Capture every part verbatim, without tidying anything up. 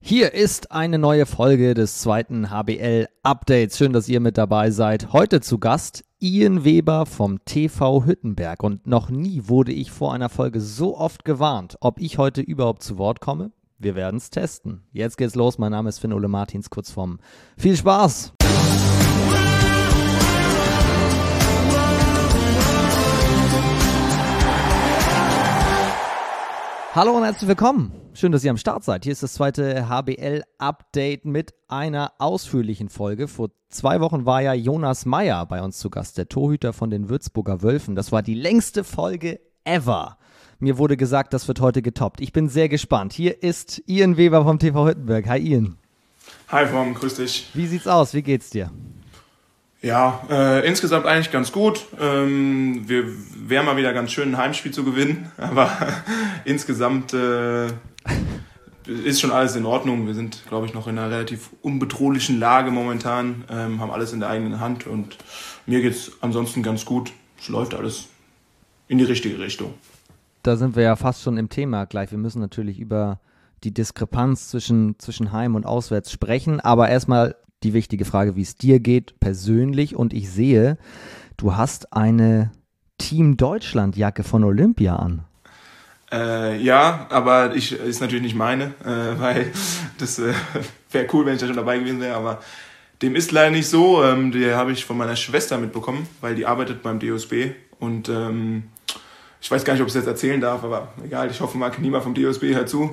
Hier ist eine neue Folge des zweiten H B L-Updates. Schön, dass ihr mit dabei seid. Heute zu Gast Ian Weber vom T V Hüttenberg. Und noch nie wurde ich vor einer Folge so oft gewarnt, ob ich heute überhaupt zu Wort komme. Wir werden es testen. Jetzt geht's los. Mein Name ist Finn Ole Martins, kurz vorm. Viel Spaß! Hallo und herzlich willkommen. Schön, dass ihr am Start seid. Hier ist das zweite H B L-Update mit einer ausführlichen Folge. Vor zwei Wochen war ja Jonas Meyer bei uns zu Gast, der Torhüter von den Würzburger Wölfen. Das war die längste Folge ever. Mir wurde gesagt, das wird heute getoppt. Ich bin sehr gespannt. Hier ist Ian Weber vom T V Hüttenberg. Hi Ian. Hi Vom, grüß dich. Wie sieht's aus? Wie geht's dir? Ja, äh, insgesamt eigentlich ganz gut. Ähm, wir wären mal wieder ganz schön, ein Heimspiel zu gewinnen, aber insgesamt äh, ist schon alles in Ordnung. Wir sind, glaube ich, noch in einer relativ unbedrohlichen Lage momentan, ähm, haben alles in der eigenen Hand und mir geht's ansonsten ganz gut. Es läuft alles in die richtige Richtung. Da sind wir ja fast schon im Thema gleich. Wir müssen natürlich über die Diskrepanz zwischen, zwischen Heim und Auswärts sprechen, aber erstmal die wichtige Frage, wie es dir geht persönlich. Und ich sehe, du hast eine Team Deutschland-Jacke von Olympia an. Äh, ja, aber ich ist natürlich nicht meine, äh, weil das äh, wäre cool, wenn ich da schon dabei gewesen wäre, aber dem ist leider nicht so. Ähm, die habe ich von meiner Schwester mitbekommen, weil die arbeitet beim D O S B und ähm, ich weiß gar nicht, ob ich es jetzt erzählen darf, aber egal, ich hoffe, mag niemand vom D O S B hört zu.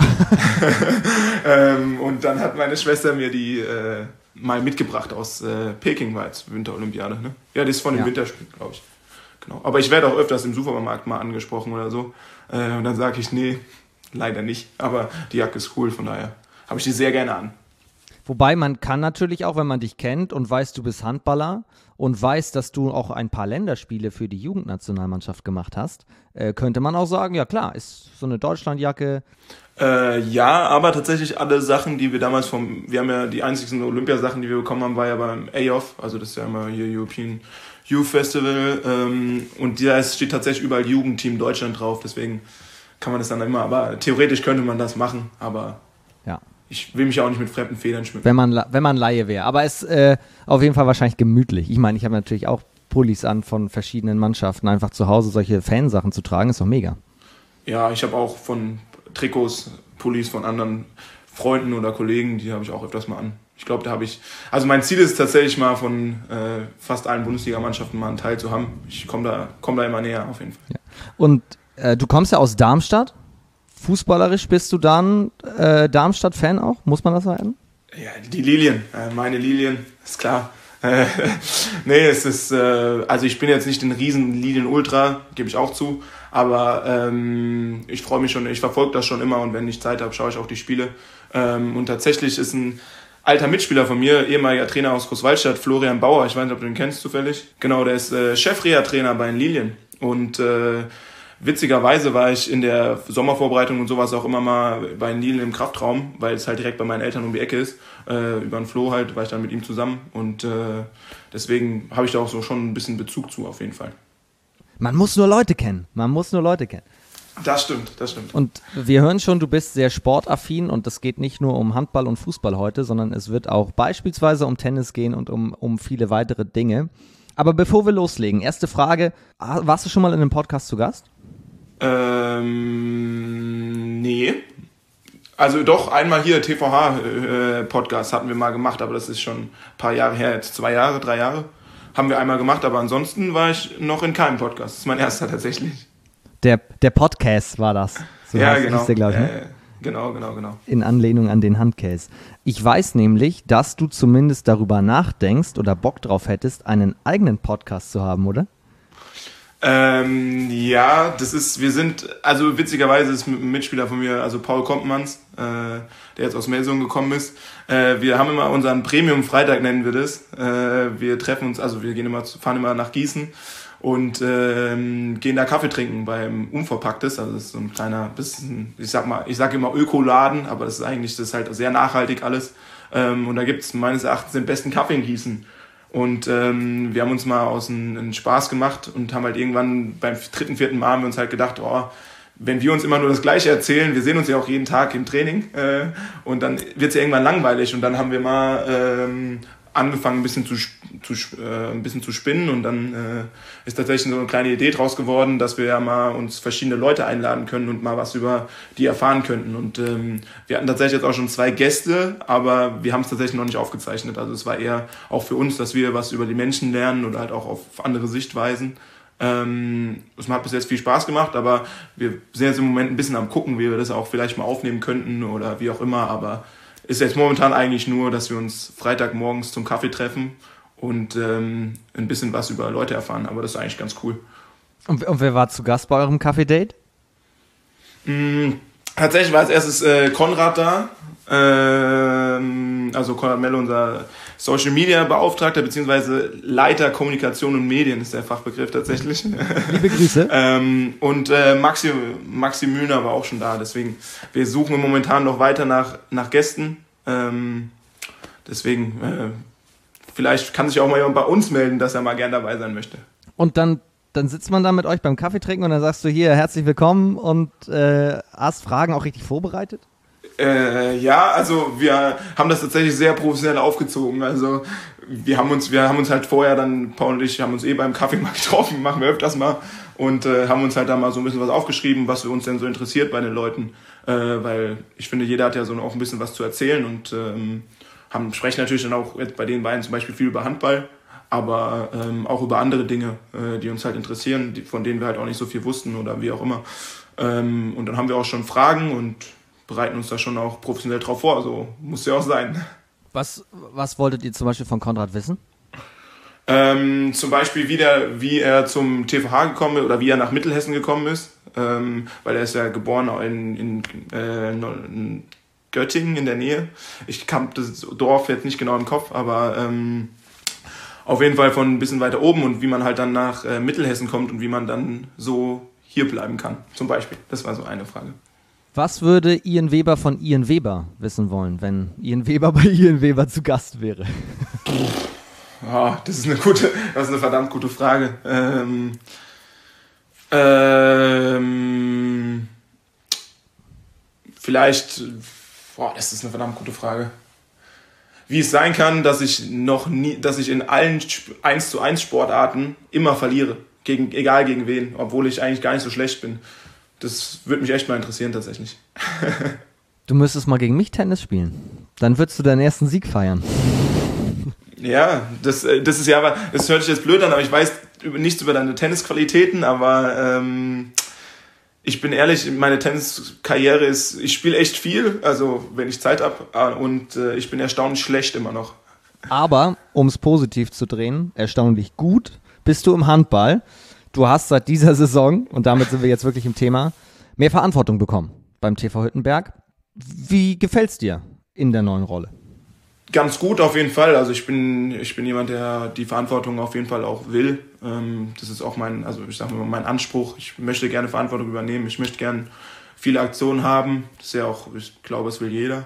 ähm, und dann hat meine Schwester mir die äh, mal mitgebracht aus äh, Peking, war jetzt Winterolympiade, ne? Ja, das ist von dem ja. Winterspiel, glaube ich. Genau. Aber ich werde auch öfters im Supermarkt mal angesprochen oder so. Äh, und dann sage ich, nee, leider nicht. Aber die Jacke ist cool, von daher habe ich die sehr gerne an. Wobei man kann natürlich auch, wenn man dich kennt und weiß, du bist Handballer und weiß, dass du auch ein paar Länderspiele für die Jugendnationalmannschaft gemacht hast, äh, könnte man auch sagen, ja klar, ist so eine Deutschlandjacke. Äh, ja, aber tatsächlich alle Sachen, die wir damals vom, wir haben ja die einzigsten Olympiasachen, die wir bekommen haben, war ja beim A O F, also das ist ja immer hier European Youth Festival, ähm, und da steht tatsächlich überall Jugendteam Deutschland drauf, deswegen kann man das dann immer, aber theoretisch könnte man das machen, aber ja. Ich will mich auch nicht mit fremden Federn schmücken. Wenn man, wenn man Laie wäre, aber es ist äh, auf jeden Fall wahrscheinlich gemütlich. Ich meine, ich habe natürlich auch Pullis an von verschiedenen Mannschaften, einfach zu Hause solche Fansachen zu tragen, ist doch mega. Ja, ich habe auch von Trikots, Pullis von anderen Freunden oder Kollegen, die habe ich auch öfters mal an. Ich glaube, da habe ich, also mein Ziel ist tatsächlich mal von äh, fast allen Bundesligamannschaften mal einen Teil zu haben. Ich komme da, komm da immer näher auf jeden Fall. Ja. Und äh, du kommst ja aus Darmstadt. Fußballerisch bist du dann äh, Darmstadt-Fan auch? Muss man das sagen? Ja, die Lilien, äh, meine Lilien, ist klar. Äh, nee, es ist, äh, also ich bin jetzt nicht ein riesen Lilien-Ultra, gebe ich auch zu, aber ähm, ich freue mich schon, ich verfolge das schon immer und wenn ich Zeit habe, schaue ich auch die Spiele. Ähm, und tatsächlich ist ein alter Mitspieler von mir, ehemaliger Trainer aus Großwaldstadt, Florian Bauer, ich weiß nicht, ob du den kennst zufällig. Genau, der ist äh, Chefreha-Trainer bei den Lilien und äh, witzigerweise war ich in der Sommervorbereitung und sowas auch immer mal bei den Lilien im Kraftraum, weil es halt direkt bei meinen Eltern um die Ecke ist. Äh, über den Flo halt war ich dann mit ihm zusammen und äh, deswegen habe ich da auch so schon ein bisschen Bezug zu auf jeden Fall. Man muss nur Leute kennen, man muss nur Leute kennen. Das stimmt, das stimmt. Und wir hören schon, du bist sehr sportaffin und es geht nicht nur um Handball und Fußball heute, sondern es wird auch beispielsweise um Tennis gehen und um, um viele weitere Dinge. Aber bevor wir loslegen, erste Frage, warst du schon mal in einem Podcast zu Gast? Ähm, nee. Also doch, einmal hier, T V H-Podcast äh, hatten wir mal gemacht, aber das ist schon ein paar Jahre her, jetzt zwei Jahre, drei Jahre, haben wir einmal gemacht, aber ansonsten war ich noch in keinem Podcast. Das ist mein erster tatsächlich. Der, der Podcast war das. So ja, heißt, genau. Hieß der, glaub ich, ne? äh, genau, genau, genau. In Anlehnung an den Handcase. Ich weiß nämlich, dass du zumindest darüber nachdenkst oder Bock drauf hättest, einen eigenen Podcast zu haben, oder? Ähm, ja, das ist, wir sind, also witzigerweise ist ein Mitspieler von mir, also Paul Kompmanns, äh, der jetzt aus Melsungen gekommen ist. Äh, wir haben immer unseren Premium-Freitag, nennen wir das. Äh, wir treffen uns, also wir gehen immer, fahren immer nach Gießen und ähm, gehen da Kaffee trinken beim Unverpacktes. Also das ist so ein kleiner, bisschen, ich sag mal, ich sag immer Ökoladen, aber das ist eigentlich, das ist halt sehr nachhaltig alles. Ähm, und da gibt's meines Erachtens den besten Kaffee in Gießen. Und ähm, wir haben uns mal aus einem Spaß gemacht und haben halt irgendwann beim dritten, vierten Mal haben wir uns halt gedacht, oh, wenn wir uns immer nur das Gleiche erzählen, wir sehen uns ja auch jeden Tag im Training äh, und dann wird es ja irgendwann langweilig und dann haben wir mal ähm, angefangen ein bisschen zu, zu, äh, ein bisschen zu spinnen und dann äh, ist tatsächlich so eine kleine Idee draus geworden, dass wir ja mal uns verschiedene Leute einladen können und mal was über die erfahren könnten. Und ähm, wir hatten tatsächlich jetzt auch schon zwei Gäste, aber wir haben es tatsächlich noch nicht aufgezeichnet. Also es war eher auch für uns, dass wir was über die Menschen lernen oder halt auch auf andere Sichtweisen. Ähm, es hat bis jetzt viel Spaß gemacht, aber wir sind jetzt im Moment ein bisschen am gucken, wie wir das auch vielleicht mal aufnehmen könnten oder wie auch immer, aber ist jetzt momentan eigentlich nur, dass wir uns Freitagmorgens zum Kaffee treffen und ähm, ein bisschen was über Leute erfahren. Aber das ist eigentlich ganz cool. Und, und wer war zu Gast bei eurem Kaffee-Date? Mm, tatsächlich war als erstes äh, Konrad da. Ähm, also Konrad Melle, unser Social Media Beauftragter beziehungsweise Leiter Kommunikation und Medien ist der Fachbegriff tatsächlich. Liebe Grüße. ähm, und äh, Maxi, Maxi Mühner war auch schon da, deswegen, wir suchen momentan noch weiter nach, nach Gästen. Ähm, deswegen, äh, vielleicht kann sich auch mal jemand bei uns melden, dass er mal gern dabei sein möchte. Und dann, dann sitzt man da mit euch beim Kaffee trinken und dann sagst du hier, herzlich willkommen und äh, hast Fragen auch richtig vorbereitet? Äh, ja, also wir haben das tatsächlich sehr professionell aufgezogen. Also wir haben uns, wir haben uns halt vorher dann, Paul und ich haben uns eh beim Kaffee mal getroffen, machen wir öfters mal und äh, haben uns halt da mal so ein bisschen was aufgeschrieben, was uns denn so interessiert bei den Leuten, äh, weil ich finde, jeder hat ja so auch ein bisschen was zu erzählen und ähm, haben, sprechen natürlich dann auch jetzt bei den beiden zum Beispiel viel über Handball, aber ähm, auch über andere Dinge, äh, die uns halt interessieren, die, von denen wir halt auch nicht so viel wussten oder wie auch immer. Ähm, und dann haben wir auch schon Fragen und bereiten uns da schon auch professionell drauf vor, also muss ja auch sein. Was, was wolltet ihr zum Beispiel von Konrad wissen? Ähm, zum Beispiel, wie, der, wie er zum T V H gekommen ist oder wie er nach Mittelhessen gekommen ist, ähm, weil er ist ja geboren in, in, äh, in Göttingen in der Nähe. Ich habe das Dorf jetzt nicht genau im Kopf, aber ähm, auf jeden Fall von ein bisschen weiter oben und wie man halt dann nach äh, Mittelhessen kommt und wie man dann so hier bleiben kann, zum Beispiel. Das war so eine Frage. Was würde Ian Weber von Ian Weber wissen wollen, wenn Ian Weber bei Ian Weber zu Gast wäre? Ja, das ist eine gute, das ist eine verdammt gute Frage. Ähm, ähm, vielleicht, boah, das ist eine verdammt gute Frage. Wie es sein kann, dass ich noch nie, dass ich in allen eins zu eins Sportarten immer verliere, gegen, egal gegen wen, obwohl ich eigentlich gar nicht so schlecht bin. Das würde mich echt mal interessieren tatsächlich. Du müsstest mal gegen mich Tennis spielen. Dann würdest du deinen ersten Sieg feiern. Ja, das, das ist ja, das hört sich jetzt blöd an, aber ich weiß nichts über deine Tennisqualitäten, aber ähm, ich bin ehrlich, meine Tenniskarriere ist, ich spiele echt viel, also wenn ich Zeit habe und äh, ich bin erstaunlich schlecht immer noch. Aber, um es positiv zu drehen, erstaunlich gut bist du im Handball. Du hast seit dieser Saison, und damit sind wir jetzt wirklich im Thema, mehr Verantwortung bekommen beim T V Hüttenberg. Wie gefällt's dir in der neuen Rolle? Ganz gut auf jeden Fall. Also ich bin, ich bin jemand, der die Verantwortung auf jeden Fall auch will. Das ist auch mein, also ich sag mal, mein Anspruch. Ich möchte gerne Verantwortung übernehmen. Ich möchte gerne viele Aktionen haben. Das ist ja auch, ich glaube, es will jeder.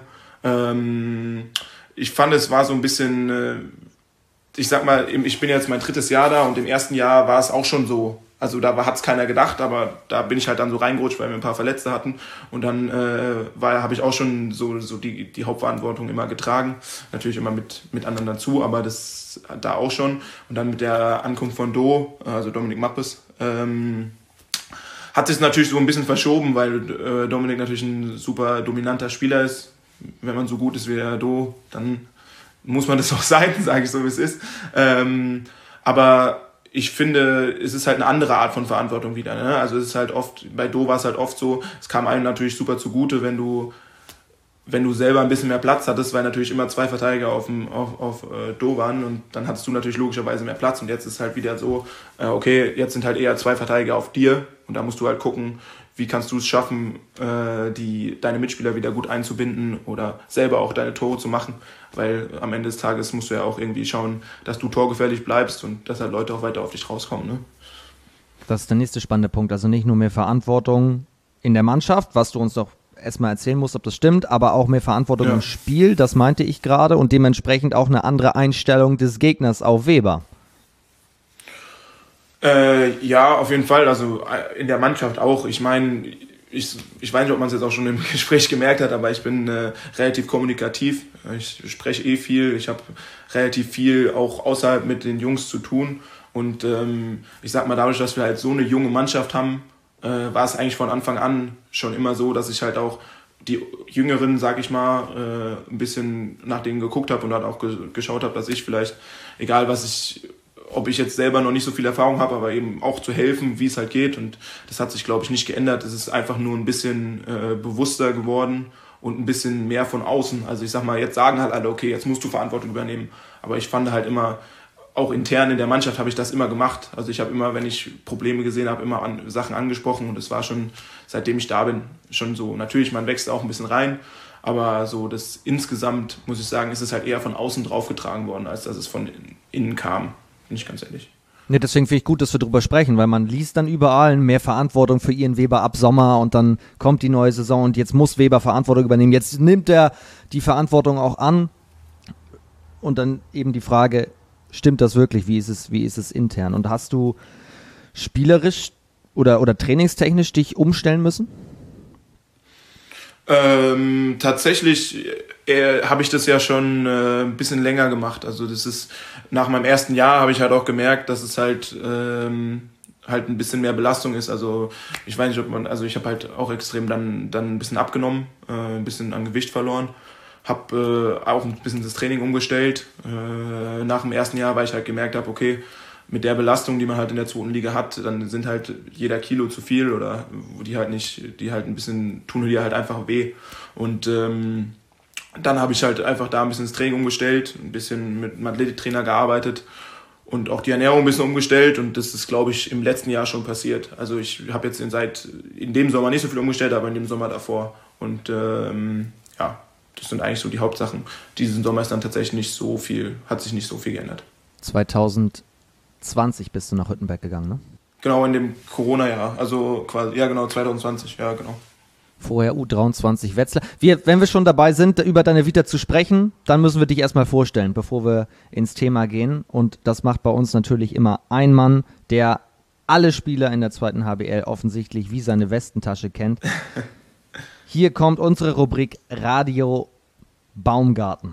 Ich fand, es war so ein bisschen, ich sag mal, ich bin jetzt mein drittes Jahr da und im ersten Jahr war es auch schon so. Also da hat es keiner gedacht, aber da bin ich halt dann so reingerutscht, weil wir ein paar Verletzte hatten. Und dann äh, war habe ich auch schon so, so die, die Hauptverantwortung immer getragen. Natürlich immer mit, mit anderen dazu, aber das da auch schon. Und dann mit der Ankunft von Do, also Dominik Mappes, ähm, hat sich natürlich so ein bisschen verschoben, weil äh, Dominik natürlich ein super dominanter Spieler ist. Wenn man so gut ist wie der Do, dann muss man das auch sein, sage ich so, wie es ist. Ähm, aber ich finde, es ist halt eine andere Art von Verantwortung wieder. Ne? Also es ist halt oft, bei Do war es halt oft so, es kam einem natürlich super zugute, wenn du, wenn du selber ein bisschen mehr Platz hattest, weil natürlich immer zwei Verteidiger auf, dem, auf, auf äh, Do waren und dann hattest du natürlich logischerweise mehr Platz und jetzt ist halt wieder so, äh, okay, jetzt sind halt eher zwei Verteidiger auf dir und da musst du halt gucken, wie kannst du es schaffen, äh, die, deine Mitspieler wieder gut einzubinden oder selber auch deine Tore zu machen, weil am Ende des Tages musst du ja auch irgendwie schauen, dass du torgefährlich bleibst und dass halt Leute auch weiter auf dich rauskommen. Ne? Das ist der nächste spannende Punkt, also nicht nur mehr Verantwortung in der Mannschaft, was du uns doch erstmal erzählen musst, ob das stimmt, aber auch mehr Verantwortung ja. im Spiel, das meinte ich gerade und dementsprechend auch eine andere Einstellung des Gegners auf Weber. Äh, ja, auf jeden Fall, also in der Mannschaft auch. Ich meine, ich, ich weiß nicht, ob man es jetzt auch schon im Gespräch gemerkt hat, aber ich bin äh, relativ kommunikativ. Ich spreche eh viel. Ich habe relativ viel auch außerhalb mit den Jungs zu tun. Und ähm, ich sag mal, dadurch, dass wir halt so eine junge Mannschaft haben, äh, war es eigentlich von Anfang an schon immer so, dass ich halt auch die Jüngeren, sag ich mal, äh, ein bisschen nach denen geguckt habe und dann auch ge- geschaut habe, dass ich vielleicht, egal was ich, ob ich jetzt selber noch nicht so viel Erfahrung habe, aber eben auch zu helfen, wie es halt geht. Und das hat sich, glaube ich, nicht geändert. Es ist einfach nur ein bisschen äh, bewusster geworden und ein bisschen mehr von außen. Also ich sag mal, jetzt sagen halt alle, okay, jetzt musst du Verantwortung übernehmen. Aber ich fand halt immer, auch intern in der Mannschaft habe ich das immer gemacht. Also ich habe immer, wenn ich Probleme gesehen habe, immer an Sachen angesprochen. Und es war schon, seitdem ich da bin, schon so. Natürlich, man wächst auch ein bisschen rein. Aber so das insgesamt, muss ich sagen, ist es halt eher von außen draufgetragen worden, als dass es von innen kam. Bin ich ganz ehrlich. Ne, deswegen finde ich gut, dass wir drüber sprechen, weil man liest dann überall mehr Verantwortung für Ian Weber ab Sommer und dann kommt die neue Saison und jetzt muss Weber Verantwortung übernehmen. Jetzt nimmt er die Verantwortung auch an und dann eben die Frage, stimmt das wirklich? Wie ist es, wie ist es intern? Und hast du spielerisch oder, oder trainingstechnisch dich umstellen müssen? Ähm, tatsächlich äh, habe ich das ja schon äh, ein bisschen länger gemacht. Also das ist nach meinem ersten Jahr habe ich halt auch gemerkt, dass es halt ähm, halt ein bisschen mehr Belastung ist. Also ich weiß nicht, ob man, also ich habe halt auch extrem dann dann ein bisschen abgenommen, äh, ein bisschen an Gewicht verloren, habe äh, auch ein bisschen das Training umgestellt. Äh, nach dem ersten Jahr, weil ich halt gemerkt habe, okay, mit der Belastung, die man halt in der zweiten Liga hat, dann sind halt jeder Kilo zu viel oder die halt nicht, die halt ein bisschen, tun die halt einfach weh. Und ähm, dann habe ich halt einfach da ein bisschen das Training umgestellt, ein bisschen mit einem Athletiktrainer gearbeitet und auch die Ernährung ein bisschen umgestellt und das ist, glaube ich, im letzten Jahr schon passiert. Also ich habe jetzt in, seit in dem Sommer nicht so viel umgestellt, aber in dem Sommer davor. Und ähm, ja, das sind eigentlich so die Hauptsachen. Diesen Sommer ist dann tatsächlich nicht so viel, hat sich nicht so viel geändert. zweitausendzwanzig bist du nach Hüttenberg gegangen, ne? Genau, in dem Corona-Jahr, also quasi, ja genau, zwanzig zwanzig, ja genau. Vorher U dreiundzwanzig Wetzlar. Wir, wenn wir schon dabei sind, über deine Vita zu sprechen, dann müssen wir dich erstmal vorstellen, bevor wir ins Thema gehen. Und das macht bei uns natürlich immer ein Mann, der alle Spieler in der zweiten H B L offensichtlich wie seine Westentasche kennt. Hier kommt unsere Rubrik Radio Baumgarten.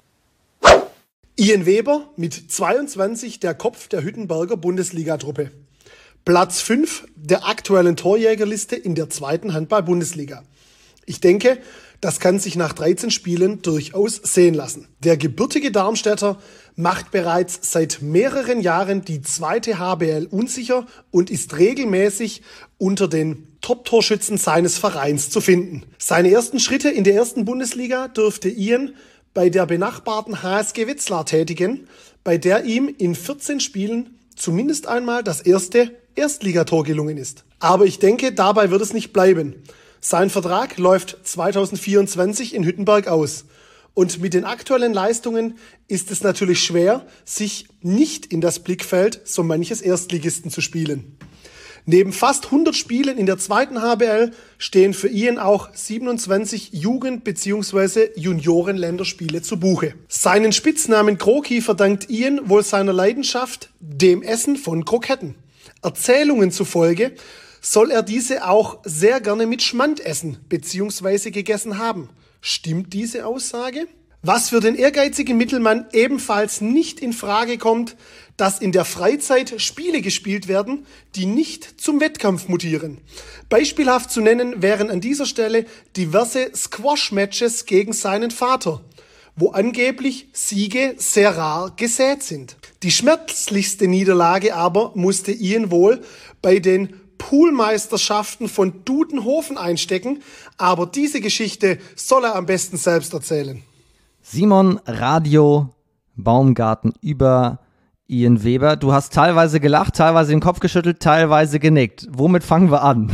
Ian Weber mit zweiundzwanzig der Kopf der Hüttenberger Bundesliga-Truppe. Platz fünf der aktuellen Torjägerliste in der zweiten Handball-Bundesliga. Ich denke, das kann sich nach dreizehn Spielen durchaus sehen lassen. Der gebürtige Darmstädter macht bereits seit mehreren Jahren die zweite H B L unsicher und ist regelmäßig unter den Top-Torschützen seines Vereins zu finden. Seine ersten Schritte in der ersten Bundesliga dürfte Ian bei der benachbarten H S G Wetzlar tätigen, bei der ihm in vierzehn Spielen zumindest einmal das erste Erstligator gelungen ist. Aber ich denke, dabei wird es nicht bleiben. Sein Vertrag läuft zwanzig vierundzwanzig in Hüttenberg aus. Und mit den aktuellen Leistungen ist es natürlich schwer, sich nicht in das Blickfeld so manches Erstligisten zu spielen. Neben fast hundert Spielen in der zweiten H B L stehen für Ian auch siebenundzwanzig Jugend- bzw. Juniorenländerspiele zu Buche. Seinen Spitznamen Kroki verdankt Ian wohl seiner Leidenschaft dem Essen von Kroketten. Erzählungen zufolge soll er diese auch sehr gerne mit Schmand essen bzw. gegessen haben. Stimmt diese Aussage? Was für den ehrgeizigen Mittelmann ebenfalls nicht in Frage kommt, dass in der Freizeit Spiele gespielt werden, die nicht zum Wettkampf mutieren. Beispielhaft zu nennen wären an dieser Stelle diverse Squash-Matches gegen seinen Vater, wo angeblich Siege sehr rar gesät sind. Die schmerzlichste Niederlage aber musste Ian wohl bei den Poolmeisterschaften von Dudenhofen einstecken, aber diese Geschichte soll er am besten selbst erzählen. Simon Radio Baumgarten über Ian Weber. Du hast teilweise gelacht, teilweise den Kopf geschüttelt, teilweise genickt. Womit fangen wir an?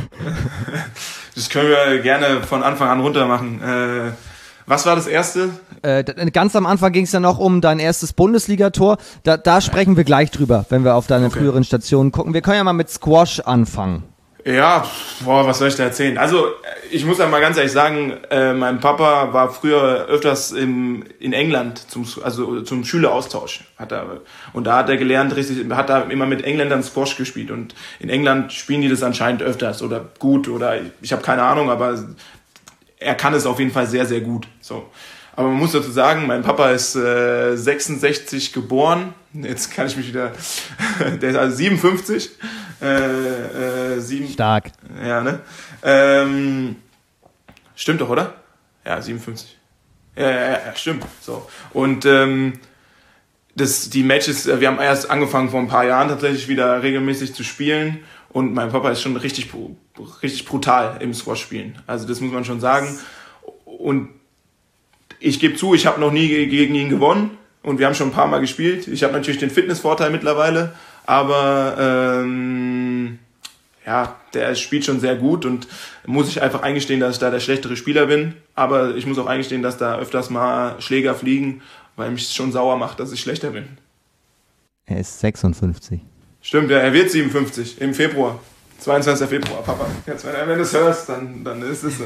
Das können wir gerne von Anfang an runter machen. Äh, was war das erste? Äh, ganz am Anfang ging es ja noch um dein erstes Bundesligator. Da, da sprechen wir gleich drüber, wenn wir auf deine okay. früheren Stationen gucken. Wir können ja mal mit Squash anfangen. Ja, boah, was soll ich da erzählen? Also ich muss ja mal ganz ehrlich sagen, äh, mein Papa war früher öfters im, in England zum, also zum Schüleraustausch. Hat er, und da hat er gelernt, richtig, hat er immer mit Engländern Squash gespielt. Und in England spielen die das anscheinend öfters oder gut oder ich habe keine Ahnung, aber er kann es auf jeden Fall sehr, sehr gut. So. Aber man muss dazu sagen, mein Papa ist äh, sechsundsechzig geboren. Jetzt kann ich mich wieder... der ist also siebenundfünfzig. Äh, äh, sieben, Stark. Ja, ne? Ähm, stimmt doch, oder? Ja, siebenundfünfzig. Ja, ja, ja, stimmt. So. Und ähm, das, die Matches, wir haben erst angefangen vor ein paar Jahren tatsächlich wieder regelmäßig zu spielen. Und mein Papa ist schon richtig, richtig brutal im Squash-Spielen. Also das muss man schon sagen. Und ich gebe zu, ich habe noch nie gegen ihn gewonnen und wir haben schon ein paar Mal gespielt. Ich habe natürlich den Fitnessvorteil mittlerweile, aber ähm, ja, der spielt schon sehr gut und muss ich einfach eingestehen, dass ich da der schlechtere Spieler bin. Aber ich muss auch eingestehen, dass da öfters mal Schläger fliegen, weil mich es schon sauer macht, dass ich schlechter bin. Er ist sechsundfünfzig. Stimmt, ja, er wird siebenundfünfzig im Februar. zweiundzwanzigster Februar, Papa. Jetzt, wenn, wenn du es hörst, dann, dann ist es so.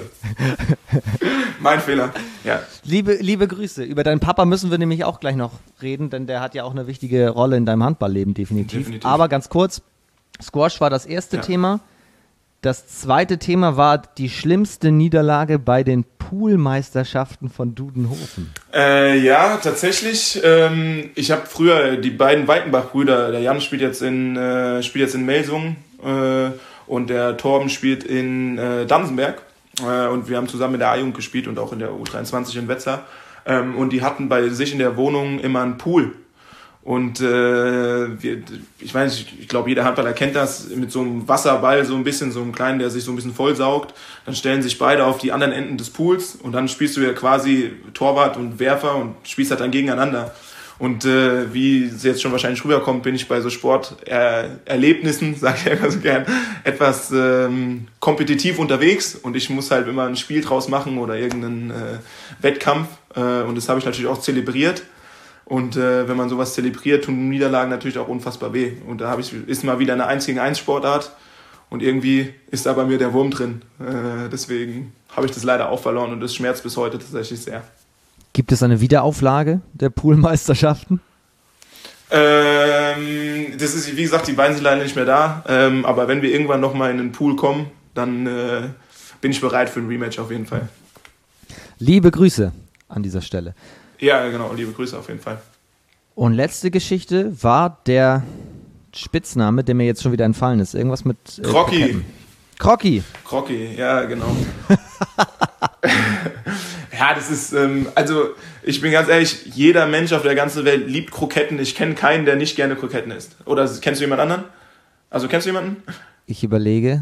Mein Fehler, ja. Liebe, liebe Grüße. Über deinen Papa müssen wir nämlich auch gleich noch reden, denn der hat ja auch eine wichtige Rolle in deinem Handballleben, definitiv. Definitiv. Aber ganz kurz, Squash war das erste Ja. Thema. Das zweite Thema war die schlimmste Niederlage bei den Poolmeisterschaften von Dudenhofen. Äh, ja, tatsächlich. Ähm, ich habe früher die beiden Weitenbach-Brüder, der Jan spielt jetzt in, äh, spielt jetzt in Melsungen äh, und der Torben spielt in äh, Dansenberg. Äh, und wir haben zusammen in der A-Jugend gespielt und auch in der U dreiundzwanzig in Wetzlar. Ähm, und die hatten bei sich in der Wohnung immer einen Pool. Und äh, wir, ich weiß, ich, ich glaube, jeder Handballer kennt das, mit so einem Wasserball, so ein bisschen, so einem kleinen, der sich so ein bisschen vollsaugt. Dann stellen sich beide auf die anderen Enden des Pools und dann spielst du ja quasi Torwart und Werfer und spielst halt dann gegeneinander. Und äh, wie es jetzt schon wahrscheinlich rüberkommt, bin ich bei so Sporterlebnissen, sage ich immer so gern, etwas ähm, kompetitiv unterwegs und ich muss halt immer ein Spiel draus machen oder irgendeinen äh, Wettkampf äh, und das habe ich natürlich auch zelebriert. Und äh, wenn man sowas zelebriert, tun Niederlagen natürlich auch unfassbar weh. Und da habe ich ist mal wieder eine eins gegen eins Sportart und irgendwie ist da bei mir der Wurm drin. Äh, deswegen habe ich das leider auch verloren und das schmerzt bis heute tatsächlich sehr. Gibt es eine Wiederauflage der Poolmeisterschaften? Ähm, das ist, wie gesagt, die beiden sind leider nicht mehr da. Ähm, aber wenn wir irgendwann nochmal in den Pool kommen, dann äh, bin ich bereit für ein Rematch auf jeden Fall. Liebe Grüße an dieser Stelle. Ja, genau, liebe Grüße auf jeden Fall. Und letzte Geschichte war der Spitzname, der mir jetzt schon wieder entfallen ist. Irgendwas mit... Äh, Crocky. Kroketten. Crocky. Crocky, ja, genau. Ja, das ist, ähm, also ich bin ganz ehrlich, jeder Mensch auf der ganzen Welt liebt Kroketten. Ich kenne keinen, der nicht gerne Kroketten isst. Oder kennst du jemand anderen? Also kennst du jemanden? Ich überlege...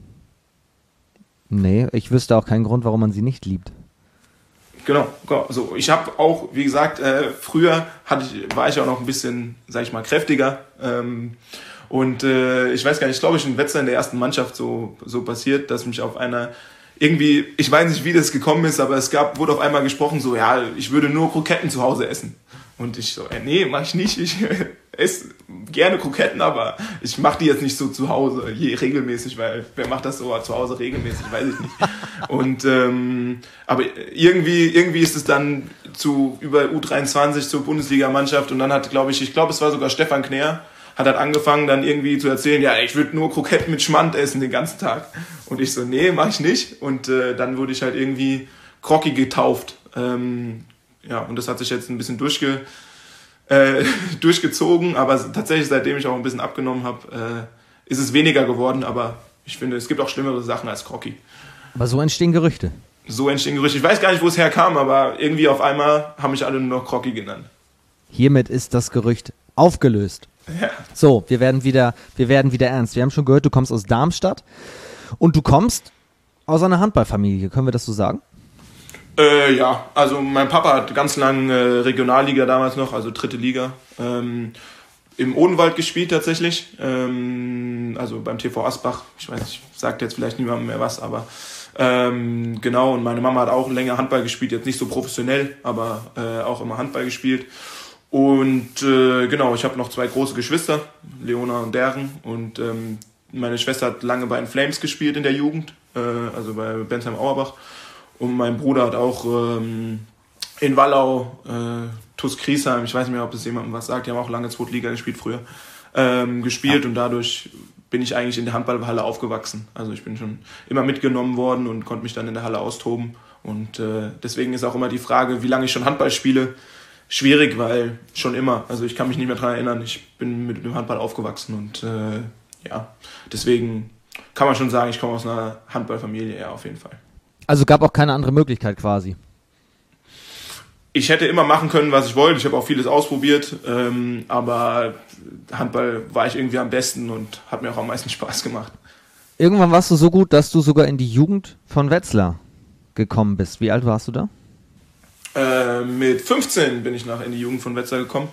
Nee, ich wüsste auch keinen Grund, warum man sie nicht liebt. Genau, so. Ich habe auch, wie gesagt, äh, früher hatte ich, war ich auch noch ein bisschen, sag ich mal, kräftiger. Ähm, und äh, ich weiß gar nicht, glaube ich, in Wetzlar in der ersten Mannschaft so, so passiert, dass mich auf einer, irgendwie, ich weiß nicht, wie das gekommen ist, aber es gab, wurde auf einmal gesprochen, so, ja, ich würde nur Kroketten zu Hause essen. Und ich so, äh, nee, mach ich nicht. Ich esse gerne Kroketten, aber ich mache die jetzt nicht so zu Hause, je regelmäßig, weil wer macht das so zu Hause regelmäßig, weiß ich nicht. Und ähm, aber irgendwie, irgendwie ist es dann zu über U dreiundzwanzig zur Bundesligamannschaft und dann hat, glaube ich, ich glaube, es war sogar Stefan Knär, hat halt angefangen dann irgendwie zu erzählen, ja, ich würde nur Kroketten mit Schmand essen den ganzen Tag. Und ich so, nee, mach ich nicht. Und äh, dann wurde ich halt irgendwie Crocky getauft. Ähm, ja, und das hat sich jetzt ein bisschen durchge, äh, durchgezogen, aber tatsächlich, seitdem ich auch ein bisschen abgenommen habe, äh, ist es weniger geworden, aber ich finde, es gibt auch schlimmere Sachen als Crocky. Aber so entstehen Gerüchte. So entstehen Gerüchte. Ich weiß gar nicht, wo es herkam, aber irgendwie auf einmal haben mich alle nur noch Crocky genannt. Hiermit ist das Gerücht aufgelöst. Ja. So, wir werden wieder, wir werden wieder ernst. Wir haben schon gehört, du kommst aus Darmstadt und du kommst aus einer Handballfamilie. Können wir das so sagen? Äh, ja, also mein Papa hat ganz lang äh, Regionalliga damals noch, also dritte Liga, ähm, im Odenwald gespielt tatsächlich, ähm, also beim T V Asbach, ich weiß nicht, sagt jetzt vielleicht niemandem mehr was, aber ähm, genau, und meine Mama hat auch länger Handball gespielt, jetzt nicht so professionell, aber äh, auch immer Handball gespielt. Und äh, genau, ich habe noch zwei große Geschwister, Leona und Deren, und ähm, meine Schwester hat lange bei den Flames gespielt in der Jugend, äh, also bei Bensheim-Auerbach. Und mein Bruder hat auch ähm, in Wallau, äh, T U S Griesheim, ich weiß nicht mehr, ob das jemandem was sagt, die haben auch lange zweite Liga gespielt früher, ähm, gespielt ja. Und dadurch bin ich eigentlich in der Handballhalle aufgewachsen. Also ich bin schon immer mitgenommen worden und konnte mich dann in der Halle austoben. Und äh, deswegen ist auch immer die Frage, wie lange ich schon Handball spiele, schwierig, weil schon immer. Also ich kann mich nicht mehr daran erinnern, ich bin mit dem Handball aufgewachsen. Und äh, ja, deswegen kann man schon sagen, ich komme aus einer Handballfamilie, ja, auf jeden Fall. Also gab auch keine andere Möglichkeit quasi? Ich hätte immer machen können, was ich wollte. Ich habe auch vieles ausprobiert, ähm, aber Handball war ich irgendwie am besten und hat mir auch am meisten Spaß gemacht. Irgendwann warst du so gut, dass du sogar in die Jugend von Wetzlar gekommen bist. Wie alt warst du da? Äh, mit fünfzehn bin ich nach in die Jugend von Wetzlar gekommen.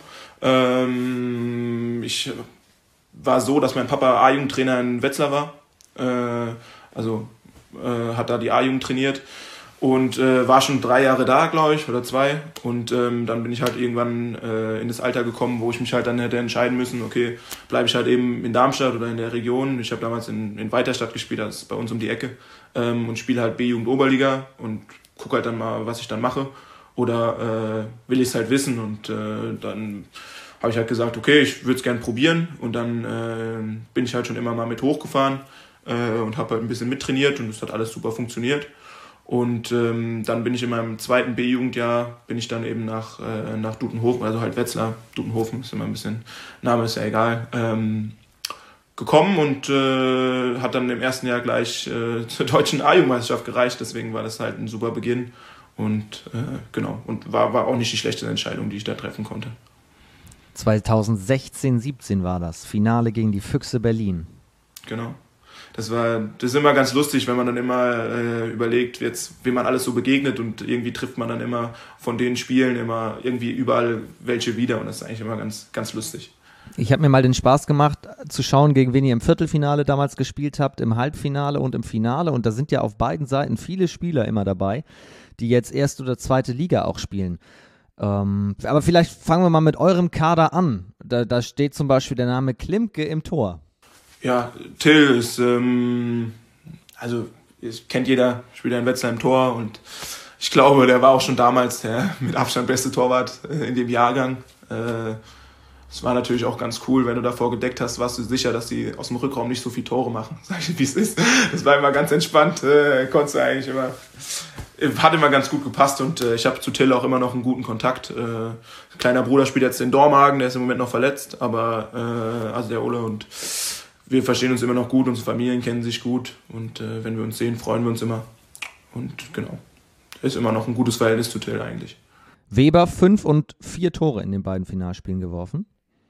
Ähm, ich war so, dass mein Papa A-Jugendtrainer in Wetzlar war. Äh, also äh, hat da die A-Jugend trainiert. Und äh, war schon drei Jahre da, glaube ich, oder zwei. Und ähm, dann bin ich halt irgendwann äh, in das Alter gekommen, wo ich mich halt dann hätte entscheiden müssen, okay, bleibe ich halt eben in Darmstadt oder in der Region. Ich habe damals in, in Weiterstadt gespielt, das ist bei uns um die Ecke. Ähm, und spiele halt B-Jugend-Oberliga und gucke halt dann mal, was ich dann mache. Oder äh, will ich es halt wissen. Und äh, dann habe ich halt gesagt, okay, ich würde es gerne probieren. Und dann äh, bin ich halt schon immer mal mit hochgefahren äh, und habe halt ein bisschen mittrainiert und es hat alles super funktioniert. Und ähm, dann bin ich in meinem zweiten B-Jugendjahr, bin ich dann eben nach, äh, nach Dutenhofen, also halt Wetzlar, Dutenhofen ist immer ein bisschen, Name ist ja egal, ähm, gekommen und äh, hat dann im ersten Jahr gleich äh, zur deutschen A-Jugendmeisterschaft gereicht, deswegen war das halt ein super Beginn und äh, genau, und war, war auch nicht die schlechte Entscheidung, die ich da treffen konnte. zweitausendsechzehn siebzehn war das, Finale gegen die Füchse Berlin. Genau. Das war, das ist immer ganz lustig, wenn man dann immer äh, überlegt, jetzt, wem man alles so begegnet und irgendwie trifft man dann immer von den Spielen immer irgendwie überall welche wieder und das ist eigentlich immer ganz, ganz lustig. Ich habe mir mal den Spaß gemacht, zu schauen, gegen wen ihr im Viertelfinale damals gespielt habt, im Halbfinale und im Finale und da sind ja auf beiden Seiten viele Spieler immer dabei, die jetzt erste oder zweite Liga auch spielen. Ähm, aber vielleicht fangen wir mal mit eurem Kader an. Da, da steht zum Beispiel der Name Klimke im Tor. Ja, Till ist, ähm, also ist, kennt jeder, spielt in Wetzlar im Tor und ich glaube, der war auch schon damals der mit Abstand beste Torwart äh, in dem Jahrgang. Äh, es war natürlich auch ganz cool, wenn du davor gedeckt hast, warst du sicher, dass die aus dem Rückraum nicht so viele Tore machen, sag ich, wie es ist. Das war immer ganz entspannt, äh, konntest du eigentlich immer, hat immer ganz gut gepasst und äh, ich habe zu Till auch immer noch einen guten Kontakt. Äh, kleiner Bruder spielt jetzt in Dormagen, der ist im Moment noch verletzt, aber äh, also der Ole und wir verstehen uns immer noch gut, unsere Familien kennen sich gut und äh, wenn wir uns sehen, freuen wir uns immer. Und genau, ist immer noch ein gutes Verhältnis zu Till eigentlich. Weber fünf und vier Tore in den beiden Finalspielen geworfen.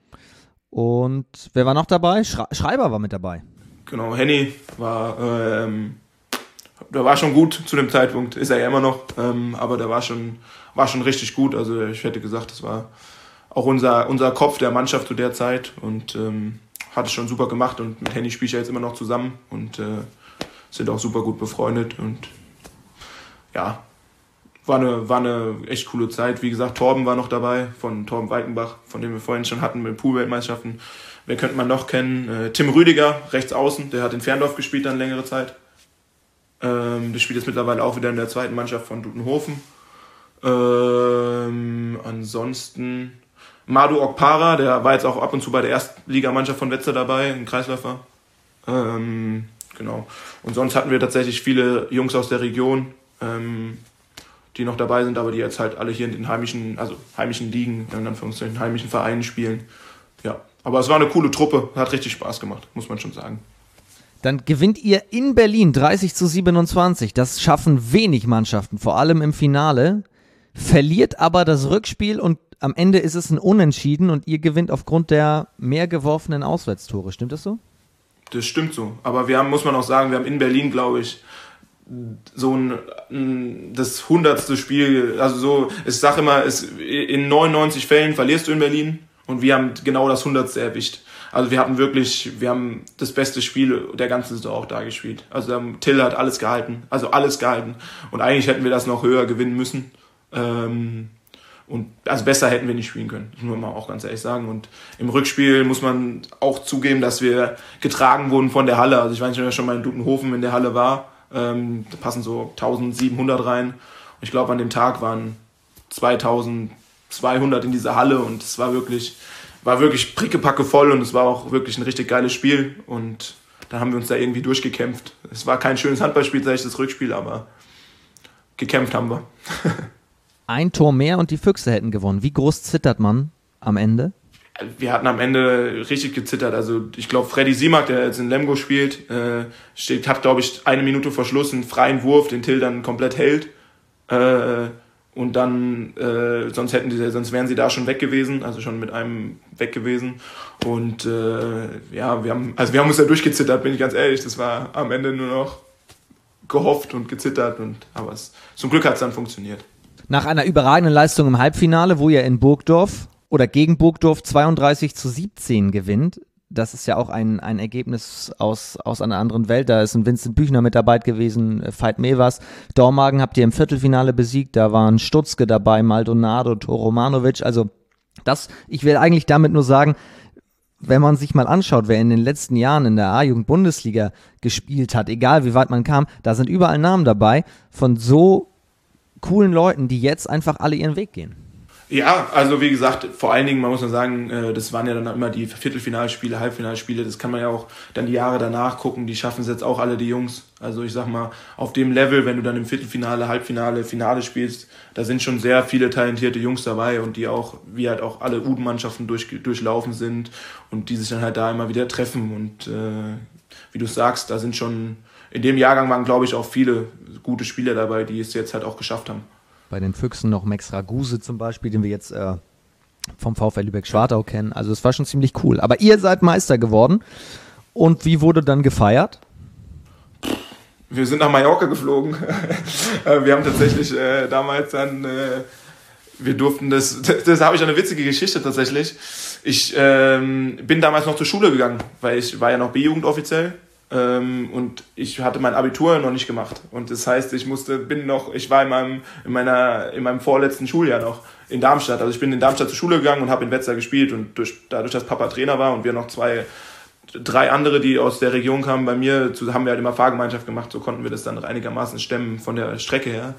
Und wer war noch dabei? Schre- Schreiber war mit dabei. Genau, Henny war, ähm, der war schon gut zu dem Zeitpunkt, ist er ja immer noch, ähm, aber der war schon, war schon richtig gut. Also ich hätte gesagt, das war auch unser, unser Kopf der Mannschaft zu der Zeit und ähm, hat es schon super gemacht und mit Henny spiele ich ja jetzt immer noch zusammen und äh, sind auch super gut befreundet und ja, war eine, war eine echt coole Zeit. Wie gesagt, Torben war noch dabei, von Torben Walkenbach, von dem wir vorhin schon hatten mit Poolweltmeisterschaften. Wer könnte man noch kennen? Äh, Tim Rüdiger, rechts außen, der hat in Ferndorf gespielt dann längere Zeit. Ähm, der spielt jetzt mittlerweile auch wieder in der zweiten Mannschaft von Dutenhofen. Ähm, ansonsten Madu Okpara, der war jetzt auch ab und zu bei der Erstligamannschaft von Wetzlar dabei, ein Kreisläufer. Ähm, genau. Und sonst hatten wir tatsächlich viele Jungs aus der Region, ähm, die noch dabei sind, aber die jetzt halt alle hier in den heimischen, also heimischen Ligen, in Anführungszeichen heimischen Vereinen spielen. Ja, aber es war eine coole Truppe, hat richtig Spaß gemacht, muss man schon sagen. Dann gewinnt ihr in Berlin dreißig zu siebenundzwanzig. Das schaffen wenig Mannschaften, vor allem im Finale. Verliert aber das Rückspiel und am Ende ist es ein Unentschieden und ihr gewinnt aufgrund der mehr geworfenen Auswärtstore. Stimmt das so? Das stimmt so. Aber wir haben, muss man auch sagen, wir haben in Berlin, glaube ich, so ein, das hundertste Spiel, also so, ich sage immer, es, in neunundneunzig Fällen verlierst du in Berlin und wir haben genau das hundertste erwischt. Also wir hatten wirklich, wir haben das beste Spiel der ganzen Saison auch da gespielt. Also Till hat alles gehalten, also alles gehalten und eigentlich hätten wir das noch höher gewinnen müssen. Ähm, Und also besser hätten wir nicht spielen können, das muss man auch ganz ehrlich sagen. Und im Rückspiel muss man auch zugeben, dass wir getragen wurden von der Halle. Also ich weiß nicht, wer schon mal in Dudenhofen in der Halle war. Ähm, da passen so eintausendsiebenhundert rein. Und ich glaube, an dem Tag waren zweitausendzweihundert in dieser Halle. Und es war wirklich, war wirklich prickepacke voll. Und es war auch wirklich ein richtig geiles Spiel. Und dann haben wir uns da irgendwie durchgekämpft. Es war kein schönes Handballspiel, sage ich, das Rückspiel, aber gekämpft haben wir. Ein Tor mehr und die Füchse hätten gewonnen. Wie groß zittert man am Ende? Wir hatten am Ende richtig gezittert. Also ich glaube, Freddy Simak, der jetzt in Lemgo spielt, äh, steht, hat, glaube ich, eine Minute vor Schluss einen freien Wurf, den Till dann komplett hält. Äh, und dann, äh, sonst hätten die, sonst wären sie da schon weg gewesen, also schon mit einem weg gewesen. Und äh, ja, wir haben, also wir haben uns da durchgezittert, bin ich ganz ehrlich. Das war am Ende nur noch gehofft und gezittert. Und aber es, zum Glück hat es dann funktioniert. Nach einer überragenden Leistung im Halbfinale, wo ihr in Burgdorf oder gegen Burgdorf zweiunddreißig zu siebzehn gewinnt, das ist ja auch ein, ein Ergebnis aus, aus einer anderen Welt. Da ist ein Vincent Büchner mit dabei gewesen, Veit Mevers. Dormagen habt ihr im Viertelfinale besiegt, da waren Stutzke dabei, Maldonado, Toromanovic. Also das, ich will eigentlich damit nur sagen, wenn man sich mal anschaut, wer in den letzten Jahren in der A-Jugend-Bundesliga gespielt hat, egal wie weit man kam, da sind überall Namen dabei von so coolen Leuten, die jetzt einfach alle ihren Weg gehen. Ja, also wie gesagt, vor allen Dingen, man muss man sagen, das waren ja dann immer die Viertelfinalspiele, Halbfinalspiele, das kann man ja auch dann die Jahre danach gucken, die schaffen es jetzt auch alle, die Jungs. Also ich sag mal, auf dem Level, wenn du dann im Viertelfinale, Halbfinale, Finale spielst, da sind schon sehr viele talentierte Jungs dabei und die auch, wie halt auch alle U D M-Mannschaften durch, durchlaufen sind und die sich dann halt da immer wieder treffen und äh, wie du sagst, da sind schon, in dem Jahrgang waren, glaube ich, auch viele gute Spieler dabei, die es jetzt halt auch geschafft haben. Bei den Füchsen noch Max Raguse zum Beispiel, den wir jetzt äh, vom VfL Lübeck-Schwartau kennen. Also es war schon ziemlich cool. Aber ihr seid Meister geworden. Und wie wurde dann gefeiert? Wir sind nach Mallorca geflogen. Wir haben tatsächlich äh, damals dann, äh, wir durften das, das, das habe ich eine witzige Geschichte tatsächlich. Ich ähm, bin damals noch zur Schule gegangen, weil ich war ja noch B-Jugend offiziell. Und ich hatte mein Abitur noch nicht gemacht. Und das heißt, ich musste, bin noch, ich war in meinem, in meiner, in meinem vorletzten Schuljahr noch in Darmstadt. Also ich bin in Darmstadt zur Schule gegangen und habe in Wetzlar gespielt. Und durch, dadurch, dass Papa Trainer war und wir noch zwei, drei andere, die aus der Region kamen, bei mir, haben wir halt immer Fahrgemeinschaft gemacht. So konnten wir das dann einigermaßen stemmen von der Strecke her.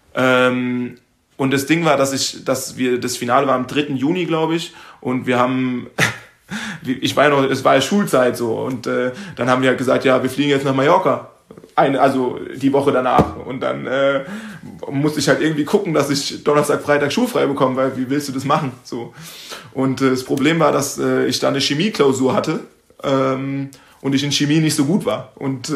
Und das Ding war, dass ich, dass wir, das Finale war am dritten Juni, glaube ich. Und wir haben, ich war ja noch, es war ja Schulzeit so und äh, dann haben wir halt gesagt, ja, wir fliegen jetzt nach Mallorca, eine, also die Woche danach und dann äh, musste ich halt irgendwie gucken, dass ich Donnerstag, Freitag schulfrei bekomme, weil wie willst du das machen, so. Und äh, das Problem war, dass äh, ich da eine Chemieklausur hatte ähm, und ich in Chemie nicht so gut war und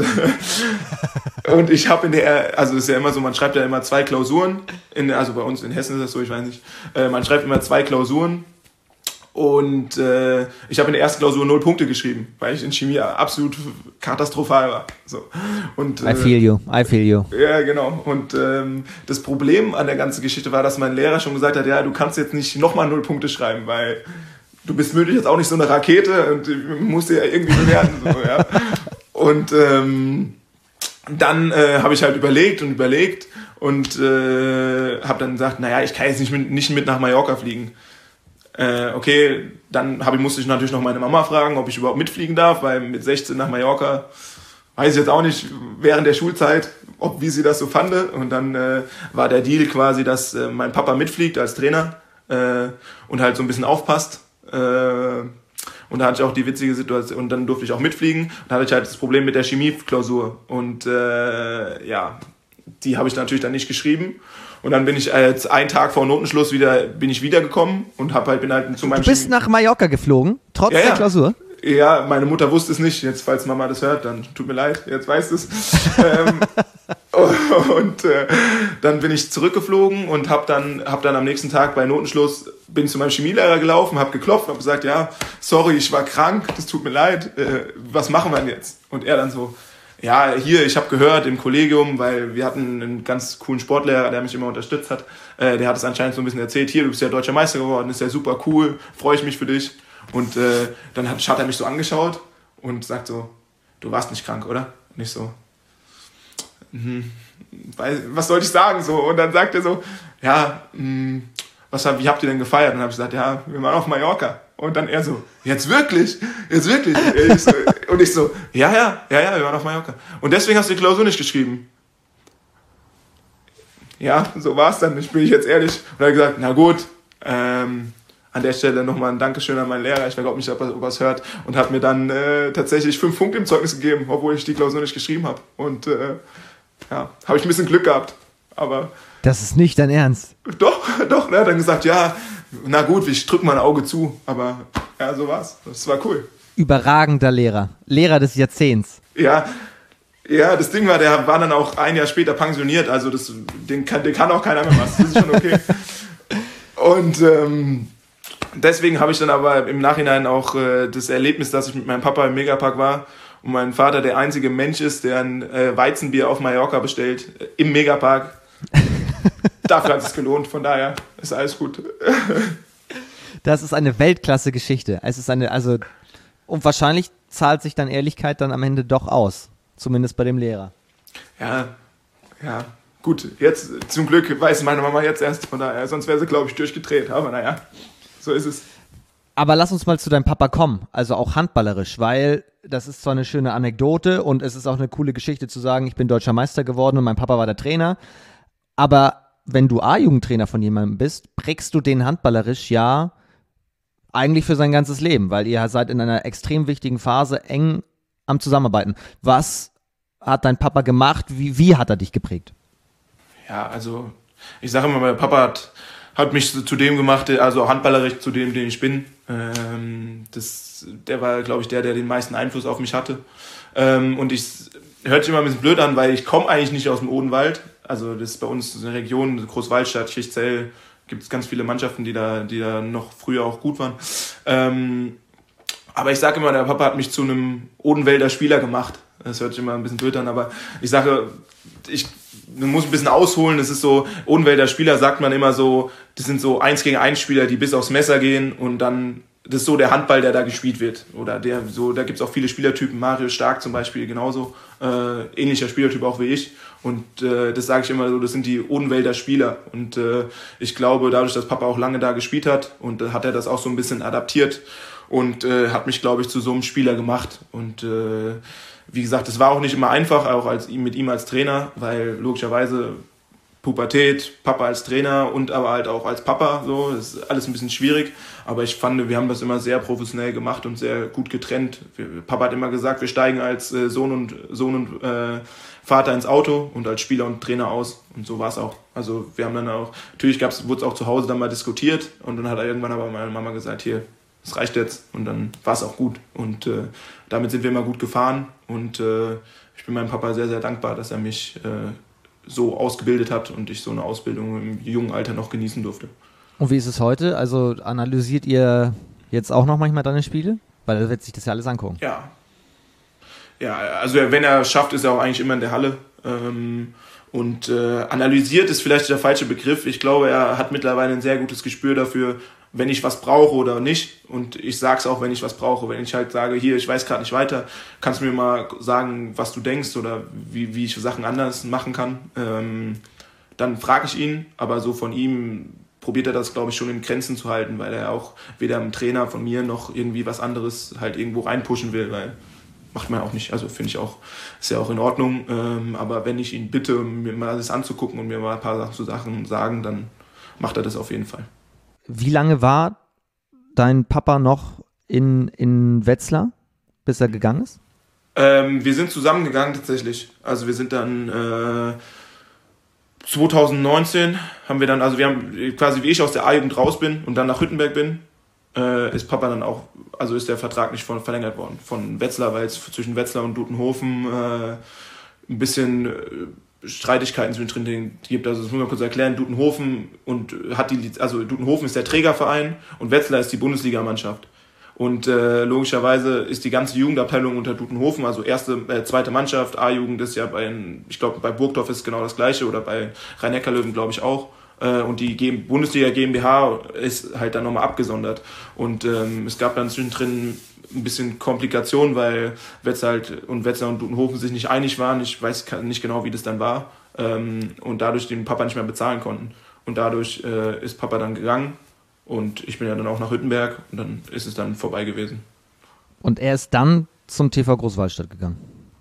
äh, und ich habe in der, also es ist ja immer so, man schreibt ja immer zwei Klausuren, in, also bei uns in Hessen ist das so, ich weiß nicht, äh, man schreibt immer zwei Klausuren. Und äh, ich habe in der ersten Klausur null Punkte geschrieben, weil ich in Chemie absolut katastrophal war. So. Und, äh, I feel you, I feel you. Ja, genau. Und ähm, das Problem an der ganzen Geschichte war, dass mein Lehrer schon gesagt hat, ja, du kannst jetzt nicht nochmal null Punkte schreiben, weil du bist möglich jetzt auch nicht so eine Rakete und musst dir ja irgendwie bewerten. So, ja. Und ähm, dann äh, habe ich halt überlegt und überlegt und äh, habe dann gesagt, naja, ich kann jetzt nicht mit, nicht mit nach Mallorca fliegen. Äh, okay, dann hab ich, musste ich natürlich noch meine Mama fragen, ob ich überhaupt mitfliegen darf, weil mit sechzehn nach Mallorca, weiß ich jetzt auch nicht, während der Schulzeit, ob wie sie das so fand. Und dann äh, war der Deal quasi, dass äh, mein Papa mitfliegt als Trainer äh, und halt so ein bisschen aufpasst. Äh, und da hatte ich auch die witzige Situation, und dann durfte ich auch mitfliegen. Da hatte ich halt das Problem mit der Chemieklausur. Und äh, ja, die habe ich natürlich dann nicht geschrieben. Und dann bin ich als einen Tag vor Notenschluss wieder, bin ich wiedergekommen und hab halt, bin halt zu meinem Du bist Chemie- nach Mallorca geflogen, trotz Ja, ja. der Klausur? Ja, meine Mutter wusste es nicht. Jetzt, falls Mama das hört, dann tut mir leid, jetzt weißt du es. ähm, und äh, dann bin ich zurückgeflogen und hab dann, hab dann am nächsten Tag bei Notenschluss, bin zu meinem Chemielehrer gelaufen, hab geklopft, hab gesagt, ja, sorry, ich war krank, das tut mir leid, äh, was machen wir denn jetzt? Und er dann so, ja, hier, ich habe gehört im Kollegium, weil wir hatten einen ganz coolen Sportlehrer, der mich immer unterstützt hat, äh, der hat es anscheinend so ein bisschen erzählt, hier, du bist ja deutscher Meister geworden, ist ja super cool, freue ich mich für dich. Und äh, dann hat, hat er mich so angeschaut und sagt so, du warst nicht krank, oder? Und ich so, hm, was soll ich sagen? So. Und dann sagt er so, ja, mh, was, wie habt ihr denn gefeiert? Und dann habe ich gesagt, ja, wir waren auf Mallorca. Und dann er so, jetzt wirklich? Jetzt wirklich? Ich so, und ich so, ja, ja, ja, ja, wir waren auf Mallorca. Und deswegen hast du die Klausur nicht geschrieben. Ja, so war es dann, ich bin ich jetzt ehrlich. Und er hat gesagt, na gut, ähm, an der Stelle nochmal ein Dankeschön an meinen Lehrer, ich glaube nicht, ob er, ob er es hört, und hat mir dann äh, tatsächlich fünf Punkte im Zeugnis gegeben, obwohl ich die Klausur nicht geschrieben habe. Und äh, ja, habe ich ein bisschen Glück gehabt. Aber das ist nicht dein Ernst. Doch, doch, er hat dann gesagt, ja, na gut, ich drücke mal ein Auge zu. Aber ja, so war's. Das war cool. Überragender Lehrer. Lehrer des Jahrzehnts. Ja, ja, das Ding war, der war dann auch ein Jahr später pensioniert, also das, den, kann, den kann auch keiner mehr was, das ist schon okay. Und ähm, deswegen habe ich dann aber im Nachhinein auch äh, das Erlebnis, dass ich mit meinem Papa im Megapark war und mein Vater der einzige Mensch ist, der ein äh, Weizenbier auf Mallorca bestellt, äh, im Megapark. Dafür hat es gelohnt, von daher ist alles gut. Das ist eine Weltklasse-Geschichte. Es ist eine, also, und wahrscheinlich zahlt sich dann Ehrlichkeit dann am Ende doch aus. Zumindest bei dem Lehrer. Ja, ja, gut. Jetzt, zum Glück, weiß meine Mama jetzt erst, von daher, sonst wäre sie, glaube ich, durchgedreht. Aber naja, so ist es. Aber lass uns mal zu deinem Papa kommen, also auch handballerisch, weil das ist zwar eine schöne Anekdote und es ist auch eine coole Geschichte zu sagen, ich bin deutscher Meister geworden und mein Papa war der Trainer, aber wenn du A-Jugendtrainer von jemandem bist, prägst du den handballerisch ja eigentlich für sein ganzes Leben, weil ihr seid in einer extrem wichtigen Phase eng am Zusammenarbeiten. Was hat dein Papa gemacht? Wie, wie hat er dich geprägt? Ja, also ich sage immer, mein Papa hat, hat mich zu dem gemacht, also handballerisch zu dem, den ich bin. Ähm, das, der war, glaube ich, der, der den meisten Einfluss auf mich hatte. Ähm, und ich hört sich immer ein bisschen blöd an, weil ich komme eigentlich nicht aus dem Odenwald. Also das ist bei uns eine Region, Großwaldstadt, Kirchzell, gibt es ganz viele Mannschaften, die da, die da noch früher auch gut waren. Ähm, aber ich sage immer, der Papa hat mich zu einem Odenwälder Spieler gemacht. Das hört sich immer ein bisschen blöd an, aber ich sage, ich muss ein bisschen ausholen. Das ist so, Odenwälder Spieler sagt man immer so, das sind so eins gegen eins Spieler, die bis aufs Messer gehen und dann, das ist so der Handball, der da gespielt wird. Oder der, so, da gibt es auch viele Spielertypen, Mario Stark zum Beispiel genauso, äh, ähnlicher Spielertyp auch wie ich. Und äh, das sage ich immer so, das sind die Odenwälder Spieler. Und äh, ich glaube, dadurch, dass Papa auch lange da gespielt hat, und äh, hat er das auch so ein bisschen adaptiert und äh, hat mich, glaube ich, zu so einem Spieler gemacht. Und äh, wie gesagt, es war auch nicht immer einfach, auch als, mit ihm als Trainer, weil logischerweise Pubertät, Papa als Trainer und aber halt auch als Papa, so, das ist alles ein bisschen schwierig. Aber ich fand, wir haben das immer sehr professionell gemacht und sehr gut getrennt. Wir, Papa hat immer gesagt, wir steigen als äh, Sohn und Sohn und äh, Vater ins Auto und als Spieler und Trainer aus. Und so war es auch. Also wir haben dann auch, natürlich gab's, wurde es auch zu Hause dann mal diskutiert und dann hat er irgendwann aber meine Mama gesagt, hier, das reicht jetzt. Und dann war es auch gut. Und äh, damit sind wir immer gut gefahren. Und äh, ich bin meinem Papa sehr, sehr dankbar, dass er mich äh, so ausgebildet hat und ich so eine Ausbildung im jungen Alter noch genießen durfte. Und wie ist es heute? Also analysiert ihr jetzt auch noch manchmal deine Spiele? Weil da wird sich das ja alles angucken. Ja. Ja, also wenn er schafft, ist er auch eigentlich immer in der Halle. Ähm, und äh, analysiert ist vielleicht der falsche Begriff. Ich glaube, er hat mittlerweile ein sehr gutes Gespür dafür, wenn ich was brauche oder nicht. Und ich sag's auch, wenn ich was brauche. Wenn ich halt sage, hier, ich weiß gerade nicht weiter, kannst du mir mal sagen, was du denkst oder wie, wie ich Sachen anders machen kann. Ähm, dann frage ich ihn, aber so von ihm probiert er das, glaube ich, schon in Grenzen zu halten, weil er auch weder im Trainer von mir noch irgendwie was anderes halt irgendwo reinpushen will, weil macht man auch nicht. Also finde ich auch, ist ja auch in Ordnung. Ähm, aber wenn ich ihn bitte, mir mal das anzugucken und mir mal ein paar Sachen sagen, dann macht er das auf jeden Fall. Wie lange war dein Papa noch in, in Wetzlar, bis er gegangen ist? Ähm, wir sind zusammengegangen tatsächlich. Also wir sind dann äh, zwanzig neunzehn haben wir dann, also wir haben quasi wie ich aus der A-Jugend raus bin und dann nach Hüttenberg bin, äh, ist Papa dann auch, also ist der Vertrag nicht von, verlängert worden von Wetzlar, weil es zwischen Wetzlar und Dutenhofen äh, ein bisschen äh, Streitigkeiten zwischen denen gibt. Also das muss man kurz erklären. Dutenhofen und hat die, also Dutenhofen ist der Trägerverein und Wetzlar ist die Bundesligamannschaft. Und äh, logischerweise ist die ganze Jugendabteilung unter Dutenhofen, also erste, äh, zweite Mannschaft, A-Jugend ist ja bei, ich glaube bei Burgdorf ist genau das gleiche oder bei Rhein-Neckar-Löwen glaube ich auch. Äh, und die G- Bundesliga GmbH ist halt dann nochmal abgesondert. Und ähm, es gab dann zwischendrin ein bisschen Komplikationen, weil Wetzlar halt und Wetzlar und Dutenhofen sich nicht einig waren. Ich weiß nicht genau, wie das dann war. Ähm, und dadurch den Papa nicht mehr bezahlen konnten. und dadurch äh, ist Papa dann gegangen und ich bin ja dann auch nach Hüttenberg und dann ist es dann vorbei gewesen. Und er ist dann zum T V Großwallstadt gegangen?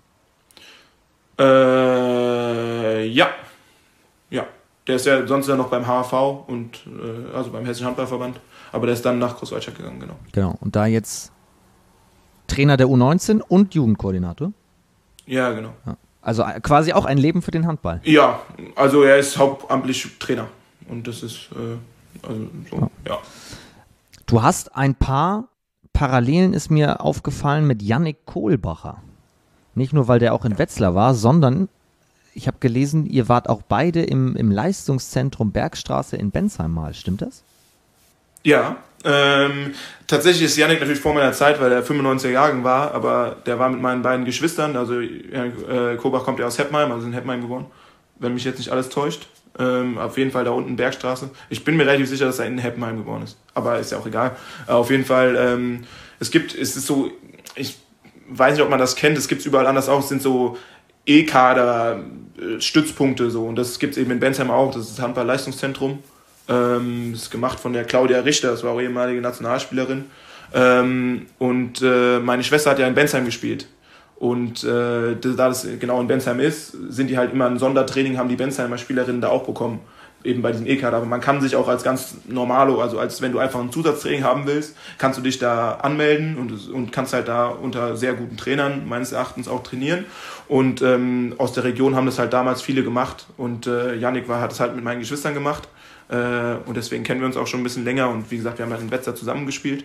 Äh, ja. Ja. Der ist ja sonst ja noch beim H H V und äh, also beim Hessischen Handballverband, aber der ist dann nach Großwallstadt gegangen, genau. Genau. Und da jetzt Trainer der U neunzehn und Jugendkoordinator? Ja, genau. Ja. Also quasi auch ein Leben für den Handball. Ja, also er ist hauptamtlich Trainer und das ist äh, also so, ja. ja. Du hast ein paar Parallelen, ist mir aufgefallen, mit Yannick Kohlbacher. Nicht nur, weil der auch in Wetzlar war, sondern ich habe gelesen, ihr wart auch beide im, im Leistungszentrum Bergstraße in Bensheim mal. Stimmt das? Ja, ähm, tatsächlich ist Yannick natürlich vor meiner Zeit, weil er fünfundneunziger Jahrgang war, aber der war mit meinen beiden Geschwistern, also äh, Kohlbach kommt ja aus Heppheim, also in Heppheim geboren, wenn mich jetzt nicht alles täuscht. Ähm, auf jeden Fall da unten Bergstraße. Ich bin mir relativ sicher, dass er in Heppheim geboren ist, aber ist ja auch egal. Äh, auf jeden Fall, ähm, es gibt, es ist so, ich weiß nicht, ob man das kennt, es gibt es überall anders auch, es sind so E-Kader, äh, Stützpunkte so und das gibt es eben in Bensheim auch, das ist das Handball-Leistungszentrum. Ähm, das ist gemacht von der Claudia Richter, das war auch ehemalige Nationalspielerin. Ähm, und äh, meine Schwester hat ja in Bensheim gespielt. Und äh, da das genau in Bensheim ist, sind die halt immer ein Sondertraining, haben die Bensheimer Spielerinnen da auch bekommen. Eben bei diesem E-Kader. Aber man kann sich auch als ganz normalo, also als wenn du einfach ein Zusatztraining haben willst, kannst du dich da anmelden und, und kannst halt da unter sehr guten Trainern meines Erachtens auch trainieren. Und ähm, aus der Region haben das halt damals viele gemacht. Und äh, Yannick war, hat es halt mit meinen Geschwistern gemacht. Und deswegen kennen wir uns auch schon ein bisschen länger und wie gesagt, wir haben halt in Wetzlar zusammengespielt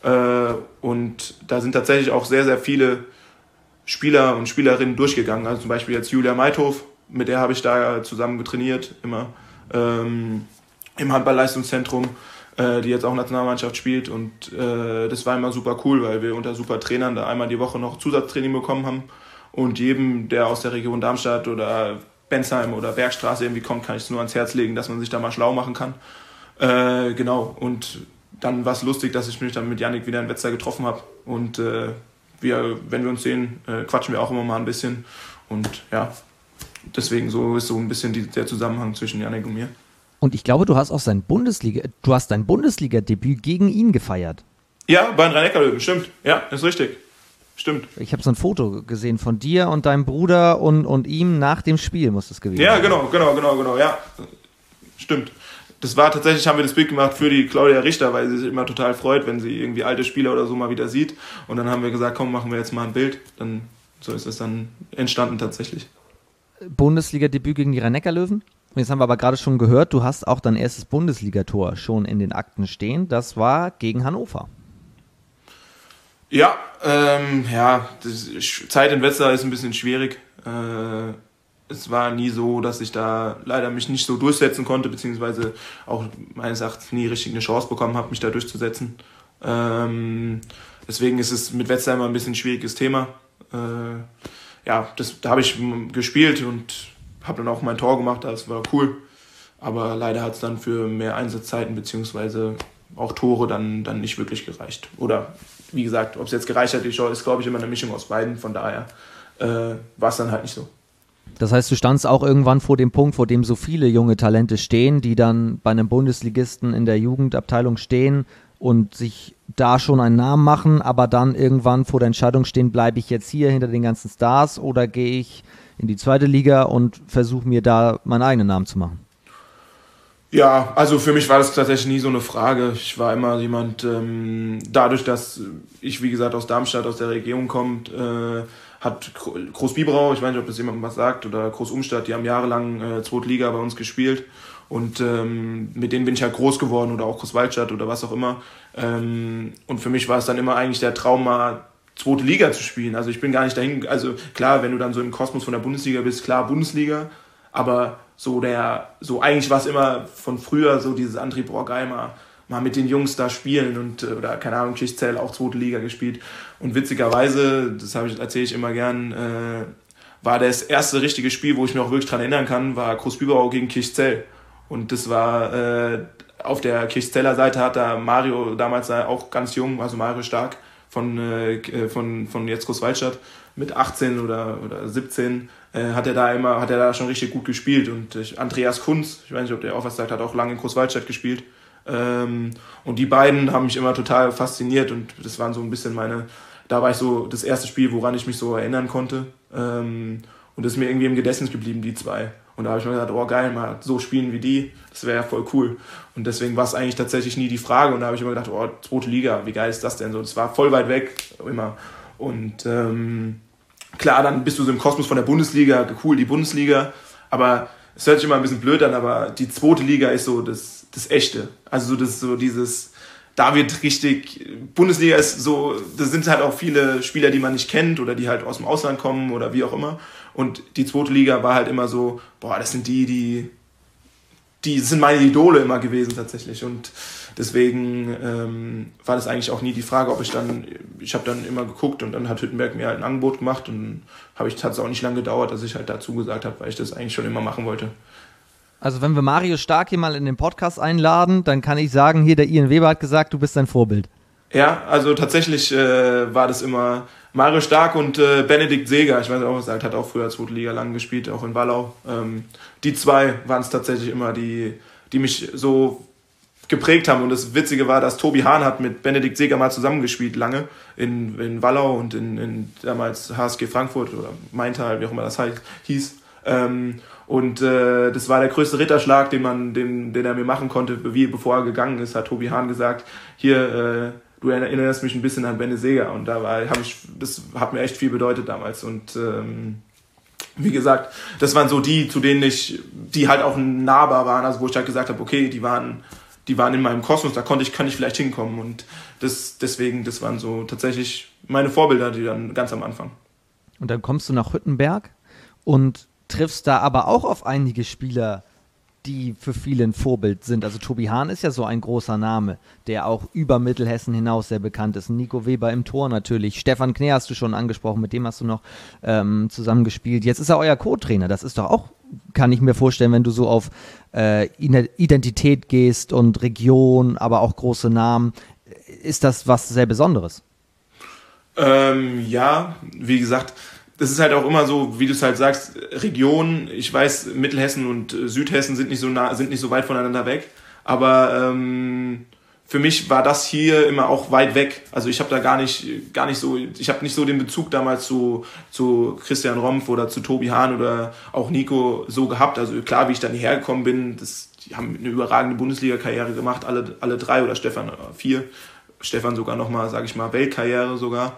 und da sind tatsächlich auch sehr, sehr viele Spieler und Spielerinnen durchgegangen, also zum Beispiel jetzt Julia Meithof, mit der habe ich da zusammen getrainiert, immer ähm, im Handball-Leistungszentrum, äh, die jetzt auch Nationalmannschaft spielt und äh, das war immer super cool, weil wir unter super Trainern da einmal die Woche noch Zusatztraining bekommen haben und jedem, der aus der Region Darmstadt oder Bensheim oder Bergstraße irgendwie kommt, kann ich es nur ans Herz legen, dass man sich da mal schlau machen kann. Äh, genau, und dann war es lustig, dass ich mich dann mit Yannick wieder in Wetzlar getroffen habe. Und äh, wir, wenn wir uns sehen, äh, quatschen wir auch immer mal ein bisschen. Und ja, deswegen so ist so ein bisschen die, der Zusammenhang zwischen Yannick und mir. Und ich glaube, du hast auch sein Bundesliga, du hast dein Bundesliga-Debüt gegen ihn gefeiert. Ja, bei den Rhein-Neckar-Löwen, stimmt. Ja, ist richtig. Stimmt. Ich habe so ein Foto gesehen von dir und deinem Bruder und, und ihm nach dem Spiel, muss das gewesen sein. Ja, genau, genau, genau, genau, ja. Stimmt. Das war tatsächlich, haben wir das Bild gemacht für die Claudia Richter, weil sie sich immer total freut, wenn sie irgendwie alte Spieler oder so mal wieder sieht. Und dann haben wir gesagt, komm, machen wir jetzt mal ein Bild. Dann, so ist es dann entstanden tatsächlich. Bundesliga-Debüt gegen die Rhein-Neckar-Löwen. Und jetzt haben wir aber gerade schon gehört, du hast auch dein erstes Bundesligator schon in den Akten stehen. Das war gegen Hannover. Ja, ähm, ja, das Zeit in Wetzlar ist ein bisschen schwierig. Äh, es war nie so, dass ich da leider mich nicht so durchsetzen konnte, beziehungsweise auch meines Erachtens nie richtig eine Chance bekommen habe, mich da durchzusetzen. Ähm, deswegen ist es mit Wetzlar immer ein bisschen ein schwieriges Thema. Äh, ja, das, da habe ich gespielt und habe dann auch mein Tor gemacht, das war cool. Aber leider hat es dann für mehr Einsatzzeiten, beziehungsweise auch Tore dann, dann nicht wirklich gereicht. Oder wie gesagt, ob es jetzt gereicht hat, ist, glaube ich, immer eine Mischung aus beiden. Von daher äh, war es dann halt nicht so. Das heißt, du standst auch irgendwann vor dem Punkt, vor dem so viele junge Talente stehen, die dann bei einem Bundesligisten in der Jugendabteilung stehen und sich da schon einen Namen machen, aber dann irgendwann vor der Entscheidung stehen, bleibe ich jetzt hier hinter den ganzen Stars oder gehe ich in die zweite Liga und versuche mir da meinen eigenen Namen zu machen? Ja, also für mich war das tatsächlich nie so eine Frage. Ich war immer jemand, ähm, dadurch, dass ich, wie gesagt, aus Darmstadt, aus der Region kommt, äh, hat Groß-Biberau, ich weiß nicht, ob das jemandem was sagt, oder Groß-Umstadt, die haben jahrelang äh, zweite Liga bei uns gespielt und ähm, mit denen bin ich halt groß geworden oder auch Groß-Waldstadt oder was auch immer. Ähm, und für mich war es dann immer eigentlich der Traum, mal zweite Liga zu spielen. Also ich bin gar nicht dahin, also klar, wenn du dann so im Kosmos von der Bundesliga bist, klar Bundesliga, aber so der, so eigentlich war es immer von früher so dieses Antrieb, boah geil, mal, mal mit den Jungs da spielen und, oder keine Ahnung, Kirchzell auch zweite Liga gespielt. Und witzigerweise, das habe ich, erzähle ich immer gern, äh, war das erste richtige Spiel, wo ich mich auch wirklich dran erinnern kann, war Groß-Biberau gegen Kirchzell. Und das war, äh, auf der Kirchzeller Seite hat da Mario damals auch ganz jung, also Mario Stark, von, äh, von, von jetzt Großwaldstadt mit achtzehn oder, oder siebzehn äh, hat er da immer, hat er da schon richtig gut gespielt. Und äh, Andreas Kunz, ich weiß nicht, ob der auch was sagt, hat auch lange in Großwaldstadt gespielt. Ähm, und die beiden haben mich immer total fasziniert und das waren so ein bisschen meine, da war ich so das erste Spiel, woran ich mich so erinnern konnte. Ähm, und das ist mir irgendwie im Gedächtnis geblieben, die zwei. Und da habe ich mir gedacht, oh geil, mal so spielen wie die, das wäre ja voll cool. Und deswegen war es eigentlich tatsächlich nie die Frage. Und da habe ich immer gedacht, oh, zweite Liga, wie geil ist das denn so? Das war voll weit weg, immer. Und ähm, klar, dann bist du so im Kosmos von der Bundesliga, cool, die Bundesliga. Aber es hört sich immer ein bisschen blöd an, aber die zweite Liga ist so das, das Echte. Also so, das, so dieses, da wird richtig, Bundesliga ist so, das sind halt auch viele Spieler, die man nicht kennt oder die halt aus dem Ausland kommen oder wie auch immer. Und die zweite Liga war halt immer so, boah, das sind die, die, die sind meine Idole immer gewesen tatsächlich. Und deswegen ähm, war das eigentlich auch nie die Frage, ob ich dann, ich habe dann immer geguckt und dann hat Hüttenberg mir halt ein Angebot gemacht und habe ich, hat es auch nicht lange gedauert, dass ich halt dazu gesagt habe, weil ich das eigentlich schon immer machen wollte. Also wenn wir Mario Stark hier mal in den Podcast einladen, dann kann ich sagen, hier der Ian Weber hat gesagt, du bist sein Vorbild. Ja, also tatsächlich äh, war das immer Mario Stark und äh, Benedikt Seeger, ich weiß auch, was er hat auch früher zweite Liga lang gespielt, auch in Wallau. Ähm, die zwei waren es tatsächlich immer, die, die mich so geprägt haben. Und das Witzige war, dass Tobi Hahn hat mit Benedikt Seeger mal zusammengespielt lange in, in Wallau und in, in damals H S G Frankfurt oder Maintal, wie auch immer das halt hieß. Ähm, und äh, das war der größte Ritterschlag, den man, den, den er mir machen konnte, wie bevor er gegangen ist, hat Tobi Hahn gesagt, hier, äh, du erinnerst mich ein bisschen an Benne Seeger. Und da war, hab ich, das hat mir echt viel bedeutet damals. Und ähm, wie gesagt, das waren so die, zu denen ich, die halt auch nahbar waren, also wo ich halt gesagt habe, okay, die waren, die waren in meinem Kosmos, da konnte ich, kann ich vielleicht hinkommen. Und das, deswegen, das waren so tatsächlich meine Vorbilder, die dann ganz am Anfang. Und dann kommst du nach Hüttenberg und triffst da aber auch auf einige Spieler, die für viele ein Vorbild sind. Also Tobi Hahn ist ja so ein großer Name, der auch über Mittelhessen hinaus sehr bekannt ist. Nico Weber im Tor natürlich. Stefan Knär hast du schon angesprochen, mit dem hast du noch ähm, zusammengespielt. Jetzt ist er euer Co-Trainer. Das ist doch auch, kann ich mir vorstellen, wenn du so auf äh, Identität gehst und Region, aber auch große Namen, ist das was sehr Besonderes? Ähm, ja, wie gesagt, das ist halt auch immer so, wie du es halt sagst, Region, ich weiß, Mittelhessen und Südhessen sind nicht so nah, sind nicht so weit voneinander weg, aber ähm, für mich war das hier immer auch weit weg. Also ich habe da gar nicht, gar nicht so, ich habe nicht so den Bezug damals zu, zu Christian Rompf oder zu Tobi Hahn oder auch Nico so gehabt. Also klar, wie ich dann hierher gekommen bin, das, die haben eine überragende Bundesliga-Karriere gemacht, alle, alle drei oder Stefan vier, Stefan sogar nochmal, sage ich mal, Weltkarriere sogar.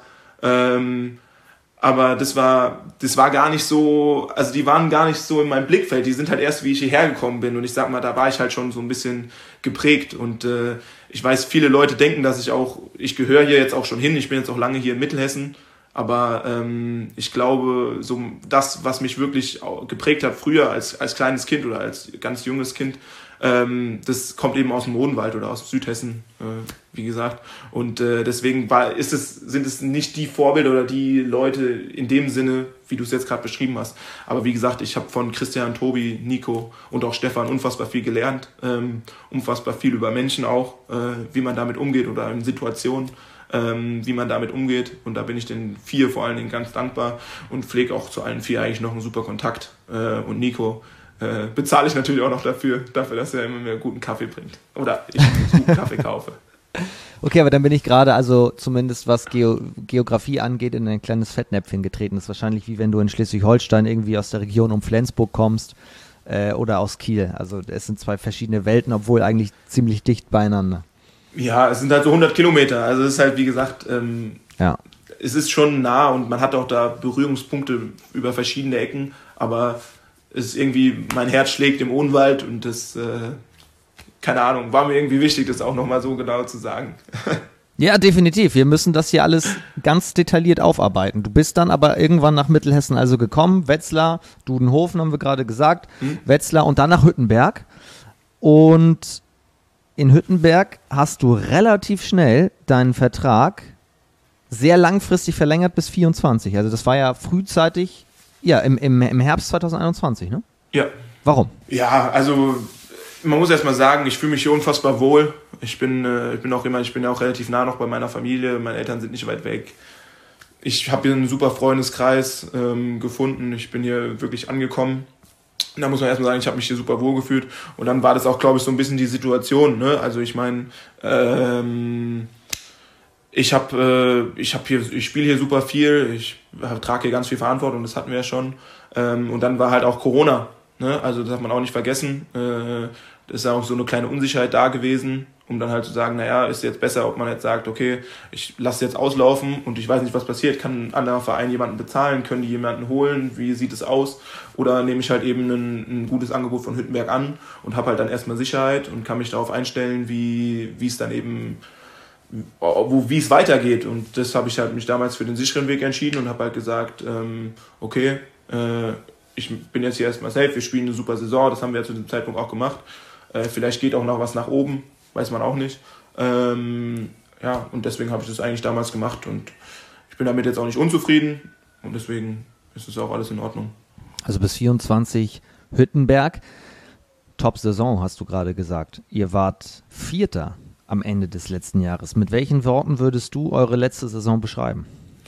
Ähm, Aber das war, das war gar nicht so, also die waren gar nicht so in meinem Blickfeld. Die sind halt erst, wie ich hierher gekommen bin. Und ich sag mal, da war ich halt schon so ein bisschen geprägt. Und äh, ich weiß, viele Leute denken, dass ich auch, ich gehöre hier jetzt auch schon hin. Ich bin jetzt auch lange hier in Mittelhessen. Aber ähm, ich glaube, so das, was mich wirklich geprägt hat früher als, als kleines Kind oder als ganz junges Kind, ähm, das kommt eben aus dem Odenwald oder aus Südhessen, äh, wie gesagt. Und äh, deswegen war, ist es, sind es nicht die Vorbilder oder die Leute in dem Sinne, wie du es jetzt gerade beschrieben hast. Aber wie gesagt, ich habe von Christian, Tobi, Nico und auch Stefan unfassbar viel gelernt. Ähm, unfassbar viel über Menschen auch, äh, wie man damit umgeht oder in Situationen. Ähm, wie man damit umgeht. Und da bin ich den vier vor allen Dingen ganz dankbar und pflege auch zu allen vier eigentlich noch einen super Kontakt. Äh, und Nico äh, bezahle ich natürlich auch noch dafür, dafür, dass er immer mir guten Kaffee bringt. Oder ich guten Kaffee kaufe. Okay, aber dann bin ich gerade, also zumindest was Geo- Geografie angeht, in ein kleines Fettnäpfchen getreten. Das ist wahrscheinlich wie wenn du in Schleswig-Holstein irgendwie aus der Region um Flensburg kommst äh, oder aus Kiel. Also es sind zwei verschiedene Welten, obwohl eigentlich ziemlich dicht beieinander. Ja, es sind halt so hundert Kilometer. Also es ist halt, wie gesagt, ähm, ja. Es ist schon nah und man hat auch da Berührungspunkte über verschiedene Ecken. Aber es ist irgendwie, mein Herz schlägt im Odenwald und das, äh, keine Ahnung, war mir irgendwie wichtig, das auch nochmal so genau zu sagen. Ja, definitiv. Wir müssen das hier alles ganz detailliert aufarbeiten. Du bist dann aber irgendwann nach Mittelhessen also gekommen. Wetzlar, Dudenhofen haben wir gerade gesagt. Hm. Wetzlar und dann nach Hüttenberg. Und in Hüttenberg hast du relativ schnell deinen Vertrag sehr langfristig verlängert bis vierundzwanzig. Also das war ja frühzeitig, ja, im, im, im Herbst zwanzig einundzwanzig, ne? Ja. Warum? Ja, also man muss erst mal sagen, ich fühle mich hier unfassbar wohl. Ich bin, äh, ich bin auch immer, ich bin ja auch relativ nah noch bei meiner Familie. Meine Eltern sind nicht weit weg. Ich habe hier einen super Freundeskreis ähm, gefunden. Ich bin hier wirklich angekommen. Und da muss man erstmal sagen, ich habe mich hier super wohl gefühlt. Und dann war das auch, glaube ich, so ein bisschen die Situation. Ne? Also ich meine, ähm, ich habe, äh, ich habe hier, ich spiele hier super viel. Ich trage hier ganz viel Verantwortung. Das hatten wir ja schon. Ähm, und dann war halt auch Corona. Ne? Also das darf man auch nicht vergessen. Äh, das ist ja auch so eine kleine Unsicherheit da gewesen, um dann halt zu sagen, naja, ist jetzt besser, ob man jetzt sagt, okay, ich lasse jetzt auslaufen und ich weiß nicht, was passiert. Kann ein anderer Verein jemanden bezahlen? Können die jemanden holen? Wie sieht es aus? Oder nehme ich halt eben ein, ein gutes Angebot von Hüttenberg an und habe halt dann erstmal Sicherheit und kann mich darauf einstellen, wie wie es dann eben, wo, wie es weitergeht. Und das habe ich halt mich damals für den sicheren Weg entschieden und habe halt gesagt, ähm, okay, äh, ich bin jetzt hier erstmal safe, wir spielen eine super Saison, das haben wir ja zu dem Zeitpunkt auch gemacht. Äh, vielleicht geht auch noch was nach oben, weiß man auch nicht. Ähm, ja, und deswegen habe ich das eigentlich damals gemacht und ich bin damit jetzt auch nicht unzufrieden und deswegen ist es auch alles in Ordnung. Also bis vierundzwanzig Hüttenberg, Top-Saison hast du gerade gesagt. Ihr wart Vierter am Ende des letzten Jahres. Mit welchen Worten würdest du eure letzte Saison beschreiben?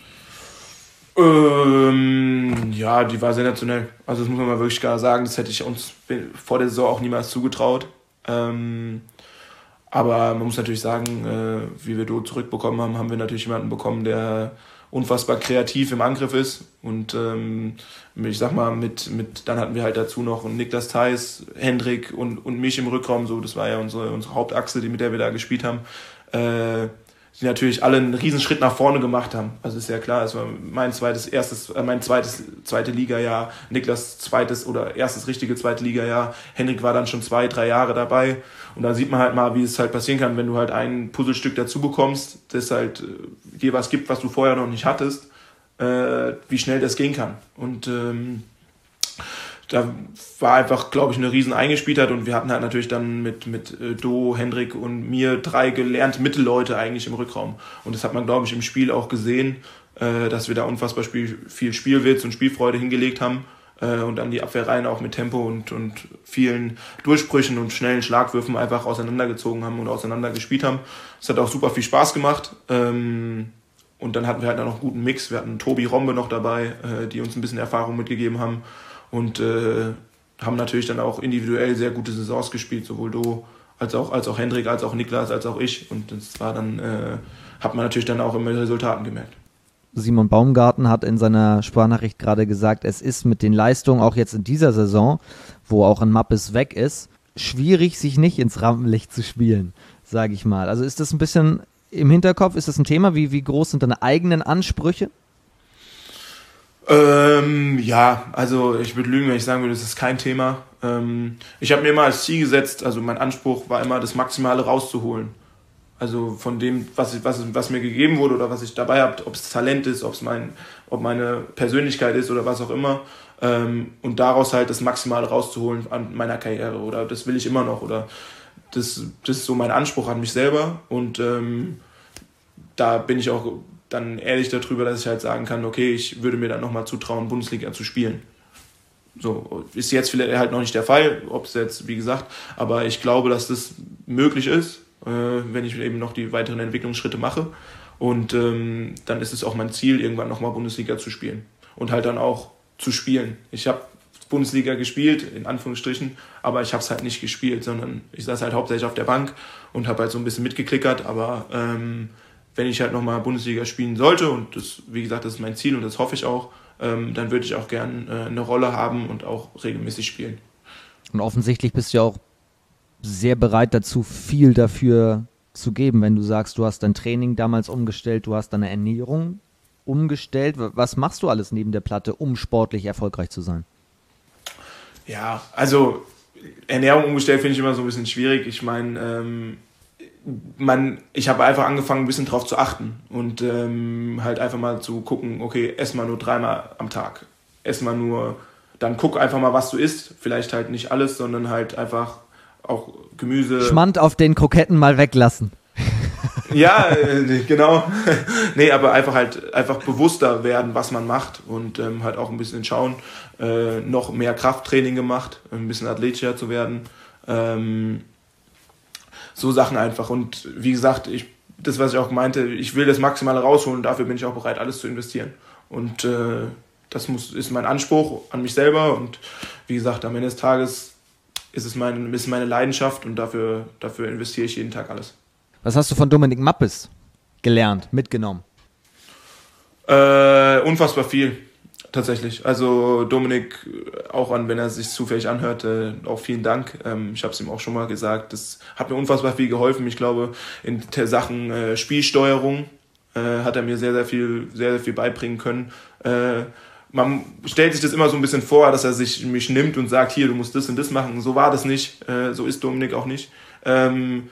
Ähm, ja, die war sensationell. Also das muss man mal wirklich klar sagen, das hätte ich uns vor der Saison auch niemals zugetraut. Ähm, aber man muss natürlich sagen, äh, wie wir dort zurückbekommen haben, haben wir natürlich jemanden bekommen, der unfassbar kreativ im Angriff ist. Und ähm, ich sag mal, mit, mit dann hatten wir halt dazu noch Niklas Theis, Hendrik und, und mich im Rückraum. So, das war ja unsere, unsere Hauptachse, die, mit der wir da gespielt haben. Äh, die natürlich alle einen riesen Schritt nach vorne gemacht haben. Also ist ja klar, es war mein zweites, erstes, äh, mein zweites, zweite Liga-Jahr, Niklas zweites oder erstes richtige zweite Liga-Jahr. Henrik war dann schon zwei, drei Jahre dabei. Und da sieht man halt mal, wie es halt passieren kann, wenn du halt ein Puzzlestück dazu bekommst, das halt äh, dir was gibt, was du vorher noch nicht hattest, äh, wie schnell das gehen kann. Und ähm, da war einfach, glaube ich, eine riesen Eingespieltheit und wir hatten halt natürlich dann mit, mit Do, Hendrik und mir drei gelernte Mittelleute eigentlich im Rückraum. Und das hat man, glaube ich, im Spiel auch gesehen, äh, dass wir da unfassbar Spiel, viel Spielwitz und Spielfreude hingelegt haben äh, und dann die Abwehrreihen auch mit Tempo und, und vielen Durchbrüchen und schnellen Schlagwürfen einfach auseinandergezogen haben und auseinandergespielt haben. Es hat auch super viel Spaß gemacht. Ähm, und dann hatten wir halt noch einen guten Mix. Wir hatten Tobi Rombe noch dabei, äh, die uns ein bisschen Erfahrung mitgegeben haben. Und äh, haben natürlich dann auch individuell sehr gute Saisons gespielt, sowohl Do als auch, als auch Hendrik, als auch Niklas, als auch ich. Und das war dann, äh, hat man natürlich dann auch immer Resultaten gemerkt. Simon Baumgarten hat in seiner Sprachnachricht gerade gesagt, es ist mit den Leistungen auch jetzt in dieser Saison, wo auch ein Mappes weg ist, schwierig, sich nicht ins Rampenlicht zu spielen, sage ich mal. Also ist das ein bisschen im Hinterkopf, ist das ein Thema? Wie, wie groß sind deine eigenen Ansprüche? Ähm, ja, also ich würde lügen, wenn ich sagen würde, das ist kein Thema. Ähm, ich habe mir immer als Ziel gesetzt, also mein Anspruch war immer, das Maximale rauszuholen. Also von dem, was, was, was mir gegeben wurde oder was ich dabei habe, ob es Talent ist, ob es mein, ob meine Persönlichkeit ist oder was auch immer. Ähm, und daraus halt das Maximale rauszuholen an meiner Karriere. Oder das will ich immer noch. Oder das, das ist so mein Anspruch an mich selber. Und ähm, da bin ich auch dann ehrlich darüber, dass ich halt sagen kann, okay, ich würde mir dann nochmal zutrauen, Bundesliga zu spielen. So, ist jetzt vielleicht halt noch nicht der Fall, ob es jetzt, wie gesagt, aber ich glaube, dass das möglich ist, äh, wenn ich eben noch die weiteren Entwicklungsschritte mache. Und ähm, dann ist es auch mein Ziel, irgendwann nochmal Bundesliga zu spielen. Und halt dann auch zu spielen. Ich habe Bundesliga gespielt, in Anführungsstrichen, aber ich habe es halt nicht gespielt, sondern ich saß halt hauptsächlich auf der Bank und habe halt so ein bisschen mitgeklickert, aber ähm, wenn ich halt nochmal Bundesliga spielen sollte, und das, wie gesagt, das ist mein Ziel und das hoffe ich auch, ähm, dann würde ich auch gern äh, eine Rolle haben und auch regelmäßig spielen. Und offensichtlich bist du ja auch sehr bereit dazu, viel dafür zu geben, wenn du sagst, du hast dein Training damals umgestellt, du hast deine Ernährung umgestellt. Was machst du alles neben der Platte, um sportlich erfolgreich zu sein? Ja, also Ernährung umgestellt finde ich immer so ein bisschen schwierig. Ich meine, ähm, man, ich habe einfach angefangen, ein bisschen drauf zu achten und ähm, halt einfach mal zu gucken, okay, ess mal nur dreimal am Tag. Ess mal nur, dann guck einfach mal, was du isst. Vielleicht halt nicht alles, sondern halt einfach auch Gemüse. Schmand auf den Kroketten mal weglassen. Ja, äh, genau. Nee, aber einfach halt einfach bewusster werden, was man macht und ähm, halt auch ein bisschen schauen, äh, noch mehr Krafttraining gemacht, ein bisschen athletischer zu werden. Ähm, so Sachen einfach. Und wie gesagt, ich, das, was ich auch meinte, ich will das Maximale rausholen und dafür bin ich auch bereit, alles zu investieren. Und äh, das muss, ist mein Anspruch an mich selber. Und wie gesagt, am Ende des Tages ist es mein, ist meine Leidenschaft und dafür, dafür investiere ich jeden Tag alles. Was hast du von Dominik Mappes gelernt, mitgenommen? Äh, unfassbar viel, tatsächlich. Also Dominik, auch an, wenn er sich zufällig anhört, äh, auch vielen Dank. Ähm, ich habe es ihm auch schon mal gesagt. Das hat mir unfassbar viel geholfen. Ich glaube, in der Sachen äh, Spielsteuerung äh, hat er mir sehr, sehr viel, sehr, sehr viel beibringen können. Äh, man stellt sich das immer so ein bisschen vor, dass er sich mich nimmt und sagt, hier, du musst das und das machen. So war das nicht. Äh, so ist Dominik auch nicht. Ähm,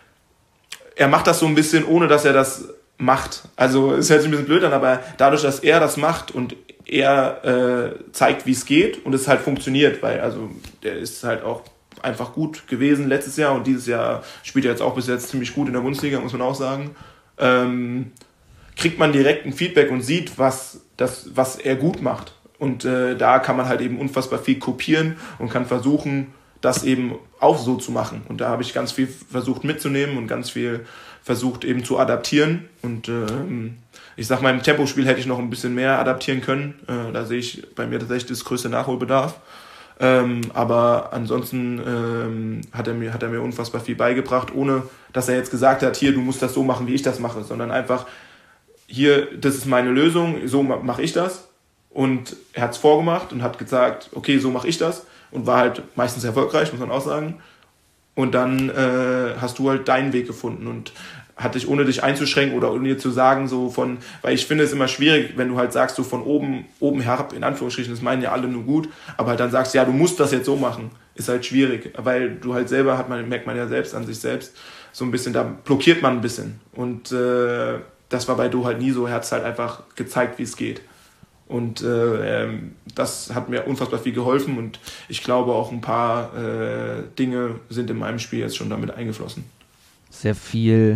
er macht das so ein bisschen, ohne dass er das macht. Also es hört sich ein bisschen blöd an, aber dadurch, dass er das macht und er äh, zeigt, wie es geht und es halt funktioniert, weil also der ist halt auch einfach gut gewesen letztes Jahr und dieses Jahr spielt er jetzt auch bis jetzt ziemlich gut in der Bundesliga, muss man auch sagen, ähm, kriegt man direkt ein Feedback und sieht, was, das, was er gut macht. Und äh, da kann man halt eben unfassbar viel kopieren und kann versuchen, das eben auch so zu machen. Und da habe ich ganz viel versucht mitzunehmen und ganz viel versucht eben zu adaptieren. Und ähm, ich sag mal, im Tempospiel hätte ich noch ein bisschen mehr adaptieren können. Äh, da sehe ich bei mir tatsächlich das größte Nachholbedarf. Ähm, aber ansonsten ähm, hat er mir, hat er mir unfassbar viel beigebracht, ohne dass er jetzt gesagt hat, hier, du musst das so machen, wie ich das mache, sondern einfach, hier, das ist meine Lösung, so mache ich das. Und er hat es vorgemacht und hat gesagt, okay, so mache ich das. Und war halt meistens erfolgreich, muss man auch sagen. Und dann äh, hast du halt deinen Weg gefunden und hat dich, ohne dich einzuschränken oder ohne dir zu sagen, so von, weil ich finde es immer schwierig, wenn du halt sagst, so von oben, oben herab, in Anführungsstrichen, das meinen ja alle nur gut, aber halt dann sagst, ja, du musst das jetzt so machen, ist halt schwierig, weil du halt selber, hat man, merkt man ja selbst an sich selbst, so ein bisschen, da blockiert man ein bisschen. Und äh, das war bei Du halt nie so, er hat es halt einfach gezeigt, wie es geht. Und äh, ähm, das hat mir unfassbar viel geholfen und ich glaube auch ein paar äh, Dinge sind in meinem Spiel jetzt schon damit eingeflossen. Sehr viel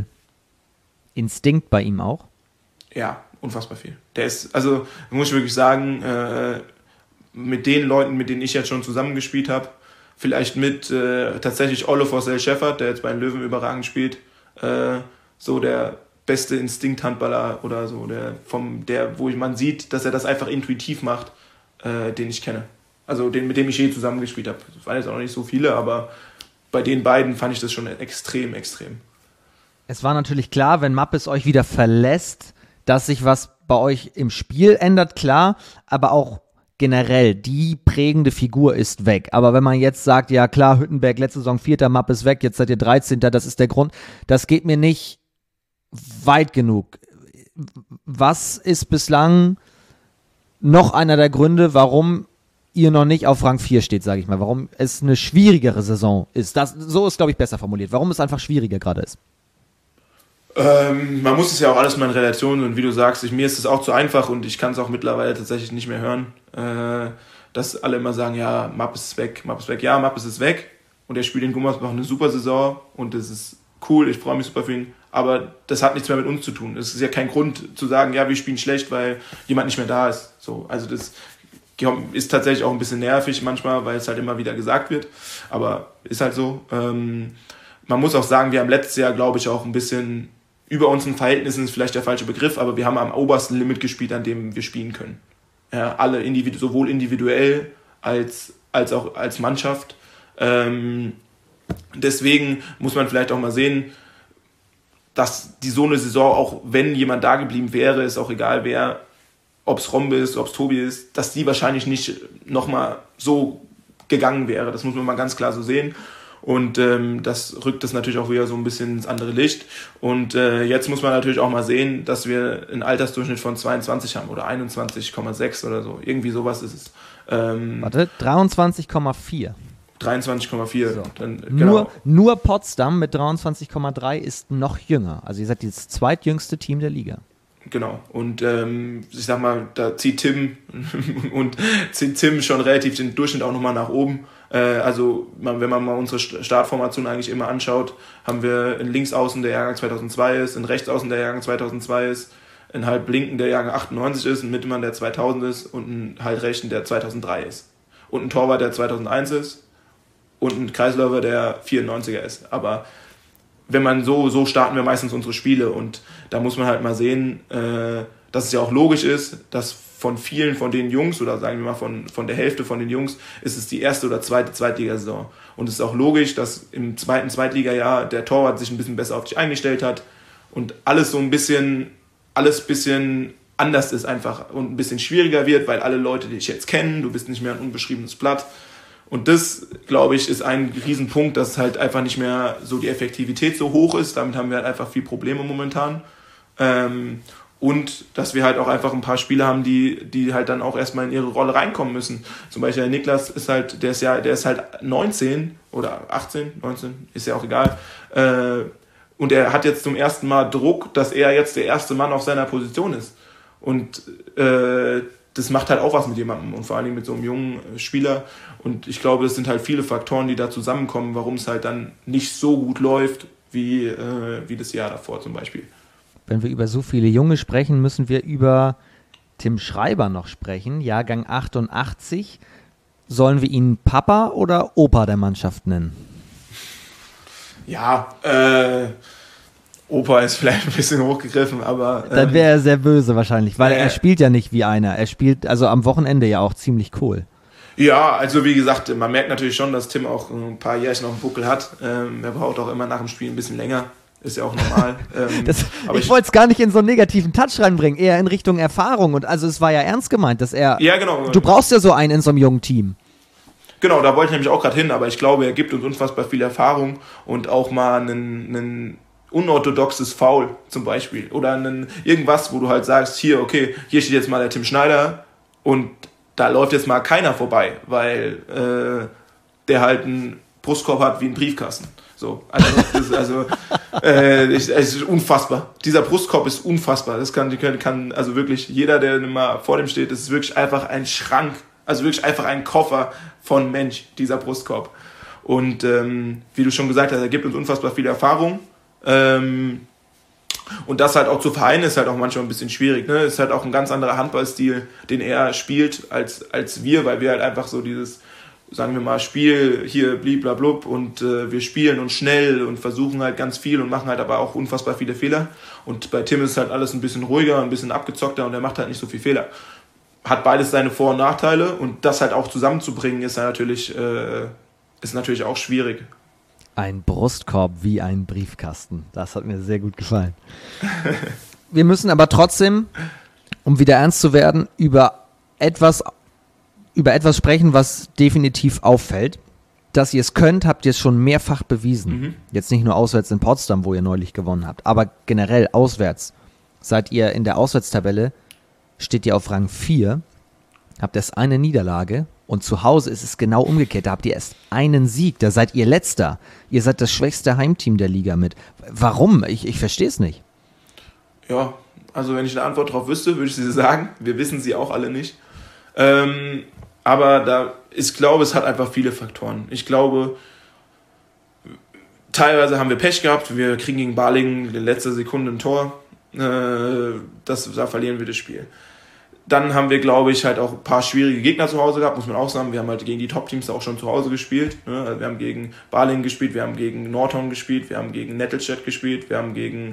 Instinkt bei ihm auch? Ja, unfassbar viel. Der ist, also muss ich wirklich sagen, äh, mit den Leuten, mit denen ich jetzt schon zusammengespielt habe, vielleicht mit äh, tatsächlich Olle Forsell-Scheffert, der jetzt bei den Löwen überragend spielt, äh, so der beste Instinkt-Handballer oder so, der vom der, wo man sieht, dass er das einfach intuitiv macht, äh, den ich kenne. Also den, mit dem ich je zusammengespielt habe. Das waren jetzt auch noch nicht so viele, aber bei den beiden fand ich das schon extrem, extrem. Es war natürlich klar, wenn Mappes euch wieder verlässt, dass sich was bei euch im Spiel ändert, klar, aber auch generell, die prägende Figur ist weg. Aber wenn man jetzt sagt, ja klar, Hüttenberg, letzte Saison Vierter, Mappes weg, jetzt seid ihr dreizehnter, das ist der Grund, das geht mir nicht weit genug. Was ist bislang noch einer der Gründe, warum ihr noch nicht auf Rang vier steht, sage ich mal? Warum es eine schwierigere Saison ist? Das, so ist, glaube ich, besser formuliert. Warum es einfach schwieriger gerade ist? Ähm, man muss es ja auch alles mal in Relation und wie du sagst, ich, mir ist es auch zu einfach und ich kann es auch mittlerweile tatsächlich nicht mehr hören, äh, dass alle immer sagen, ja, Mappes ist weg, Mappes ist weg. Ja, Mappes ist weg und er spielt in Gummersbach eine super Saison und das ist cool, ich freue mich super für ihn. Aber das hat nichts mehr mit uns zu tun. Es ist ja kein Grund zu sagen, ja, wir spielen schlecht, weil jemand nicht mehr da ist. So, also das ist tatsächlich auch ein bisschen nervig manchmal, weil es halt immer wieder gesagt wird. Aber ist halt so. Ähm, man muss auch sagen, wir haben letztes Jahr, glaube ich, auch ein bisschen über unseren Verhältnissen, ist vielleicht der falsche Begriff, aber wir haben am obersten Limit gespielt, an dem wir spielen können. Ja, alle individu- sowohl individuell als, als auch als Mannschaft. Ähm, deswegen muss man vielleicht auch mal sehen, dass die so eine Saison, auch wenn jemand da geblieben wäre, ist auch egal wer, ob es Rombe ist, ob es Tobi ist, dass die wahrscheinlich nicht nochmal so gegangen wäre. Das muss man mal ganz klar so sehen. Und ähm, das rückt das natürlich auch wieder so ein bisschen ins andere Licht. Und äh, jetzt muss man natürlich auch mal sehen, dass wir einen Altersdurchschnitt von zweiundzwanzig haben oder einundzwanzig Komma sechs oder so. Irgendwie sowas ist es. Ähm, Warte, dreiundzwanzig Komma vier. dreiundzwanzig Komma vier. So. Dann, nur, genau. nur Potsdam mit dreiundzwanzig Komma drei ist noch jünger. Also ihr seid das zweitjüngste Team der Liga. Genau. Und ähm, ich sag mal, da zieht Tim und zieht Tim schon relativ den Durchschnitt auch nochmal nach oben. Äh, also man, wenn man mal unsere Startformation eigentlich immer anschaut, haben wir einen Linksaußen, der Jahrgang zweitausendzwei ist, einen Rechtsaußen, der Jahrgang zweitausendzwei ist, einen Halblinken, der Jahrgang achtundneunzig ist, einen Mittelmann, der zweitausend ist und einen Halbrechten, der zweitausenddrei ist und einen Torwart, der zweitausendeins ist. Und einen Torwart, der zweitausendeins ist. Und ein Torwart, der zweitausendeins ist. und ein Kreisläufer, der vierundneunziger ist. Aber wenn man so, so starten wir meistens unsere Spiele und da muss man halt mal sehen, äh, dass es ja auch logisch ist, dass von vielen von den Jungs oder sagen wir mal von, von der Hälfte von den Jungs ist es die erste oder zweite Zweitligasaison. Und es ist auch logisch, dass im zweiten Zweitligajahr der Torwart sich ein bisschen besser auf dich eingestellt hat und alles so ein bisschen, alles ein bisschen anders ist einfach und ein bisschen schwieriger wird, weil alle Leute dich jetzt kennen, du bist nicht mehr ein unbeschriebenes Blatt. Und das, glaube ich, ist ein Riesenpunkt, dass halt einfach nicht mehr so die Effektivität so hoch ist. Damit haben wir halt einfach viel Probleme momentan. Ähm, und dass wir halt auch einfach ein paar Spieler haben, die, die halt dann auch erstmal in ihre Rolle reinkommen müssen. Zum Beispiel der Niklas ist halt, der ist ja, der ist halt neunzehn oder achtzehn, neunzehn, ist ja auch egal. Äh, und er hat jetzt zum ersten Mal Druck, dass er jetzt der erste Mann auf seiner Position ist. Und äh, das macht halt auch was mit jemandem und vor allen Dingen mit so einem jungen Spieler. Und ich glaube, es sind halt viele Faktoren, die da zusammenkommen, warum es halt dann nicht so gut läuft, wie, äh, wie das Jahr davor zum Beispiel. Wenn wir über so viele Junge sprechen, müssen wir über Tim Schreiber noch sprechen, Jahrgang achtundachtzig. Sollen wir ihn Papa oder Opa der Mannschaft nennen? Ja, äh, Opa ist vielleicht ein bisschen hochgegriffen, aber... Ähm, Dann wäre er sehr böse wahrscheinlich, weil äh, er spielt ja nicht wie einer. Er spielt also am Wochenende ja auch ziemlich cool. Ja, also wie gesagt, man merkt natürlich schon, dass Tim auch ein paar Jährchen auf dem Buckel hat. Ähm, er braucht auch immer nach dem Spiel ein bisschen länger. Ist ja auch normal. ähm, das, aber ich ich wollte es gar nicht in so einen negativen Touch reinbringen, eher in Richtung Erfahrung. Und also es war ja ernst gemeint, dass er... Ja, genau. Du brauchst ja so einen in so einem jungen Team. Genau, da wollte ich nämlich auch gerade hin, aber ich glaube, er gibt uns unfassbar viel Erfahrung und auch mal einen, einen unorthodoxes Foul zum Beispiel oder einen, irgendwas, wo du halt sagst, hier, okay, hier steht jetzt mal der Tim Schneider und da läuft jetzt mal keiner vorbei, weil äh, der halt einen Brustkorb hat wie ein Briefkasten. So, also, das ist, also äh, ich, es ist unfassbar. Dieser Brustkorb ist unfassbar. Das kann, kann also wirklich jeder, der mal vor dem steht, das ist wirklich einfach ein Schrank. Also wirklich einfach ein Koffer von Mensch, dieser Brustkorb. Und ähm, wie du schon gesagt hast, er gibt uns unfassbar viel Erfahrung. Ähm, und das halt auch zu vereinen, ist halt auch manchmal ein bisschen schwierig. Ne? Ist halt auch ein ganz anderer Handballstil, den er spielt als, als wir, weil wir halt einfach so dieses, sagen wir mal, Spiel hier bliblablub und äh, wir spielen uns schnell und versuchen halt ganz viel und machen halt aber auch unfassbar viele Fehler. Und bei Tim ist halt alles ein bisschen ruhiger, ein bisschen abgezockter und er macht halt nicht so viel Fehler. Hat beides seine Vor- und Nachteile und das halt auch zusammenzubringen ist ja natürlich, äh, ist natürlich auch schwierig. Ein Brustkorb wie ein Briefkasten. Das hat mir sehr gut gefallen. Wir müssen aber trotzdem, um wieder ernst zu werden, über etwas, über etwas sprechen, was definitiv auffällt. Dass ihr es könnt, habt ihr es schon mehrfach bewiesen. Mhm. Jetzt nicht nur auswärts in Potsdam, wo ihr neulich gewonnen habt, aber generell auswärts. Seid ihr in der Auswärtstabelle, steht ihr auf Rang vier, habt erst eine Niederlage und zu Hause ist es genau umgekehrt. Da habt ihr erst einen Sieg, da seid ihr Letzter. Ihr seid das schwächste Heimteam der Liga mit. Warum? Ich, ich verstehe es nicht. Ja, also wenn ich eine Antwort drauf wüsste, würde ich sie sagen. Wir wissen sie auch alle nicht. Ähm, aber da, ich glaube, es hat einfach viele Faktoren. Ich glaube, teilweise haben wir Pech gehabt. Wir kriegen gegen Balingen in letzter Sekunde ein Tor. Äh, das, da verlieren wir das Spiel. Dann haben wir, glaube ich, halt auch ein paar schwierige Gegner zu Hause gehabt, muss man auch sagen. Wir haben halt gegen die Top-Teams auch schon zu Hause gespielt. Ne? Also wir haben gegen Balingen gespielt, wir haben gegen Nordhorn gespielt, wir haben gegen Nettelstedt gespielt, wir haben gegen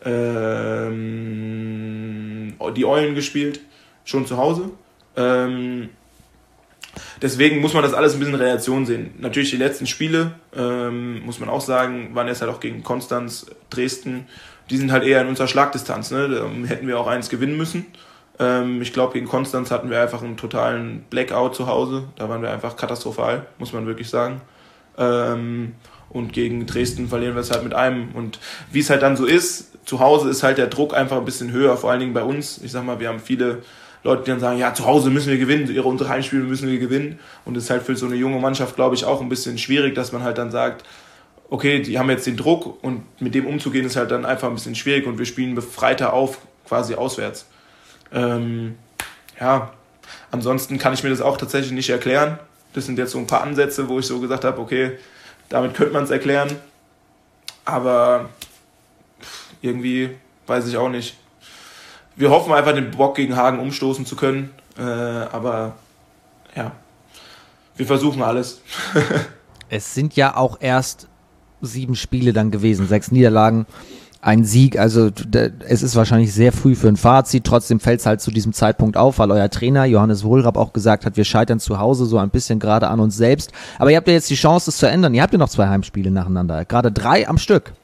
ähm, die Eulen gespielt, schon zu Hause. Ähm, deswegen muss man das alles ein bisschen in Relation sehen. Natürlich die letzten Spiele, ähm, muss man auch sagen, waren jetzt halt auch gegen Konstanz, Dresden. Die sind halt eher in unserer Schlagdistanz. Ne? Da hätten wir auch eins gewinnen müssen. Ich glaube, gegen Konstanz hatten wir einfach einen totalen Blackout zu Hause. Da waren wir einfach katastrophal, muss man wirklich sagen. Und gegen Dresden verlieren wir es halt mit einem. Und wie es halt dann so ist, zu Hause ist halt der Druck einfach ein bisschen höher, vor allen Dingen bei uns. Ich sag mal, wir haben viele Leute, die dann sagen, ja, zu Hause müssen wir gewinnen, ihre unsere Heimspiele müssen wir gewinnen. Und es ist halt für so eine junge Mannschaft, glaube ich, auch ein bisschen schwierig, dass man halt dann sagt, okay, die haben jetzt den Druck und mit dem umzugehen ist halt dann einfach ein bisschen schwierig und wir spielen befreiter auf, quasi auswärts. Ähm, ja, ansonsten kann ich mir das auch tatsächlich nicht erklären. Das sind jetzt so ein paar Ansätze, wo ich so gesagt habe, okay, damit könnte man es erklären. Aber irgendwie weiß ich auch nicht. Wir hoffen einfach, den Bock gegen Hagen umstoßen zu können. Äh, aber ja, wir versuchen alles. Es sind ja auch erst sieben Spiele dann gewesen, sechs Niederlagen, ein Sieg, also d- es ist wahrscheinlich sehr früh für ein Fazit, trotzdem fällt es halt zu diesem Zeitpunkt auf, weil euer Trainer Johannes Wohlrab auch gesagt hat, wir scheitern zu Hause so ein bisschen gerade an uns selbst, aber ihr habt ja jetzt die Chance, es zu ändern, ihr habt ja noch zwei Heimspiele nacheinander, gerade drei am Stück.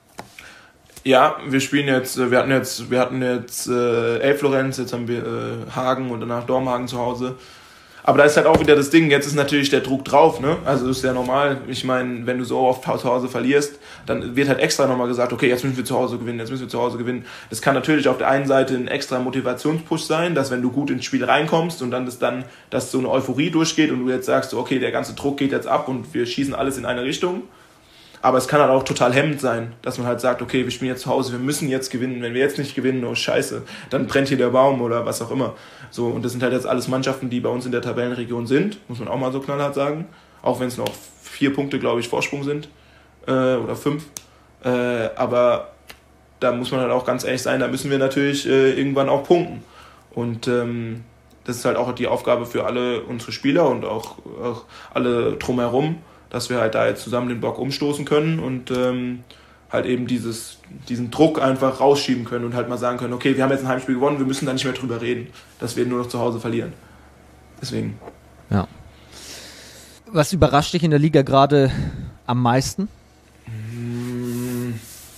Ja, wir spielen jetzt, wir hatten jetzt, wir hatten jetzt äh, Elf-Florenz, jetzt haben wir äh, Hagen und danach Dormagen zu Hause. Aber da ist halt auch wieder das Ding, jetzt ist natürlich der Druck drauf, ne? Also ist ja normal. Ich meine, wenn du so oft zu Hause verlierst, dann wird halt extra nochmal gesagt, okay, jetzt müssen wir zu Hause gewinnen, jetzt müssen wir zu Hause gewinnen. Das kann natürlich auf der einen Seite ein extra Motivationspush sein, dass wenn du gut ins Spiel reinkommst und dann, das dann, dass so eine Euphorie durchgeht und du jetzt sagst, okay, der ganze Druck geht jetzt ab und wir schießen alles in eine Richtung. Aber es kann halt auch total hemmend sein, dass man halt sagt, okay, wir spielen jetzt zu Hause, wir müssen jetzt gewinnen. Wenn wir jetzt nicht gewinnen, oh Scheiße, dann brennt hier der Baum oder was auch immer. So, und das sind halt jetzt alles Mannschaften, die bei uns in der Tabellenregion sind, muss man auch mal so knallhart sagen. Auch wenn es noch vier Punkte, glaube ich, Vorsprung sind äh, oder fünf. Äh, aber da muss man halt auch ganz ehrlich sein, da müssen wir natürlich äh, irgendwann auch punkten. Und ähm, das ist halt auch die Aufgabe für alle unsere Spieler und auch, auch alle drumherum, dass wir halt da jetzt zusammen den Block umstoßen können und ähm, halt eben dieses, diesen Druck einfach rausschieben können und halt mal sagen können, okay, wir haben jetzt ein Heimspiel gewonnen, wir müssen da nicht mehr drüber reden, dass wir nur noch zu Hause verlieren. Deswegen. Ja. Was überrascht dich in der Liga gerade am meisten? Hm,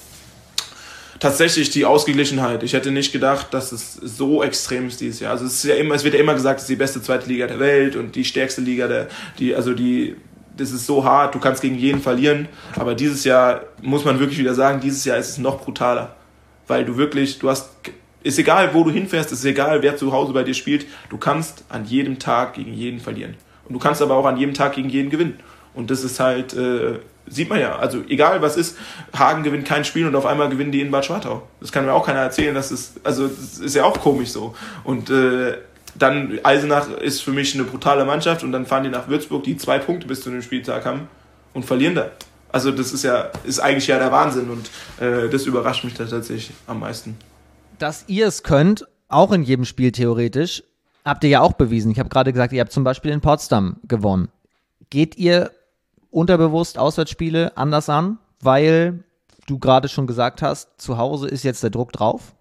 tatsächlich die Ausgeglichenheit. Ich hätte nicht gedacht, dass es so extrem ist dieses Jahr. Also es ist ja immer, es wird ja immer gesagt, es ist die beste zweite Liga der Welt und die stärkste Liga der, die, also die das ist so hart, du kannst gegen jeden verlieren, aber dieses Jahr muss man wirklich wieder sagen, dieses Jahr ist es noch brutaler, weil du wirklich, du hast, ist egal, wo du hinfährst, ist egal, wer zu Hause bei dir spielt, du kannst an jedem Tag gegen jeden verlieren und du kannst aber auch an jedem Tag gegen jeden gewinnen und das ist halt, äh, sieht man ja, also egal was ist, Hagen gewinnt kein Spiel und auf einmal gewinnen die in Bad Schwartau, das kann mir auch keiner erzählen, das ist, also das ist ja auch komisch so und äh, dann Eisenach ist für mich eine brutale Mannschaft und dann fahren die nach Würzburg, die zwei Punkte bis zu dem Spieltag haben und verlieren da. Also das ist ja ist eigentlich ja der Wahnsinn und äh, das überrascht mich da tatsächlich am meisten. Dass ihr es könnt, auch in jedem Spiel theoretisch, habt ihr ja auch bewiesen. Ich habe gerade gesagt, ihr habt zum Beispiel in Potsdam gewonnen. Geht ihr unterbewusst Auswärtsspiele anders an, weil du gerade schon gesagt hast, zu Hause ist jetzt der Druck drauf?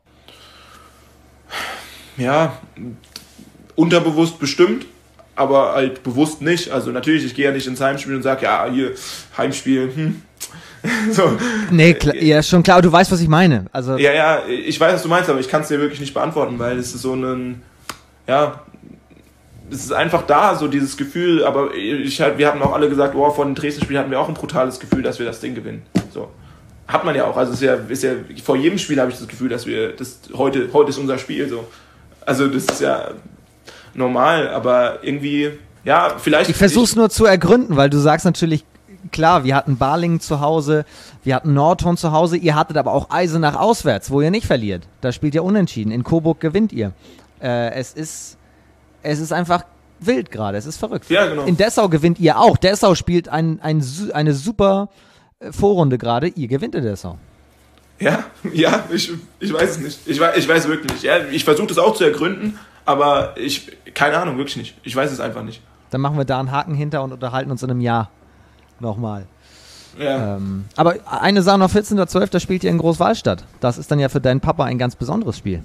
Ja, unterbewusst bestimmt, aber halt bewusst nicht. Also natürlich, ich gehe ja nicht ins Heimspiel und sage, ja, hier, Heimspiel, hm. So. Nee, klar, ja, schon klar, du weißt, was ich meine. Also ja, ja, ich weiß, was du meinst, aber ich kann es dir wirklich nicht beantworten, weil es ist so ein, ja, es ist einfach da, so dieses Gefühl, aber ich halt, wir hatten auch alle gesagt, oh, vor dem Dresden-Spiel hatten wir auch ein brutales Gefühl, dass wir das Ding gewinnen. So. Hat man ja auch, also es ist ja, ist ja, vor jedem Spiel habe ich das Gefühl, dass wir, das, heute, heute ist unser Spiel, so. Also das ist ja normal, aber irgendwie, ja, vielleicht... Ich versuche es nur zu ergründen, weil du sagst natürlich, klar, wir hatten Balingen zu Hause, wir hatten Nordhorn zu Hause, ihr hattet aber auch Eisenach auswärts, wo ihr nicht verliert. Da spielt ihr unentschieden, in Coburg gewinnt ihr. Äh, es ist, es ist einfach wild gerade, es ist verrückt. Ja, genau. In Dessau gewinnt ihr auch, Dessau spielt ein, ein, eine super Vorrunde gerade, ihr gewinnt in Dessau. Ja, ja, ich, ich weiß es nicht. Ich weiß, ich weiß wirklich nicht. Ja, ich versuche das auch zu ergründen, aber ich, keine Ahnung, wirklich nicht. Ich weiß es einfach nicht. Dann machen wir da einen Haken hinter und unterhalten uns in einem Jahr nochmal. Ja. Ähm, aber eine Sache noch, vierzehnter zwölfter spielt ihr in Großwallstadt. Das ist dann ja für deinen Papa ein ganz besonderes Spiel.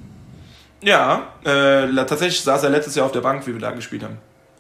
Ja, äh, tatsächlich saß er letztes Jahr auf der Bank, wie wir da gespielt haben.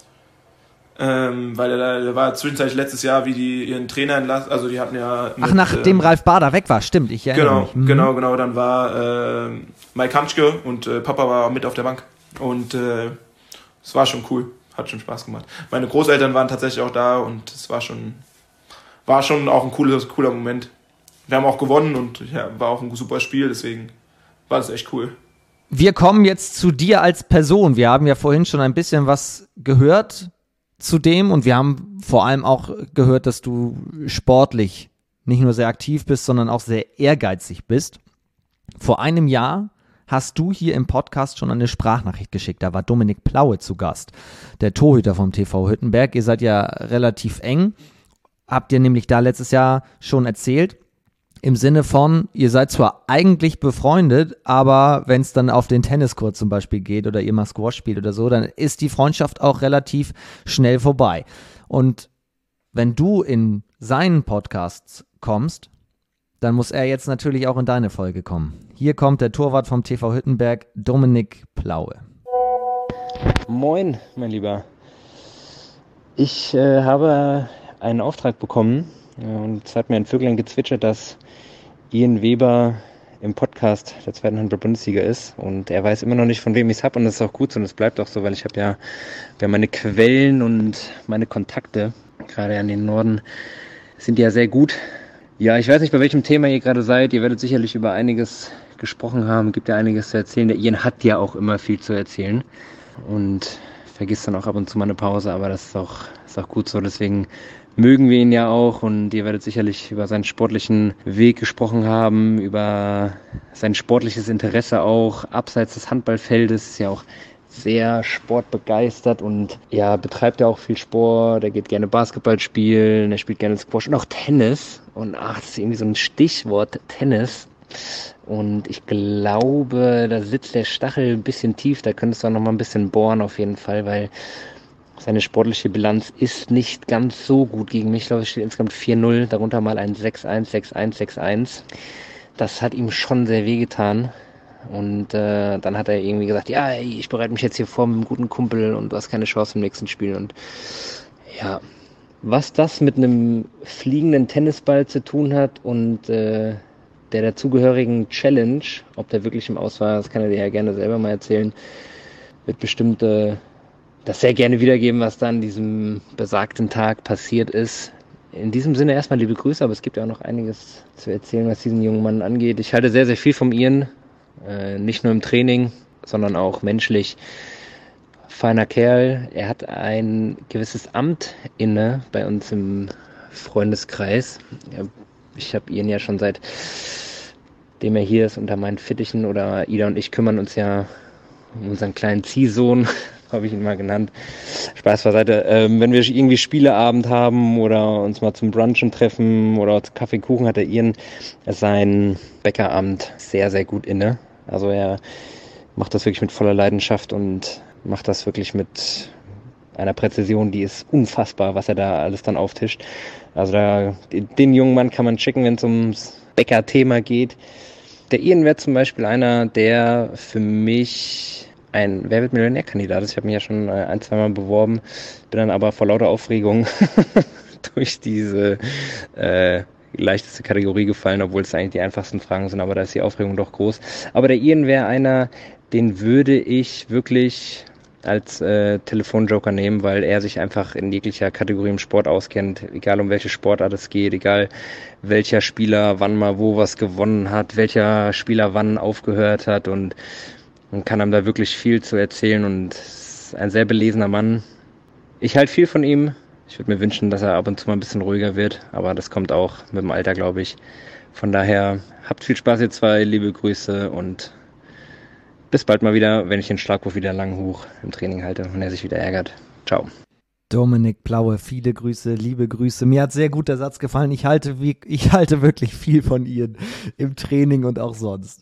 Ähm, weil er, er war zwischenzeitlich letztes Jahr, wie die ihren Trainer entlassen, also die hatten ja... Mit, Ach, nachdem ähm, Ralf Bader weg war, stimmt, ich erinnere genau, mich. Mhm. Genau, genau, dann war äh, Mike Hanschke und äh, Papa war mit auf der Bank und äh, es war schon cool, hat schon Spaß gemacht. Meine Großeltern waren tatsächlich auch da und es war schon, war schon auch ein cooler, cooler Moment. Wir haben auch gewonnen und ja, war auch ein super Spiel, deswegen war das echt cool. Wir kommen jetzt zu dir als Person. Wir haben ja vorhin schon ein bisschen was gehört zu dem und wir haben vor allem auch gehört, dass du sportlich nicht nur sehr aktiv bist, sondern auch sehr ehrgeizig bist. Vor einem Jahr hast du hier im Podcast schon eine Sprachnachricht geschickt. Da war Dominik Plaue zu Gast, der Torhüter vom T V Hüttenberg. Ihr seid ja relativ eng. Habt ihr nämlich da letztes Jahr schon erzählt. Im Sinne von, ihr seid zwar eigentlich befreundet, aber wenn es dann auf den Tenniscourt zum Beispiel geht oder ihr mal Squash spielt oder so, dann ist die Freundschaft auch relativ schnell vorbei. Und wenn du in seinen Podcast kommst, dann muss er jetzt natürlich auch in deine Folge kommen. Hier kommt der Torwart vom T V Hüttenberg, Dominik Plaue. Moin, mein Lieber. Ich äh, habe einen Auftrag bekommen äh, und es hat mir ein Vöglein gezwitschert, dass Ian Weber im Podcast der zweiten Handball-Bundesliga ist und er weiß immer noch nicht, von wem ich es habe und das ist auch gut so und es bleibt auch so, weil ich habe ja, ja meine Quellen und meine Kontakte, gerade an den Norden, sind ja sehr gut. Ja, ich weiß nicht, bei welchem Thema ihr gerade seid, ihr werdet sicherlich über einiges gesprochen haben, gibt ja einiges zu erzählen. Der Ian hat ja auch immer viel zu erzählen und vergisst dann auch ab und zu mal eine Pause, aber das ist auch, ist auch gut so, deswegen mögen wir ihn ja auch und ihr werdet sicherlich über seinen sportlichen Weg gesprochen haben, über sein sportliches Interesse auch, abseits des Handballfeldes, ist ja auch sehr sportbegeistert und ja, betreibt ja auch viel Sport, er geht gerne Basketball spielen, er spielt gerne Squash und auch Tennis und ach, das ist irgendwie so ein Stichwort, Tennis. Und ich glaube, da sitzt der Stachel ein bisschen tief, da könntest du auch noch mal ein bisschen bohren auf jeden Fall, weil seine sportliche Bilanz ist nicht ganz so gut gegen mich. Ich glaube, es steht insgesamt vier null, darunter mal ein sechs eins, sechs eins, sechs eins. Das hat ihm schon sehr wehgetan. Und äh, dann hat er irgendwie gesagt, ja, ey, ich bereite mich jetzt hier vor mit einem guten Kumpel und du hast keine Chance im nächsten Spiel. Und ja, was das mit einem fliegenden Tennisball zu tun hat und äh, der dazugehörigen Challenge, ob der wirklich im Aus war, das kann er dir ja gerne selber mal erzählen, wird bestimmt äh, das sehr gerne wiedergeben, was da an diesem besagten Tag passiert ist. In diesem Sinne erstmal liebe Grüße, aber es gibt ja auch noch einiges zu erzählen, was diesen jungen Mann angeht. Ich halte sehr, sehr viel von Ian, äh, nicht nur im Training, sondern auch menschlich. Feiner Kerl, er hat ein gewisses Amt inne bei uns im Freundeskreis. Ja, ich habe Ian ja schon seitdem er hier ist unter meinen Fittichen oder Ida und ich kümmern uns ja um unseren kleinen Ziehsohn, habe ich ihn mal genannt. Spaß beiseite. Ähm, wenn wir irgendwie Spieleabend haben oder uns mal zum Brunchen treffen oder zu Kaffee, Kuchen, hat er Ian sein Bäckeramt sehr, sehr gut inne. Also er macht das wirklich mit voller Leidenschaft und macht das wirklich mit einer Präzision, die ist unfassbar, was er da alles dann auftischt. Also da, den jungen Mann kann man schicken, wenn es ums Bäcker-Thema geht. Der Ian wäre zum Beispiel einer, der für mich ein Wer wird Millionär-Kandidat ist. Ich habe mich ja schon ein, zwei Mal beworben, bin dann aber vor lauter Aufregung durch diese äh, leichteste Kategorie gefallen, obwohl es eigentlich die einfachsten Fragen sind, aber da ist die Aufregung doch groß. Aber der Ian wäre einer, den würde ich wirklich als äh, Telefonjoker nehmen, weil er sich einfach in jeglicher Kategorie im Sport auskennt, egal um welche Sportart es geht, egal welcher Spieler wann mal wo was gewonnen hat, welcher Spieler wann aufgehört hat und man kann einem da wirklich viel zu erzählen und ist ein sehr belesener Mann. Ich halte viel von ihm. Ich würde mir wünschen, dass er ab und zu mal ein bisschen ruhiger wird, aber das kommt auch mit dem Alter, glaube ich. Von daher, habt viel Spaß ihr zwei, liebe Grüße und bis bald mal wieder, wenn ich den Schlagwurf wieder lang hoch im Training halte und er sich wieder ärgert. Ciao. Dominik Plaue, viele Grüße, liebe Grüße. Mir hat sehr gut der Satz gefallen. Ich halte, wie, ich halte wirklich viel von Ian im Training und auch sonst.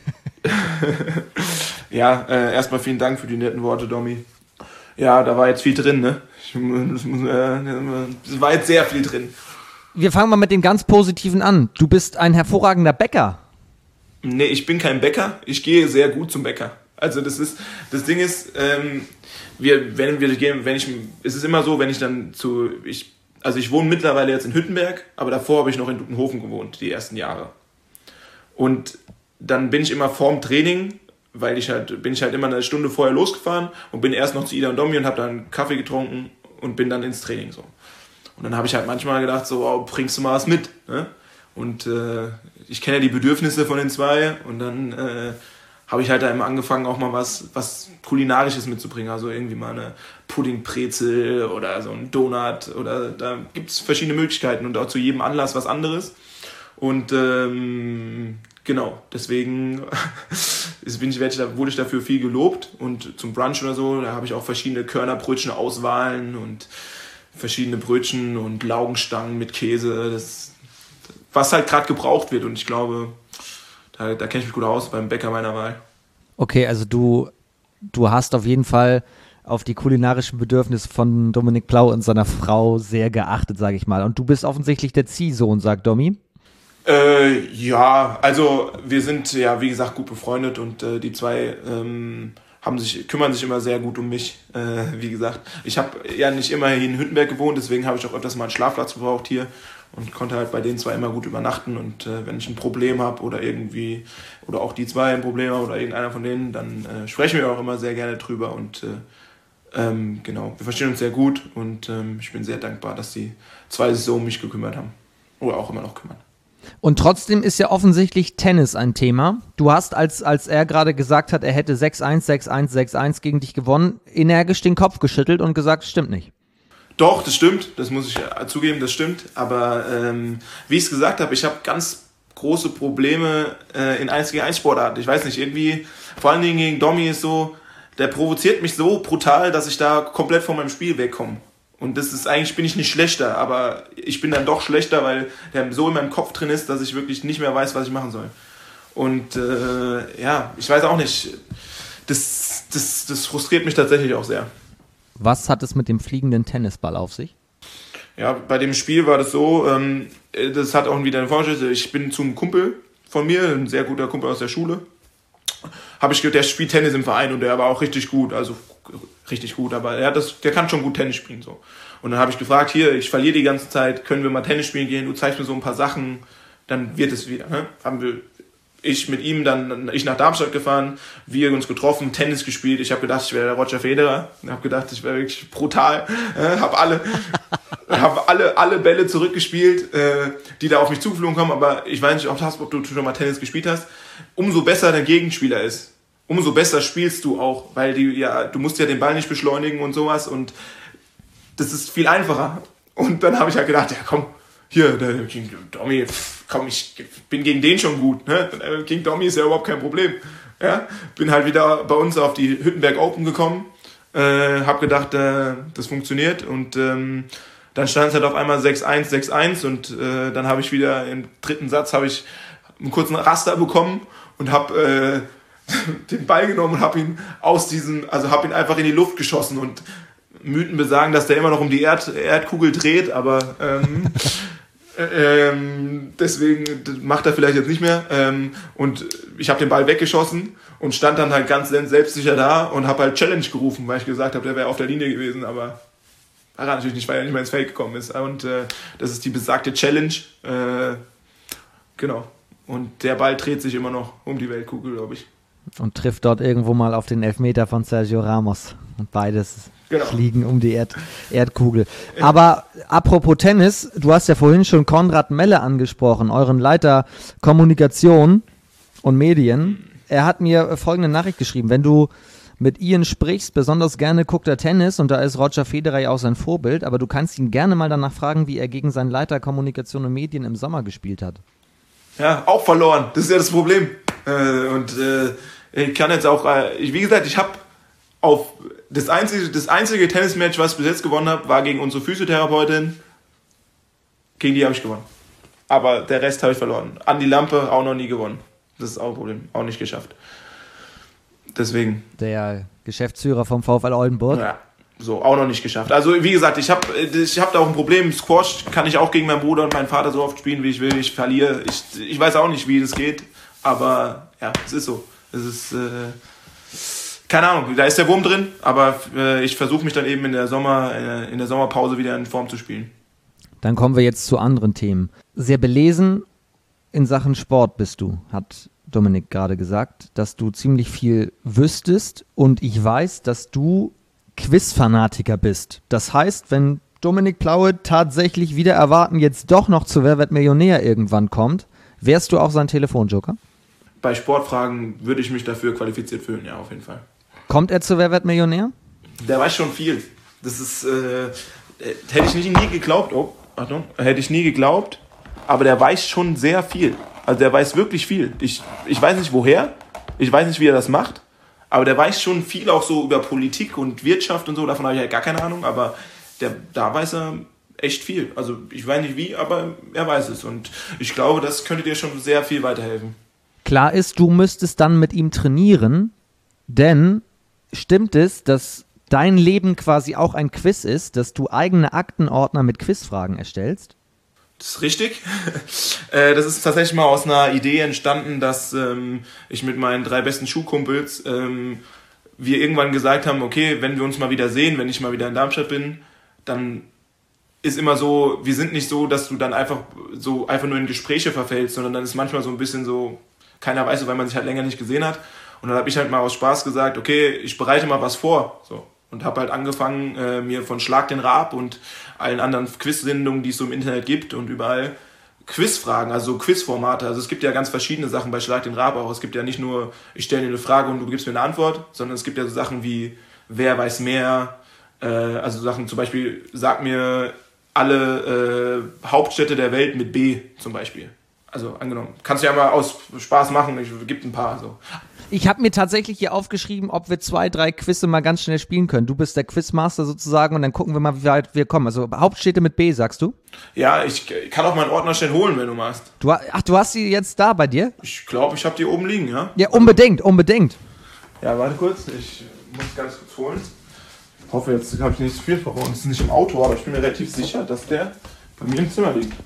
Ja, äh, erstmal vielen Dank für die netten Worte, Domi. Ja, da war jetzt viel drin, ne? Ich, äh, es war jetzt sehr viel drin. Wir fangen mal mit dem ganz Positiven an. Du bist ein hervorragender Bäcker. Nee, ich bin kein Bäcker. Ich gehe sehr gut zum Bäcker. Also das ist, das Ding ist, ähm, wir, wenn wir gehen, wenn ich, es ist immer so, wenn ich dann zu, ich, also ich wohne mittlerweile jetzt in Hüttenberg, aber davor habe ich noch in Duttenhofen gewohnt, die ersten Jahre. Und dann bin ich immer vorm Training, weil ich halt, bin ich halt immer eine Stunde vorher losgefahren und bin erst noch zu Ida und Domi und habe dann einen Kaffee getrunken und bin dann ins Training so. Und dann habe ich halt manchmal gedacht, so, oh, bringst du mal was mit, ne? Und äh, ich kenne ja die Bedürfnisse von den zwei und dann äh, habe ich halt da immer angefangen, auch mal was, was Kulinarisches mitzubringen. Also irgendwie mal eine Puddingbrezel oder so ein Donut oder da gibt es verschiedene Möglichkeiten und auch zu jedem Anlass was anderes. Und ähm, genau, deswegen bin ich, wurde ich dafür viel gelobt und zum Brunch oder so, da habe ich auch verschiedene Körnerbrötchen auswahlen und verschiedene Brötchen und Laugenstangen mit Käse, das, was halt gerade gebraucht wird und ich glaube, da, da kenne ich mich gut aus beim Bäcker meiner Wahl. Okay, also du, du hast auf jeden Fall auf die kulinarischen Bedürfnisse von Dominik Plau und seiner Frau sehr geachtet, sage ich mal. Und du bist offensichtlich der Ziehsohn, sagt Domi. Äh, ja, also wir sind ja, wie gesagt, gut befreundet und äh, die zwei ähm, haben sich, kümmern sich immer sehr gut um mich. Äh, wie gesagt, ich habe ja nicht immer hier in Hüttenberg gewohnt, deswegen habe ich auch öfters mal einen Schlafplatz gebraucht hier und konnte halt bei denen zwei immer gut übernachten. Und äh, wenn ich ein Problem habe oder irgendwie, oder auch die zwei ein Problem haben oder irgendeiner von denen, dann äh, sprechen wir auch immer sehr gerne drüber und äh, ähm, genau, wir verstehen uns sehr gut und ähm, ich bin sehr dankbar, dass die zwei sich so um mich gekümmert haben oder auch immer noch kümmern. Und trotzdem ist ja offensichtlich Tennis ein Thema. Du hast, als, als er gerade gesagt hat, er hätte sechs eins, sechs eins, sechs eins gegen dich gewonnen, energisch den Kopf geschüttelt und gesagt, stimmt nicht. Doch, das stimmt, das muss ich zugeben, das stimmt. Aber ähm, wie ich es gesagt habe, ich habe ganz große Probleme äh, in eins gegen eins Sportarten. Ich weiß nicht, irgendwie, vor allen Dingen gegen Domi ist so, der provoziert mich so brutal, dass ich da komplett von meinem Spiel wegkomme. Und das ist eigentlich, bin ich nicht schlechter, aber ich bin dann doch schlechter, weil der so in meinem Kopf drin ist, dass ich wirklich nicht mehr weiß, was ich machen soll. Und äh, ja, ich weiß auch nicht, das, das, das frustriert mich tatsächlich auch sehr. Was hat es mit dem fliegenden Tennisball auf sich? Ja, bei dem Spiel war das so, ähm, das hat auch wieder eine Vorgeschichte. Ich bin zum Kumpel von mir, ein sehr guter Kumpel aus der Schule, habe ich gehört, der spielt Tennis im Verein und der war auch richtig gut, also richtig gut, aber er hat das, der kann schon gut Tennis spielen so. Und dann habe ich gefragt, hier, ich verliere die ganze Zeit, können wir mal Tennis spielen gehen? Du zeigst mir so ein paar Sachen, dann wird es wieder. Ne? Haben wir, ich mit ihm dann, ich nach Darmstadt gefahren, wir uns getroffen, Tennis gespielt. Ich habe gedacht, ich wäre der Roger Federer. Ich habe gedacht, ich wäre wirklich brutal. Äh, habe alle, habe alle, alle Bälle zurückgespielt, äh, die da auf mich zugeflogen kommen. Aber ich weiß nicht, ob du schon mal Tennis gespielt hast. Umso besser der Gegenspieler ist, umso besser spielst du auch, weil die, ja, du musst ja den Ball nicht beschleunigen und sowas und das ist viel einfacher. Und dann habe ich halt gedacht, ja komm, hier, der King Domi, komm, ich bin gegen den schon gut. Ne? King Domi ist ja überhaupt kein Problem. Ja? Bin halt wieder bei uns auf die Hüttenberg Open gekommen, äh, habe gedacht, äh, das funktioniert und ähm, dann stand es halt auf einmal sechs eins, sechs eins und äh, dann habe ich wieder im dritten Satz habe ich einen kurzen Raster bekommen und habe äh, den Ball genommen und habe ihn aus diesem, also habe ihn einfach in die Luft geschossen und Mythen besagen, dass der immer noch um die Erd, Erdkugel dreht, aber ähm, äh, ähm, deswegen macht er vielleicht jetzt nicht mehr ähm, und ich habe den Ball weggeschossen und stand dann halt ganz selbstsicher da und habe halt Challenge gerufen, weil ich gesagt habe, der wäre auf der Linie gewesen, aber war er natürlich nicht, weil er nicht mehr ins Feld gekommen ist und äh, das ist die besagte Challenge, äh, genau. Und der Ball dreht sich immer noch um die Weltkugel, glaube ich. Und trifft dort irgendwo mal auf den Elfmeter von Sergio Ramos. Und beides genau. Fliegen um die Erd- Erdkugel. Aber apropos Tennis, du hast ja vorhin schon Konrad Melle angesprochen, euren Leiter Kommunikation und Medien. Er hat mir folgende Nachricht geschrieben. Wenn du mit Ian sprichst, besonders gerne guckt er Tennis und da ist Roger Federer ja auch sein Vorbild, aber du kannst ihn gerne mal danach fragen, wie er gegen seinen Leiter Kommunikation und Medien im Sommer gespielt hat. Ja, auch verloren. Das ist ja das Problem. Äh, und äh, ich kann jetzt auch, äh, ich, wie gesagt, ich habe auf das einzige, das einzige Tennismatch, was ich bis jetzt gewonnen habe, war gegen unsere Physiotherapeutin. Gegen die habe ich gewonnen. Aber der Rest habe ich verloren. An die Lampe auch noch nie gewonnen. Das ist auch ein Problem. Auch nicht geschafft. Deswegen. Der Geschäftsführer vom VfL Oldenburg. Ja. So, auch noch nicht geschafft. Also wie gesagt, ich habe ich hab da auch ein Problem. Squash kann ich auch gegen meinen Bruder und meinen Vater so oft spielen, wie ich will. Ich verliere. Ich, ich weiß auch nicht, wie das geht. Aber ja, es ist so. Es ist, äh, keine Ahnung, da ist der Wurm drin. Aber äh, ich versuche mich dann eben in der, Sommer, äh, in der Sommerpause wieder in Form zu spielen. Dann kommen wir jetzt zu anderen Themen. Sehr belesen in Sachen Sport bist du, hat Dominik gerade gesagt, dass du ziemlich viel wüsstest. Und ich weiß, dass du Quizfanatiker bist. Das heißt, wenn Dominik Plaue tatsächlich wieder erwarten, jetzt doch noch zu Wer wird Millionär irgendwann kommt, wärst du auch sein Telefonjoker? Bei Sportfragen würde ich mich dafür qualifiziert fühlen, ja, auf jeden Fall. Kommt er zu Wer wird Millionär? Der weiß schon viel. Das ist, äh, hätte ich nicht, nie geglaubt, oh, Achtung, hätte ich nie geglaubt, aber der weiß schon sehr viel. Also der weiß wirklich viel. Ich, ich weiß nicht woher, ich weiß nicht, wie er das macht, aber der weiß schon viel auch so über Politik und Wirtschaft und so, davon habe ich halt gar keine Ahnung, aber der, da weiß er echt viel. Also ich weiß nicht wie, aber er weiß es und ich glaube, das könnte dir schon sehr viel weiterhelfen. Klar ist, du müsstest dann mit ihm trainieren, denn stimmt es, dass dein Leben quasi auch ein Quiz ist, dass du eigene Aktenordner mit Quizfragen erstellst? Das ist richtig. äh, das ist tatsächlich mal aus einer Idee entstanden, dass ähm, ich mit meinen drei besten Schulkumpels ähm, wir irgendwann gesagt haben, okay, wenn wir uns mal wieder sehen, wenn ich mal wieder in Darmstadt bin, dann ist immer so, wir sind nicht so, dass du dann einfach so einfach nur in Gespräche verfällst, sondern dann ist manchmal so ein bisschen so, keiner weiß, weil man sich halt länger nicht gesehen hat. Und dann habe ich halt mal aus Spaß gesagt, okay, ich bereite mal was vor. So. Und habe halt angefangen, äh, mir von Schlag den Raab und allen anderen Quiz-Sendungen, die es so im Internet gibt und überall Quizfragen, also so Quizformate. Also es gibt ja ganz verschiedene Sachen bei Schlag den Raab auch. Es gibt ja nicht nur, ich stelle dir eine Frage und du gibst mir eine Antwort, sondern es gibt ja so Sachen wie, wer weiß mehr, äh, also Sachen zum Beispiel, sag mir alle äh, Hauptstädte der Welt mit B zum Beispiel. Also angenommen, kannst du ja mal aus Spaß machen, ich gibt ein paar. So. Ich habe mir tatsächlich hier aufgeschrieben, ob wir zwei, drei Quizze mal ganz schnell spielen können. Du bist der Quizmaster sozusagen und dann gucken wir mal, wie weit wir kommen. Also Hauptstädte mit B, sagst du? Ja, ich kann auch meinen Ordner schnell holen, wenn du magst. Du, ach, du hast sie jetzt da bei dir? Ich glaube, ich habe die oben liegen, ja? Ja, unbedingt, unbedingt. Ja, warte kurz, ich muss ganz kurz holen. Ich hoffe, jetzt habe ich nicht zu viel verloren. Es ist nicht im Auto, aber ich bin mir relativ sicher, dass der bei mir im Zimmer liegt.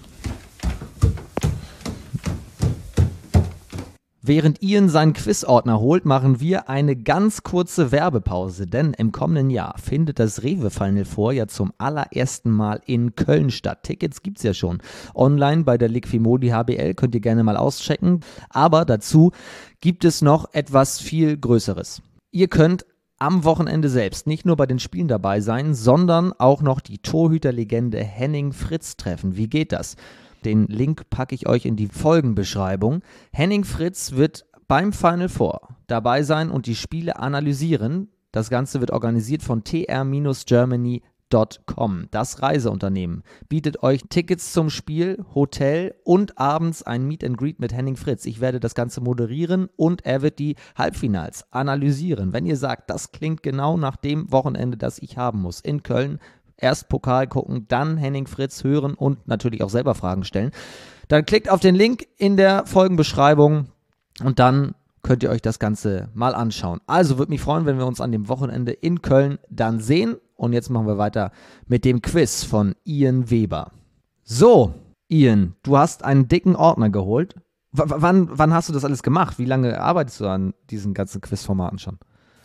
Während Ian seinen Quizordner holt, machen wir eine ganz kurze Werbepause, denn im kommenden Jahr findet das Rewe Final Four ja zum allerersten Mal in Köln statt. Tickets gibt's ja schon. Online bei der Liquimodi H B L könnt ihr gerne mal auschecken, aber dazu gibt es noch etwas viel Größeres. Ihr könnt am Wochenende selbst nicht nur bei den Spielen dabei sein, sondern auch noch die Torhüterlegende Henning Fritz treffen. Wie geht das? Den Link packe ich euch in die Folgenbeschreibung. Henning Fritz wird beim Final Four dabei sein und die Spiele analysieren. Das Ganze wird organisiert von t r Germany Punkt com. Das Reiseunternehmen bietet euch Tickets zum Spiel, Hotel und abends ein Meet and Greet mit Henning Fritz. Ich werde das Ganze moderieren und er wird die Halbfinals analysieren. Wenn ihr sagt, das klingt genau nach dem Wochenende, das ich haben muss in Köln, erst Pokal gucken, dann Henning Fritz hören und natürlich auch selber Fragen stellen. Dann klickt auf den Link in der Folgenbeschreibung und dann könnt ihr euch das Ganze mal anschauen. Also würde mich freuen, wenn wir uns an dem Wochenende in Köln dann sehen. Und jetzt machen wir weiter mit dem Quiz von Ian Weber. So, Ian, du hast einen dicken Ordner geholt. W- wann, wann hast du das alles gemacht? Wie lange arbeitest du an diesen ganzen Quizformaten schon?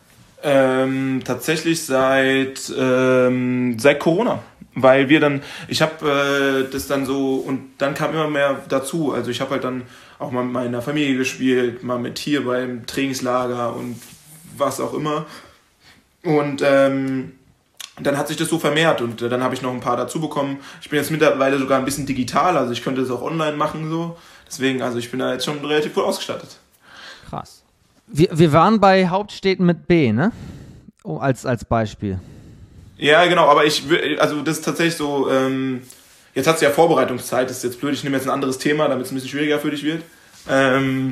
Ähm, tatsächlich seit ähm, seit Corona, weil wir dann, ich habe äh, das dann so und dann kam immer mehr dazu. Also ich habe halt dann auch mal mit meiner Familie gespielt, mal mit hier beim Trainingslager und was auch immer. Und ähm, dann hat sich das so vermehrt und äh, dann habe ich noch ein paar dazu bekommen. Ich bin jetzt mittlerweile sogar ein bisschen digital, also ich könnte das auch online machen so. Deswegen, also ich bin da jetzt schon relativ gut ausgestattet. Krass. Wir, wir waren bei Hauptstädten mit B, ne? Oh, als, als Beispiel. Ja, genau, aber ich, also das ist tatsächlich so, ähm, jetzt hast du ja Vorbereitungszeit, das ist jetzt blöd, ich nehme jetzt ein anderes Thema, damit es ein bisschen schwieriger für dich wird. Ähm,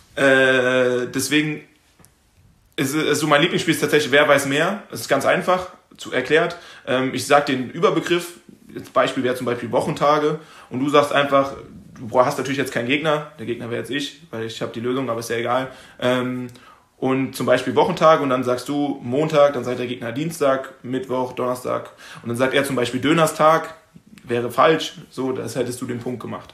äh, deswegen ist, ist so mein Lieblingsspiel ist tatsächlich Wer weiß mehr, das ist ganz einfach zu erklärt. Ähm, ich sag den Überbegriff, das Beispiel wäre zum Beispiel Wochentage und du sagst einfach, du hast natürlich jetzt keinen Gegner, der Gegner wäre jetzt ich, weil ich habe die Lösung, aber ist ja egal. Ähm, und zum Beispiel Wochentag und dann sagst du Montag, dann sagt der Gegner Dienstag, Mittwoch, Donnerstag und dann sagt er zum Beispiel Dönerstag, wäre falsch, so, das hättest du den Punkt gemacht.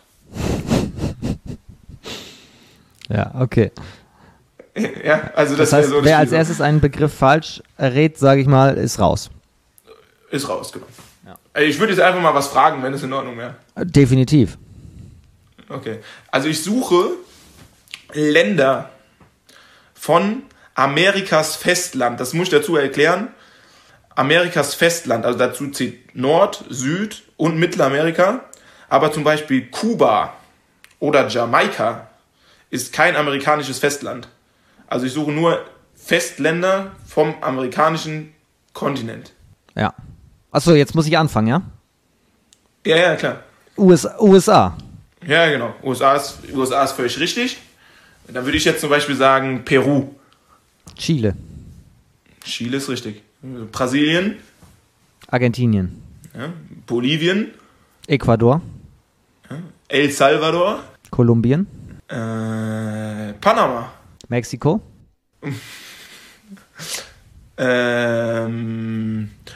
Ja, okay. Ja, also das, Das heißt, wäre so wer als Spiel. erstes einen Begriff falsch errät, sage ich mal, ist raus. Ist raus, genau. Ja. Ich würde jetzt einfach mal was fragen, wenn es in Ordnung wäre. Definitiv. Okay. Also ich suche Länder von Amerikas Festland. Das muss ich dazu erklären. Amerikas Festland, also dazu zählt Nord-, Süd- und Mittelamerika. Aber zum Beispiel Kuba oder Jamaika ist kein amerikanisches Festland. Also ich suche nur Festländer vom amerikanischen Kontinent. Ja. Achso, jetzt muss ich anfangen, ja? Ja, ja, klar. U S A. U S A. Ja, genau. U S A ist, U S A ist völlig richtig. Dann würde ich jetzt zum Beispiel sagen Peru. Chile. Chile ist richtig. Brasilien. Argentinien. Ja, Bolivien. Ecuador. Ja, El Salvador. Kolumbien. Äh, Panama. Mexiko. Ähm,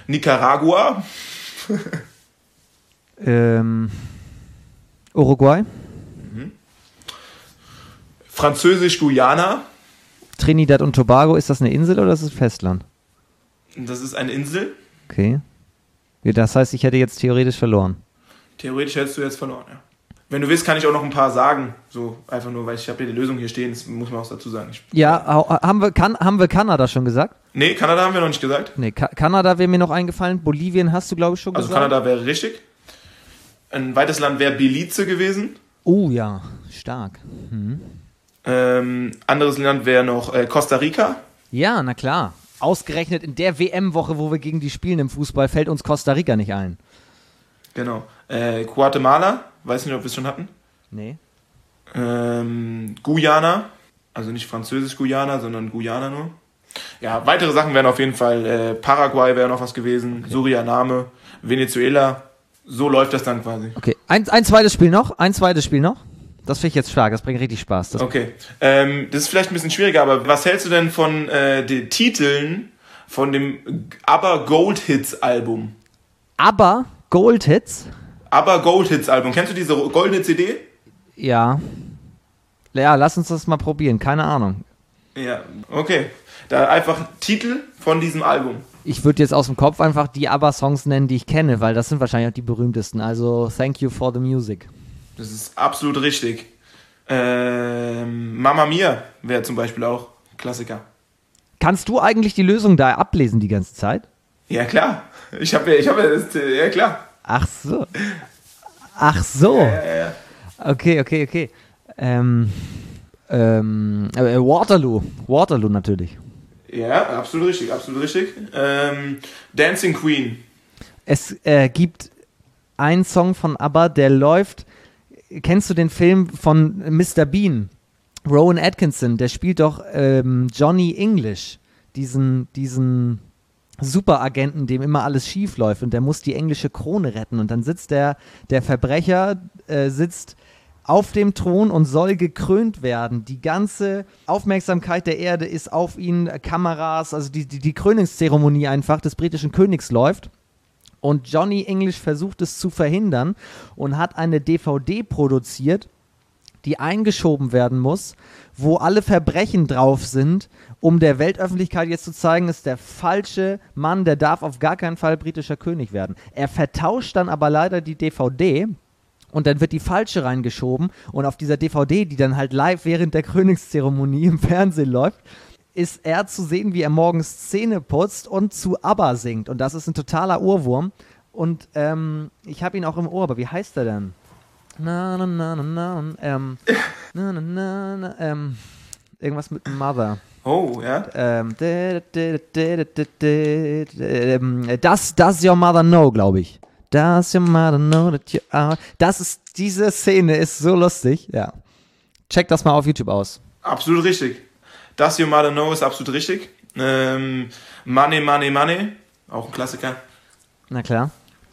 Nicaragua. ähm, Uruguay. Französisch-Guyana. Trinidad und Tobago, ist das eine Insel oder ist es Festland? Das ist eine Insel. Okay. Ja, das heißt, ich hätte jetzt theoretisch verloren. Theoretisch hättest du jetzt verloren, ja. Wenn du willst, kann ich auch noch ein paar sagen. So, einfach nur, weil ich habe hier die Lösung hier stehen, das muss man auch dazu sagen. Ich, ja, haben wir, kan- haben wir Kanada schon gesagt? Nee, Kanada haben wir noch nicht gesagt. Nee, Ka- Kanada wäre mir noch eingefallen. Bolivien hast du, glaube ich, schon also gesagt. Also Kanada wäre richtig. Ein weiteres Land wäre Belize gewesen. Oh ja, stark. Mhm. Ähm, anderes Land wäre noch äh, Costa Rica. Ja, na klar. Ausgerechnet in der W M-Woche, wo wir gegen die spielen im Fußball, fällt uns Costa Rica nicht ein. Genau. Äh, Guatemala, weiß nicht, ob wir es schon hatten. Nee. Ähm, Guyana, also nicht Französisch-Guyana, sondern Guyana nur. Ja, weitere Sachen wären auf jeden Fall, äh, Paraguay wäre noch was gewesen, okay. Suriname, Venezuela. So läuft das dann quasi. Okay, ein, ein zweites Spiel noch, ein zweites Spiel noch. Das finde ich jetzt stark, das bringt richtig Spaß. Das okay, ähm, das ist vielleicht ein bisschen schwieriger, aber was hältst du denn von äh, den Titeln von dem ABBA Gold Hits Album? ABBA Gold Hits? ABBA Gold Hits Album. Kennst du diese goldene C D? Ja. Ja, lass uns das mal probieren, keine Ahnung. Ja, okay. Da einfach Titel von diesem Album. Ich würde jetzt aus dem Kopf einfach die ABBA-Songs nennen, die ich kenne, weil das sind wahrscheinlich auch die berühmtesten. Also, Thank You for the Music. Das ist absolut richtig. Ähm, Mamma Mia wäre zum Beispiel auch Klassiker. Kannst du eigentlich die Lösung da ablesen die ganze Zeit? Ja, klar. Ich habe ja, ich habe ja, das, ja, klar. Ach so. Ach so. Ja, ja, ja. Okay, okay, okay. Ähm, ähm, äh, Waterloo. Waterloo natürlich. Ja, absolut richtig, absolut richtig. Ähm, Dancing Queen. Es äh, gibt einen Song von ABBA, der läuft. Kennst du den Film von Mister Bean? Rowan Atkinson, der spielt doch ähm, Johnny English, diesen, diesen Superagenten, dem immer alles schief läuft und der muss die englische Krone retten und dann sitzt der, der Verbrecher, äh, sitzt auf dem Thron und soll gekrönt werden. Die ganze Aufmerksamkeit der Erde ist auf ihn, Kameras, also die, die, die Krönungszeremonie einfach des britischen Königs läuft. Und Johnny English versucht es zu verhindern und hat eine D V D produziert, die eingeschoben werden muss, wo alle Verbrechen drauf sind, um der Weltöffentlichkeit jetzt zu zeigen, ist der falsche Mann, der darf auf gar keinen Fall britischer König werden. Er vertauscht dann aber leider die D V D und dann wird die falsche reingeschoben und auf dieser D V D, die dann halt live während der Krönungszeremonie im Fernsehen läuft, ist er zu sehen, wie er morgens Zähne putzt und zu ABBA singt. Und das ist ein totaler Ohrwurm. Und ähm, ich habe ihn auch im Ohr, aber wie heißt er denn? Na, na, na, na, na, ähm, na, na, na, na, ähm, irgendwas mit Mother. Oh, ja? Ähm, das, does your mother know, glaube ich. Does your mother know that you are... Das ist, diese Szene ist so lustig, ja. Check das mal auf YouTube aus. Absolut richtig. Does your mother know ist absolut richtig. Ähm, Money, Money, Money, auch ein Klassiker. Na klar.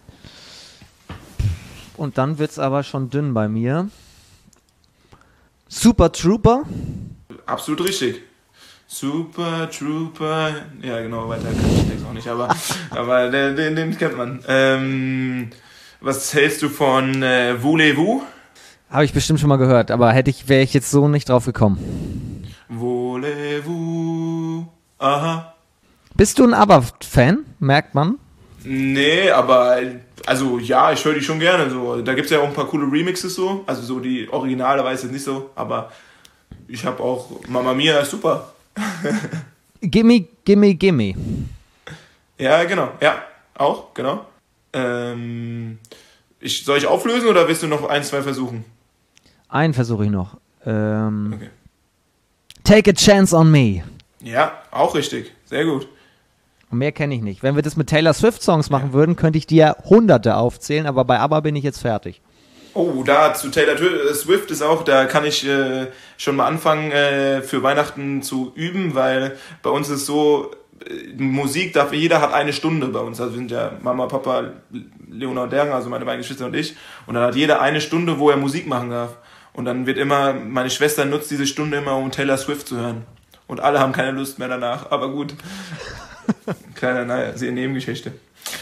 Und dann wird's aber schon dünn bei mir. Super Trooper. Absolut richtig. Super Trooper. Ja, genau, weiter kann ich den auch nicht, aber, aber den, den, den kennt man. Ähm, was hältst du von äh, Voulez-vous? Habe ich bestimmt schon mal gehört, aber hätte ich, wäre ich jetzt so nicht drauf gekommen. Voulez-vous? Aha. Bist du ein ABBA-Fan? Merkt man? Nee, aber also ja, ich höre die schon gerne. So. Da gibt es ja auch ein paar coole Remixes so. Also so die Originale weiß ich nicht so, aber ich habe auch Mamma Mia, ist super. Gimme, gimme, gimme. Ja, genau. Ja, auch, genau. Ähm, ich, soll ich auflösen oder willst du noch ein, zwei versuchen? Einen versuche ich noch. Ähm, okay. Take a chance on me. Ja, auch richtig. Sehr gut. Mehr kenne ich nicht. Wenn wir das mit Taylor Swift Songs machen würden, könnte ich dir Hunderte aufzählen, aber bei ABBA bin ich jetzt fertig. Oh, da zu Taylor Swift ist auch, da kann ich äh, schon mal anfangen äh, für Weihnachten zu üben, weil bei uns ist so, äh, Musik, darf, jeder hat eine Stunde bei uns. Also wir sind ja Mama, Papa, Leona und Derger, also meine beiden Geschwister und ich. Und dann hat jeder eine Stunde, wo er Musik machen darf. Und dann wird immer, meine Schwester nutzt diese Stunde immer, um Taylor Swift zu hören. Und alle haben keine Lust mehr danach, aber gut. Kleine, naja, Nebengeschichte.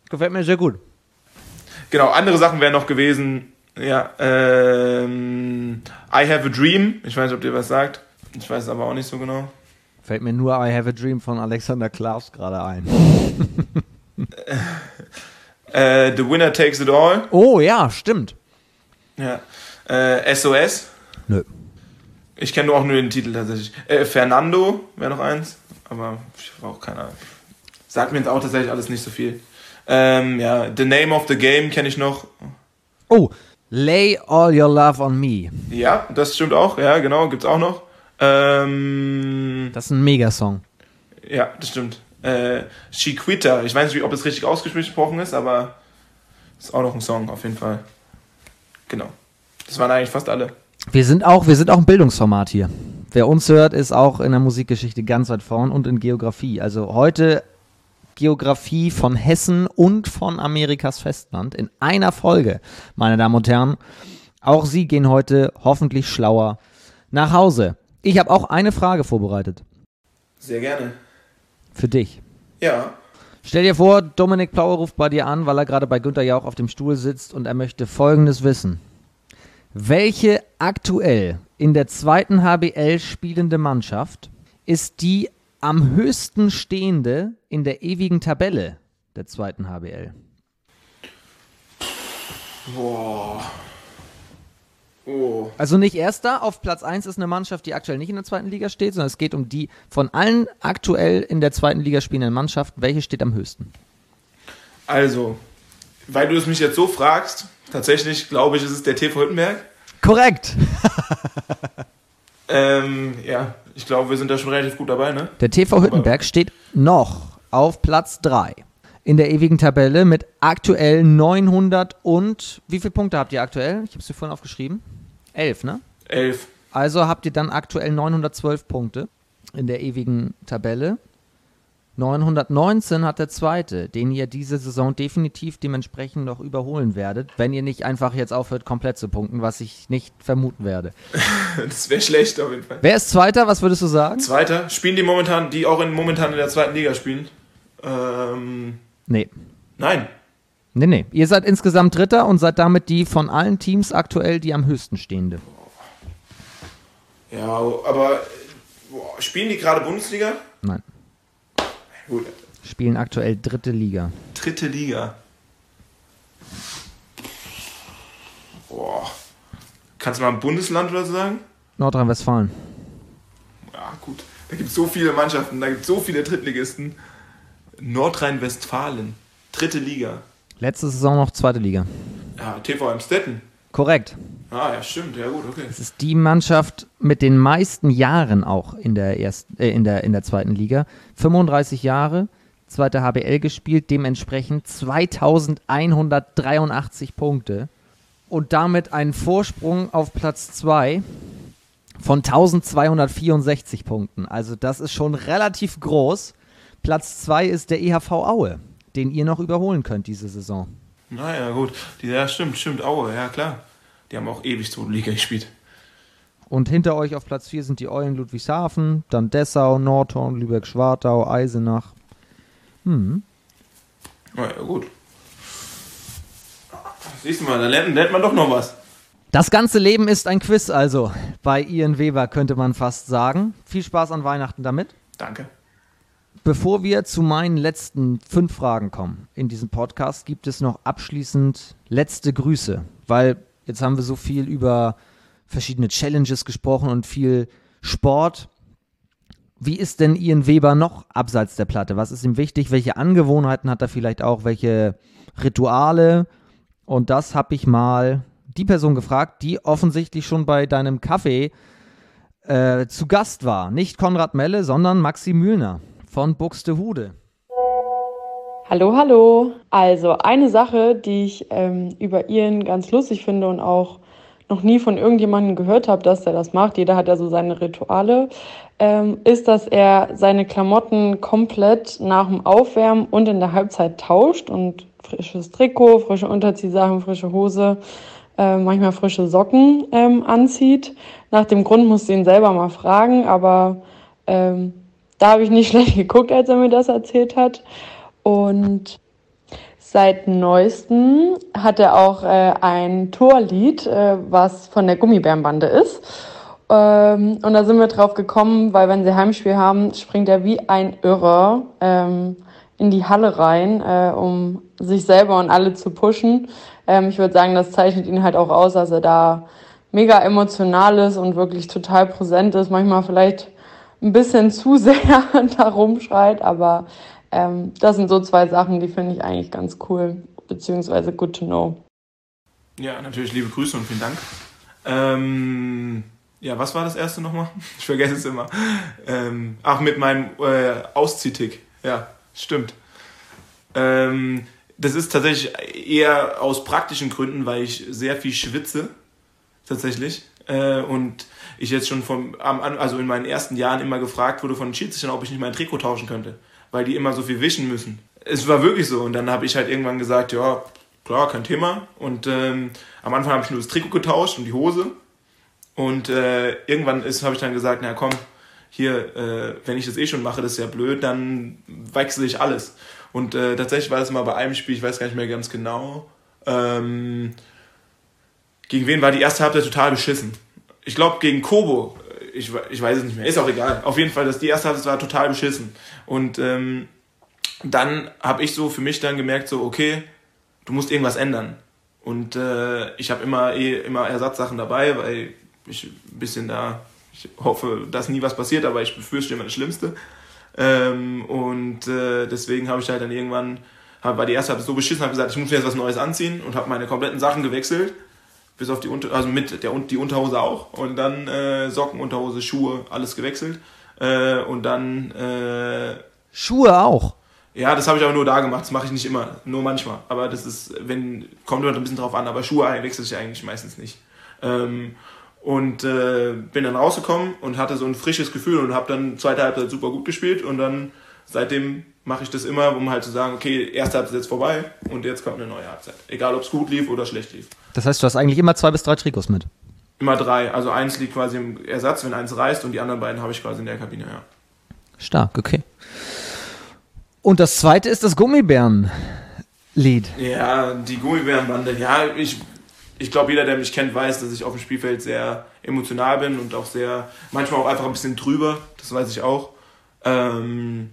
Gefällt mir sehr gut. Genau, andere Sachen wären noch gewesen, ja, ähm, I Have a Dream, ich weiß nicht, ob dir was sagt, ich weiß es aber auch nicht so genau. Fällt mir nur I Have a Dream von Alexander Klaas gerade ein. äh, The Winner Takes It All. Oh ja, stimmt. Ja. Äh, S O S. Nö. Ich kenne nur auch nur den Titel tatsächlich. Äh, Fernando wäre noch eins, aber ich brauche keine Ahnung. Sagt mir jetzt auch tatsächlich alles nicht so viel. Ähm, ja, The Name of the Game kenne ich noch. Oh, Lay All Your Love on Me. Ja, das stimmt auch. Ja, genau, gibt's auch noch. Ähm, Das ist ein Megasong. ja, das stimmt. Äh, Chiquita. Ich weiß nicht, ob es richtig ausgesprochen ist, aber ist auch noch ein Song auf jeden Fall. Genau. Das waren eigentlich fast alle. Wir sind auch, wir sind auch ein Bildungsformat hier. Wer uns hört, ist auch in der Musikgeschichte ganz weit vorn und in Geografie. Also heute Geografie von Hessen und von Amerikas Festland in einer Folge, meine Damen und Herren. Auch Sie gehen heute hoffentlich schlauer nach Hause. Ich habe auch eine Frage vorbereitet. Sehr gerne. Für dich. Ja. Stell dir vor, Dominik Plauer ruft bei dir an, weil er gerade bei Günther Jauch auf dem Stuhl sitzt und er möchte Folgendes wissen. Welche aktuell in der zweiten H B L spielende Mannschaft ist die am höchsten stehende in der ewigen Tabelle der zweiten H B L? Boah. Oh. Also nicht erster, auf Platz eins ist eine Mannschaft, die aktuell nicht in der zweiten Liga steht, sondern es geht um die von allen aktuell in der zweiten Liga spielenden Mannschaften. Welche steht am höchsten? Also, weil du es mich jetzt so fragst, tatsächlich glaube ich, ist es der T V Hüttenberg. Korrekt. ähm, ja, ich glaube, wir sind da schon relativ gut dabei, ne? Der T V Hüttenberg steht noch auf Platz drei in der ewigen Tabelle mit aktuell neunhundert und, wie viele Punkte habt ihr aktuell? Ich habe es dir vorhin aufgeschrieben. elf, ne? elf. Also habt ihr dann aktuell neunhundertzwölf Punkte in der ewigen Tabelle. neunhundertneunzehn hat der zweite, den ihr diese Saison definitiv dementsprechend noch überholen werdet, wenn ihr nicht einfach jetzt aufhört, komplett zu punkten, was ich nicht vermuten werde. Das wäre schlecht auf jeden Fall. Wer ist Zweiter? Was würdest du sagen? Zweiter. Spielen die momentan, die auch in, momentan in der zweiten Liga spielen? Ähm, Nee. nein. Nee, nee. Ihr seid insgesamt Dritter und seid damit die von allen Teams aktuell die am höchsten stehende. Ja, aber boah, spielen die gerade Bundesliga? Nein. Gut. Spielen aktuell dritte Liga. Dritte Liga. Boah. Kannst du mal ein Bundesland oder so sagen? Nordrhein-Westfalen. Ja, gut. Da gibt es so viele Mannschaften, da gibt es so viele Drittligisten. Nordrhein-Westfalen. Dritte Liga. Letzte Saison noch zweite Liga. Ja, T V Emstetten. Korrekt. Ah, ja, stimmt. Ja, gut, okay. Es ist die Mannschaft mit den meisten Jahren auch in der ersten, äh, in der, in der zweiten Liga. fünfunddreißig Jahre, zweite H B L gespielt, dementsprechend zweitausendeinhundertdreiundachtzig Punkte und damit einen Vorsprung auf Platz zwei von eintausendzweihundertvierundsechzig Punkten. Also das ist schon relativ groß. Platz zwei ist der E H V Aue, den ihr noch überholen könnt diese Saison. Naja, gut. Die, ja, stimmt, stimmt. Aue, ja klar. Die haben auch ewig zweite Liga gespielt. Und hinter euch auf Platz vier sind die Eulen Ludwigshafen, dann Dessau, Nordhorn, Lübeck-Schwartau, Eisenach. Hm. Naja, gut. Siehst du mal, da lernt, lernt man doch noch was. Das ganze Leben ist ein Quiz also. Bei Ian Weber könnte man fast sagen. Viel Spaß an Weihnachten damit. Danke. Bevor wir zu meinen letzten fünf Fragen kommen in diesem Podcast, gibt es noch abschließend letzte Grüße, weil jetzt haben wir so viel über verschiedene Challenges gesprochen und viel Sport. Wie ist denn Ian Weber noch abseits der Platte? Was ist ihm wichtig? Welche Angewohnheiten hat er vielleicht auch? Welche Rituale? Und das habe ich mal die Person gefragt, die offensichtlich schon bei deinem Kaffee äh, zu Gast war. Nicht Konrad Melle, sondern Maxi Mühlner von Buxtehude. Hallo, hallo. Also eine Sache, die ich ähm, über Ian ganz lustig finde und auch noch nie von irgendjemandem gehört habe, dass er das macht, jeder hat ja so seine Rituale, ähm, ist, dass er seine Klamotten komplett nach dem Aufwärmen und in der Halbzeit tauscht und frisches Trikot, frische Unterziehsachen, frische Hose, äh, manchmal frische Socken ähm, anzieht. Nach dem Grund musst du ihn selber mal fragen, aber ähm, da habe ich nicht schlecht geguckt, als er mir das erzählt hat. Und Seit neuestem hat er auch äh, ein Torlied, äh, was von der Gummibärenbande ist. Ähm, und da sind wir drauf gekommen, weil wenn sie Heimspiel haben, springt er wie ein Irrer ähm, in die Halle rein, äh, um sich selber und alle zu pushen. Ähm, ich würde sagen, das zeichnet ihn halt auch aus, dass er da mega emotional ist und wirklich total präsent ist. Manchmal vielleicht ein bisschen zu sehr da rumschreit, aber ähm, das sind so zwei Sachen, die finde ich eigentlich ganz cool, beziehungsweise good to know. Ja, natürlich liebe Grüße und vielen Dank. Ähm, ja, was war das erste nochmal? Ich vergesse es immer. Ähm, ach, mit meinem äh, Ausziehtick. Ja, stimmt. Ähm, das ist tatsächlich eher aus praktischen Gründen, weil ich sehr viel schwitze. Tatsächlich. Äh, und ich jetzt schon vom, also in meinen ersten Jahren immer gefragt wurde von den Schiedsrichtern, ob ich nicht mein Trikot tauschen könnte, weil die immer so viel wischen müssen. Es war wirklich so. Und dann habe ich halt irgendwann gesagt, ja, klar, kein Thema. Und ähm, am Anfang habe ich nur das Trikot getauscht und die Hose. Und äh, irgendwann habe ich dann gesagt, na komm, hier, äh, wenn ich das eh schon mache, das ist ja blöd, dann wechsle ich alles. Und äh, tatsächlich war das mal bei einem Spiel, ich weiß gar nicht mehr ganz genau, ähm, gegen wen war die erste Halbzeit total beschissen. Ich glaube gegen Kobo, ich, ich weiß es nicht mehr, ist auch egal. Auf jeden Fall, dass die erste Halbzeit war total beschissen. Und ähm, dann habe ich so für mich dann gemerkt, so okay, du musst irgendwas ändern. Und äh, ich habe immer eh immer Ersatzsachen dabei, weil ich ein bisschen da, ich hoffe, dass nie was passiert, aber ich befürchte immer das Schlimmste. Ähm, und äh, deswegen habe ich halt dann irgendwann, hab, war die erste Halbzeit so beschissen, habe gesagt, ich muss mir jetzt was Neues anziehen und habe meine kompletten Sachen gewechselt. Bis auf die Unter also mit der die Unterhose auch und dann äh, Socken, Unterhose, Schuhe, alles gewechselt äh, und dann äh, Schuhe auch? Ja, das habe ich aber nur da gemacht, das mache ich nicht immer, nur manchmal, aber das ist, wenn, kommt immer ein bisschen drauf an, aber Schuhe wechsle ich eigentlich meistens nicht. Ähm, und äh, bin dann rausgekommen und hatte so ein frisches Gefühl und habe dann zweite Halbzeit super gut gespielt und dann seitdem mache ich das immer, um halt zu sagen, okay, erste Halbzeit ist jetzt vorbei und jetzt kommt eine neue Halbzeit. Egal, ob es gut lief oder schlecht lief. Das heißt, du hast eigentlich immer zwei bis drei Trikots mit? Immer drei. Also eins liegt quasi im Ersatz, wenn eins reißt und die anderen beiden habe ich quasi in der Kabine, ja. Stark, okay. Und das zweite ist das Gummibären-Lied. Ja, die Gummibärenbande. Ja, ich, ich glaube, jeder, der mich kennt, weiß, dass ich auf dem Spielfeld sehr emotional bin und auch sehr, manchmal auch einfach ein bisschen drüber. Das weiß ich auch. Ähm...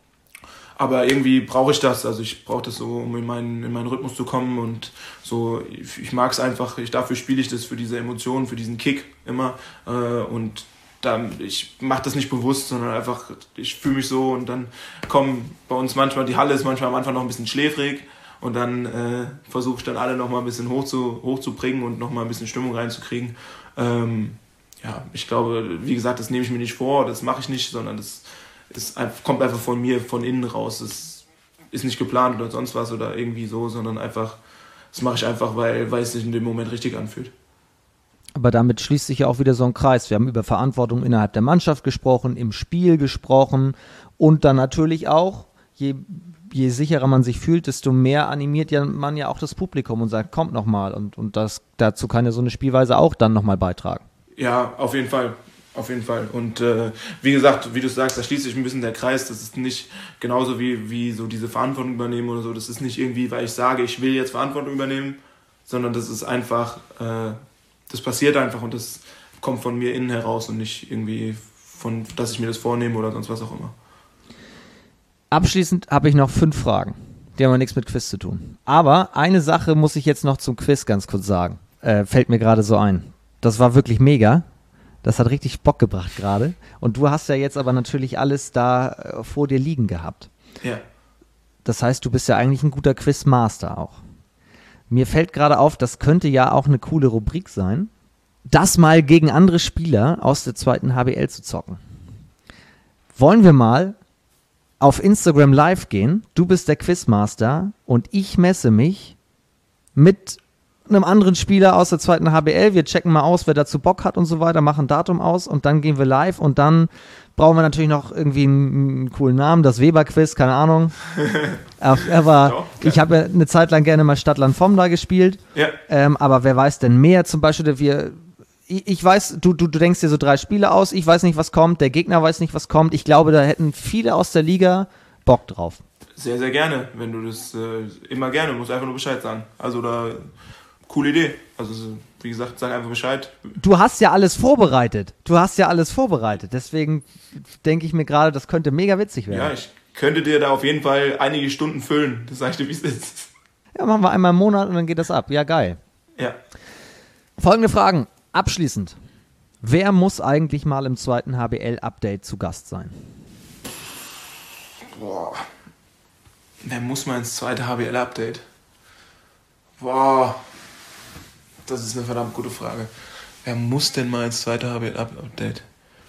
Aber irgendwie brauche ich das, also ich brauche das so, um in meinen, in meinen Rhythmus zu kommen und so, ich, ich mag es einfach, ich, dafür spiele ich das, für diese Emotionen, für diesen Kick immer äh, und dann, ich mache das nicht bewusst, sondern einfach, ich fühle mich so und dann kommen bei uns manchmal, die Halle ist manchmal am Anfang noch ein bisschen schläfrig und dann äh, versuche ich dann alle nochmal ein bisschen hoch zu, hoch zu bringen und nochmal ein bisschen Stimmung reinzukriegen. Ähm, ja, ich glaube, wie gesagt, das nehme ich mir nicht vor, das mache ich nicht, sondern das Es kommt einfach von mir, von innen raus. Es ist nicht geplant oder sonst was oder irgendwie so, sondern einfach, das mache ich einfach, weil, weil es sich in dem Moment richtig anfühlt. Aber damit schließt sich ja auch wieder so ein Kreis. Wir haben über Verantwortung innerhalb der Mannschaft gesprochen, im Spiel gesprochen und dann natürlich auch, je, je sicherer man sich fühlt, desto mehr animiert ja man ja auch das Publikum und sagt, kommt nochmal. Und, und das, dazu kann ja so eine Spielweise auch dann nochmal beitragen. Ja, auf jeden Fall. Auf jeden Fall. Und äh, wie gesagt, wie du sagst, da schließt sich ein bisschen der Kreis. Das ist nicht genauso wie, wie so diese Verantwortung übernehmen oder so. Das ist nicht irgendwie, weil ich sage, ich will jetzt Verantwortung übernehmen, sondern das ist einfach, äh, das passiert einfach und das kommt von mir innen heraus und nicht irgendwie von, dass ich mir das vornehme oder sonst was auch immer. Abschließend habe ich noch fünf Fragen. Die haben aber nichts mit Quiz zu tun. Aber eine Sache muss ich jetzt noch zum Quiz ganz kurz sagen. Äh, fällt mir gerade so ein. Das war wirklich mega. Das hat richtig Bock gebracht gerade. Und du hast ja jetzt aber natürlich alles da äh, vor dir liegen gehabt. Ja. Das heißt, du bist ja eigentlich ein guter Quizmaster auch. Mir fällt gerade auf, das könnte ja auch eine coole Rubrik sein, das mal gegen andere Spieler aus der zweiten H B L zu zocken. Wollen wir mal auf Instagram live gehen? Du bist der Quizmaster und ich messe mich mit einem anderen Spieler aus der zweiten H B L. Wir checken mal aus, wer dazu Bock hat und so weiter, machen Datum aus und dann gehen wir live und dann brauchen wir natürlich noch irgendwie einen, einen coolen Namen, das Weber-Quiz, keine Ahnung. Aber Doch, ich habe ja eine Zeit lang gerne mal Stadtland Vom da gespielt. Ja. Ähm, aber wer weiß denn mehr? Zum Beispiel, wir, ich, ich weiß, du, du, du denkst dir so drei Spiele aus, ich weiß nicht, was kommt, der Gegner weiß nicht, was kommt. Ich glaube, da hätten viele aus der Liga Bock drauf. Sehr, sehr gerne. Wenn du das äh, immer gerne, musst einfach nur Bescheid sagen. Also da, coole Idee. Also wie gesagt, sag einfach Bescheid. Du hast ja alles vorbereitet. Du hast ja alles vorbereitet. Deswegen denke ich mir gerade, das könnte mega witzig werden. Ja, ich könnte dir da auf jeden Fall einige Stunden füllen. Das sag ich dir, wie es ist. Ja, machen wir einmal im Monat und dann geht das ab. Ja, geil. Ja. Folgende Fragen. Abschließend. Wer muss eigentlich mal im zweiten H B L-Update zu Gast sein? Boah. Wer muss mal ins zweite H B L-Update? Boah. Das ist eine verdammt gute Frage. Wer muss denn mal ins zweite H B L-Update?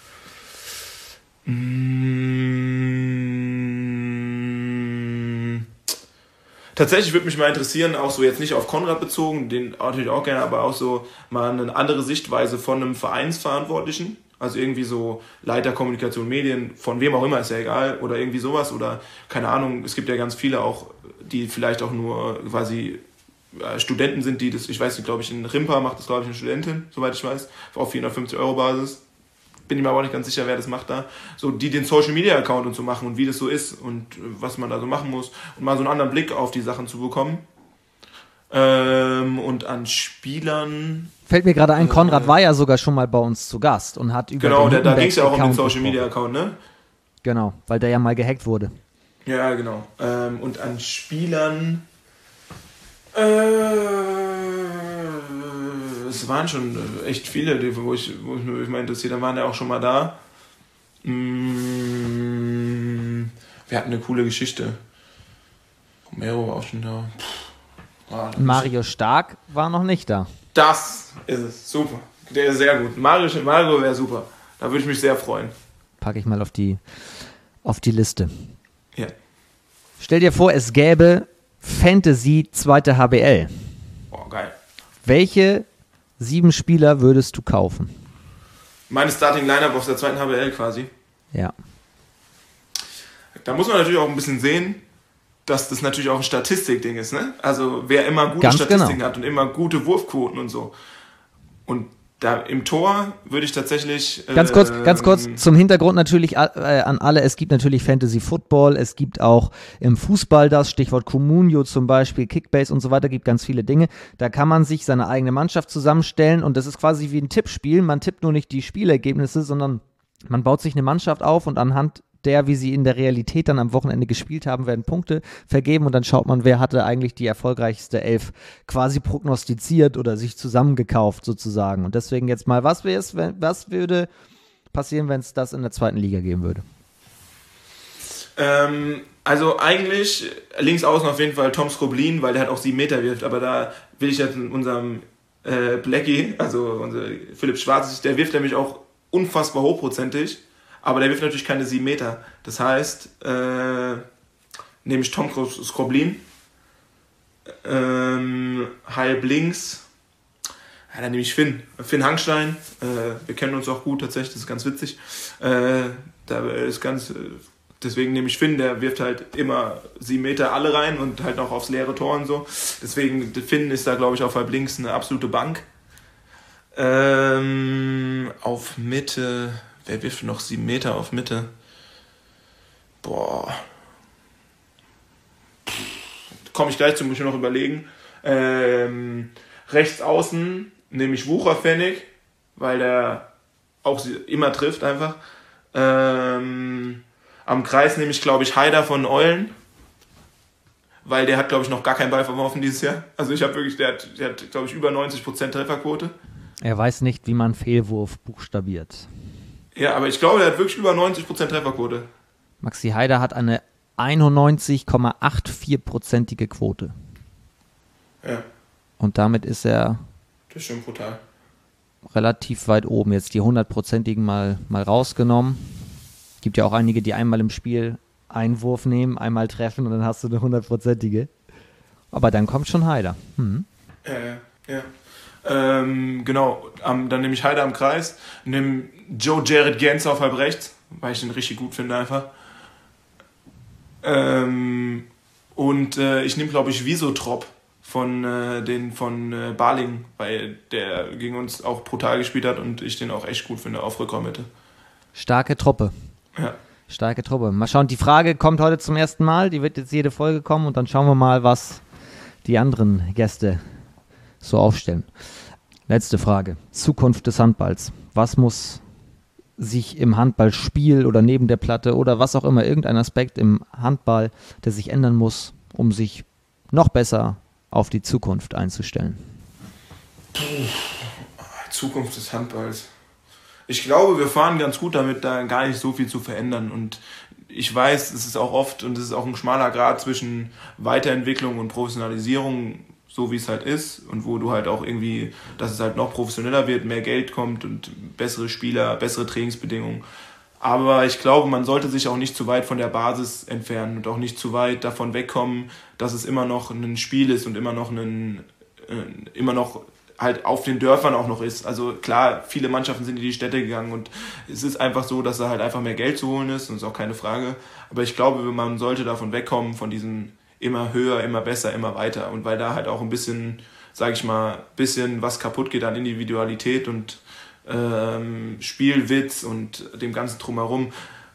Mmh. Tatsächlich würde mich mal interessieren, auch so jetzt nicht auf Konrad bezogen, den natürlich auch gerne, aber auch so mal eine andere Sichtweise von einem Vereinsverantwortlichen. Also irgendwie so Leiter Kommunikation, Medien, von wem auch immer, ist ja egal, oder irgendwie sowas, oder keine Ahnung, es gibt ja ganz viele auch, die vielleicht auch nur quasi äh, Studenten sind, die das, ich weiß nicht, glaube ich, in Rimpa macht das, glaube ich, eine Studentin, soweit ich weiß, auf vierhundertfünfzig Euro Basis. Bin ich mir aber auch nicht ganz sicher, wer das macht da. So, die den Social Media Account und so machen und wie das so ist und was man da so machen muss und mal so einen anderen Blick auf die Sachen zu bekommen. Ähm, und an Spielern. Fällt mir gerade ein, äh, Konrad war ja sogar schon mal bei uns zu Gast und hat über Genau, den da, da ging es ja auch um den Hüttenberg-Account Social Media Account, ne? Genau, weil der ja mal gehackt wurde. Ja, genau. Ähm, und an Spielern. Äh, es waren schon echt viele, die, wo, ich, wo ich mich mal interessiert, da waren ja auch schon mal da. Mm, wir hatten eine coole Geschichte. Romero war auch schon da. Ah, Mario Stark war noch nicht da. Das ist es. Super. Der ist sehr gut. Mario, Mario wäre super. Da würde ich mich sehr freuen. Packe ich mal auf die, auf die Liste. Ja. Stell dir vor, es gäbe Fantasy zweite H B L. Boah, geil. Welche sieben Spieler würdest du kaufen? Meine Starting Lineup aus der zweiten H B L quasi. Ja. Da muss man natürlich auch ein bisschen sehen, dass das natürlich auch ein Statistikding ist, ne? Also wer immer gute Ganz Statistiken genau. hat und immer gute Wurfquoten und so. Und da im Tor würde ich tatsächlich... Ganz kurz, ähm, ganz kurz zum Hintergrund natürlich äh, an alle, es gibt natürlich Fantasy Football, es gibt auch im Fußball das, Stichwort Comunio zum Beispiel, Kickbase und so weiter, gibt ganz viele Dinge. Da kann man sich seine eigene Mannschaft zusammenstellen und das ist quasi wie ein Tippspiel. Man tippt nur nicht die Spielergebnisse, sondern man baut sich eine Mannschaft auf und anhand der, wie sie in der Realität dann am Wochenende gespielt haben, werden Punkte vergeben und dann schaut man, wer hatte eigentlich die erfolgreichste Elf quasi prognostiziert oder sich zusammengekauft sozusagen. Und deswegen jetzt mal, was, wär's, wenn, was würde passieren, wenn es das in der zweiten Liga geben würde? Ähm, also eigentlich links außen auf jeden Fall Tom Skroblin, weil der hat auch sieben Meter wirft, aber da will ich jetzt in unserem äh, Blackie, also unser Philipp Schwarz, der wirft nämlich auch unfassbar hochprozentig. Aber der wirft natürlich keine sieben Meter. Das heißt, äh, nehme ich Tom Skroblin, ähm, halb links, ja, dann nehme ich Finn. Finn Hangstein, äh, wir kennen uns auch gut tatsächlich, das ist ganz witzig. Äh, da ist ganz, deswegen nehme ich Finn, der wirft halt immer sieben Meter alle rein und halt auch aufs leere Tor und so. Deswegen, Finn ist da, glaube ich, auf halb links eine absolute Bank. Ähm, auf Mitte... Wer wirft noch sieben Meter auf Mitte? Boah. Komme ich gleich zu, muss ich noch überlegen. Ähm, rechts außen nehme ich Wucherpfennig, weil der auch immer trifft einfach. Ähm, am Kreis nehme ich, glaube ich, Haider von Eulen, weil der hat, glaube ich, noch gar keinen Ball verworfen dieses Jahr. Also ich habe wirklich, der hat, der hat glaube ich, über neunzig Prozent Trefferquote. Er weiß nicht, wie man Fehlwurf buchstabiert. Ja, aber ich glaube, er hat wirklich über neunzig Prozent Trefferquote. Maxi Haider hat eine einundneunzig Komma vierundachtzig-prozentige Quote. Ja. Und damit ist er Das ist schon brutal. relativ weit oben. Jetzt die hundertprozentigen mal, mal rausgenommen. Gibt ja auch einige, die einmal im Spiel einen Wurf nehmen, einmal treffen und dann hast du eine hundertprozentige. Aber dann kommt schon Haider. Hm. Äh, ja. Ähm, genau, um, dann nehme ich Haider am Kreis, nehme Joe Jared Gens auf halb rechts, weil ich den richtig gut finde einfach. Ähm, und äh, ich nehme, glaube ich, Wiesotrop von, äh, den, von äh, Baling, weil der gegen uns auch brutal gespielt hat und ich den auch echt gut finde auf Rückraummitte. Starke Truppe. Ja. Starke Truppe. Mal schauen, die Frage kommt heute zum ersten Mal. Die wird jetzt jede Folge kommen und dann schauen wir mal, was die anderen Gäste so aufstellen. Letzte Frage. Zukunft des Handballs. Was muss sich im Handballspiel oder neben der Platte oder was auch immer, irgendein Aspekt im Handball, der sich ändern muss, um sich noch besser auf die Zukunft einzustellen? Zukunft des Handballs. Ich glaube, wir fahren ganz gut damit, da gar nicht so viel zu verändern. Und ich weiß, es ist auch oft und es ist auch ein schmaler Grat zwischen Weiterentwicklung und Professionalisierung, so wie es halt ist. Und wo du halt auch irgendwie, dass es halt noch professioneller wird, mehr Geld kommt und bessere Spieler, bessere Trainingsbedingungen. Aber ich glaube, man sollte sich auch nicht zu weit von der Basis entfernen und auch nicht zu weit davon wegkommen, dass es immer noch ein Spiel ist und immer noch ein, äh, immer noch halt auf den Dörfern auch noch ist. Also klar, viele Mannschaften sind in die Städte gegangen und es ist einfach so, dass da halt einfach mehr Geld zu holen ist und ist auch keine Frage. Aber ich glaube, man sollte davon wegkommen, von diesem immer höher, immer besser, immer weiter. Und weil da halt auch ein bisschen, sag ich mal, bisschen was kaputt geht an Individualität und ähm, Spielwitz und dem ganzen Drumherum.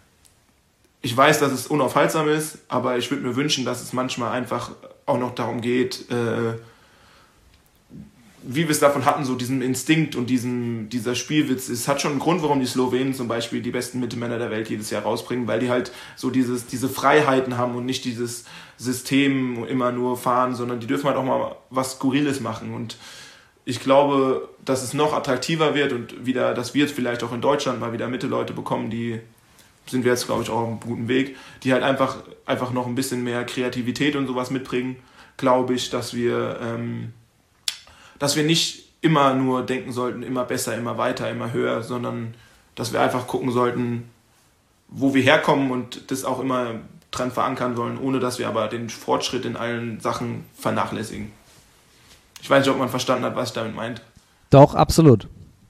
Ich weiß, dass es unaufhaltsam ist, aber ich würde mir wünschen, dass es manchmal einfach auch noch darum geht, äh, wie wir es davon hatten, so diesen Instinkt und diesen, dieser Spielwitz. Es hat schon einen Grund, warum die Slowenen zum Beispiel die besten Mittelmänner der Welt jedes Jahr rausbringen, weil die halt so dieses, diese Freiheiten haben und nicht dieses System immer nur fahren, sondern die dürfen halt auch mal was Skurriles machen. Und ich glaube, dass es noch attraktiver wird und wieder, dass wir jetzt vielleicht auch in Deutschland mal wieder Mitte-Leute bekommen, die sind wir jetzt, glaube ich, auch auf einem guten Weg, die halt einfach, einfach noch ein bisschen mehr Kreativität und sowas mitbringen, glaube ich, dass wir... Ähm, dass wir nicht immer nur denken sollten, immer besser, immer weiter, immer höher, sondern dass wir einfach gucken sollten, wo wir herkommen und das auch immer dran verankern sollen, ohne dass wir aber den Fortschritt in allen Sachen vernachlässigen. Ich weiß nicht, ob man verstanden hat, was ich damit meint. Doch, absolut.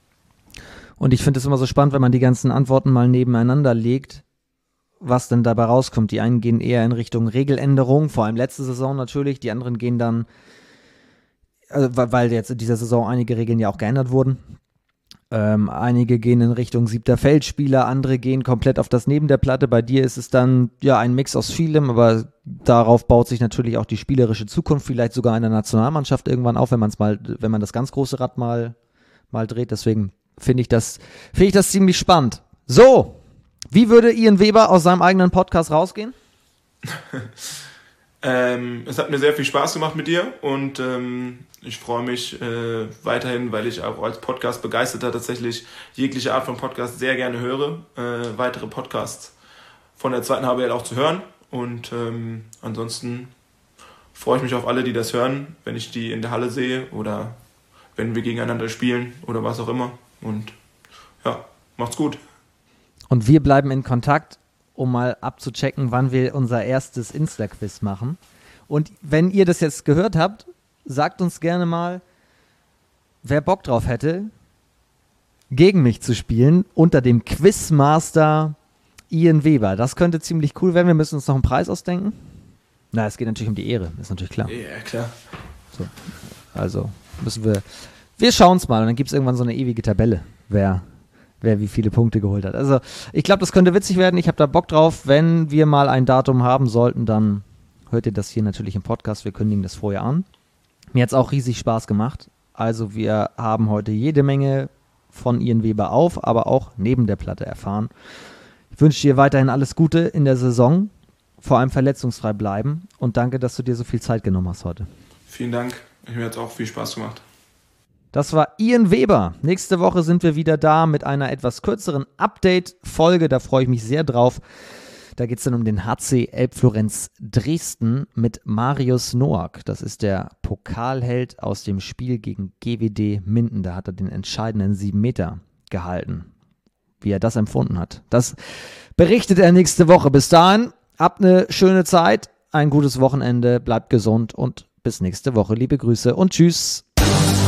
Und ich finde es immer so spannend, wenn man die ganzen Antworten mal nebeneinander legt, was denn dabei rauskommt. Die einen gehen eher in Richtung Regeländerung, vor allem letzte Saison natürlich, die anderen gehen dann Also, weil jetzt in dieser Saison einige Regeln ja auch geändert wurden. Ähm, einige gehen in Richtung siebter Feldspieler, andere gehen komplett auf das Neben der Platte. Bei dir ist es dann ja ein Mix aus vielem, aber darauf baut sich natürlich auch die spielerische Zukunft, vielleicht sogar in der Nationalmannschaft irgendwann auf, wenn man es mal, wenn man das ganz große Rad mal, mal dreht. Deswegen finde ich das, finde ich das ziemlich spannend. So, wie würde Ian Weber aus seinem eigenen Podcast rausgehen? Ähm, es hat mir sehr viel Spaß gemacht mit dir und ähm, ich freue mich äh, weiterhin, weil ich auch als Podcast-Begeisterter tatsächlich jegliche Art von Podcast sehr gerne höre, äh, weitere Podcasts von der zweiten H B L auch zu hören und ähm, ansonsten freue ich mich auf alle, die das hören, wenn ich die in der Halle sehe oder wenn wir gegeneinander spielen oder was auch immer und ja, macht's gut. Und wir bleiben in Kontakt, um mal abzuchecken, wann wir unser erstes Insta-Quiz machen. Und wenn ihr das jetzt gehört habt, sagt uns gerne mal, wer Bock drauf hätte, gegen mich zu spielen unter dem Quizmaster Ian Weber. Das könnte ziemlich cool werden. Wir müssen uns noch einen Preis ausdenken. Na, es geht natürlich um die Ehre, ist natürlich klar. Ja, klar. So, also müssen wir, wir schauen es mal und dann gibt es irgendwann so eine ewige Tabelle, wer wer wie viele Punkte geholt hat. Also ich glaube, das könnte witzig werden. Ich habe da Bock drauf. Wenn wir mal ein Datum haben sollten, dann hört ihr das hier natürlich im Podcast. Wir kündigen das vorher an. Mir hat es auch riesig Spaß gemacht. Also wir haben heute jede Menge von Ian Weber auf, aber auch neben der Platte erfahren. Ich wünsche dir weiterhin alles Gute in der Saison. Vor allem verletzungsfrei bleiben. Und danke, dass du dir so viel Zeit genommen hast heute. Vielen Dank. Mir hat es auch viel Spaß gemacht. Das war Ian Weber. Nächste Woche sind wir wieder da mit einer etwas kürzeren Update-Folge. Da freue ich mich sehr drauf. Da geht es dann um den H C Elbflorenz Dresden mit Marius Noack. Das ist der Pokalheld aus dem Spiel gegen G W D Minden. Da hat er den entscheidenden sieben Meter gehalten. Wie er das empfunden hat. Das berichtet er nächste Woche. Bis dahin, habt eine schöne Zeit, ein gutes Wochenende, bleibt gesund und bis nächste Woche. Liebe Grüße und tschüss.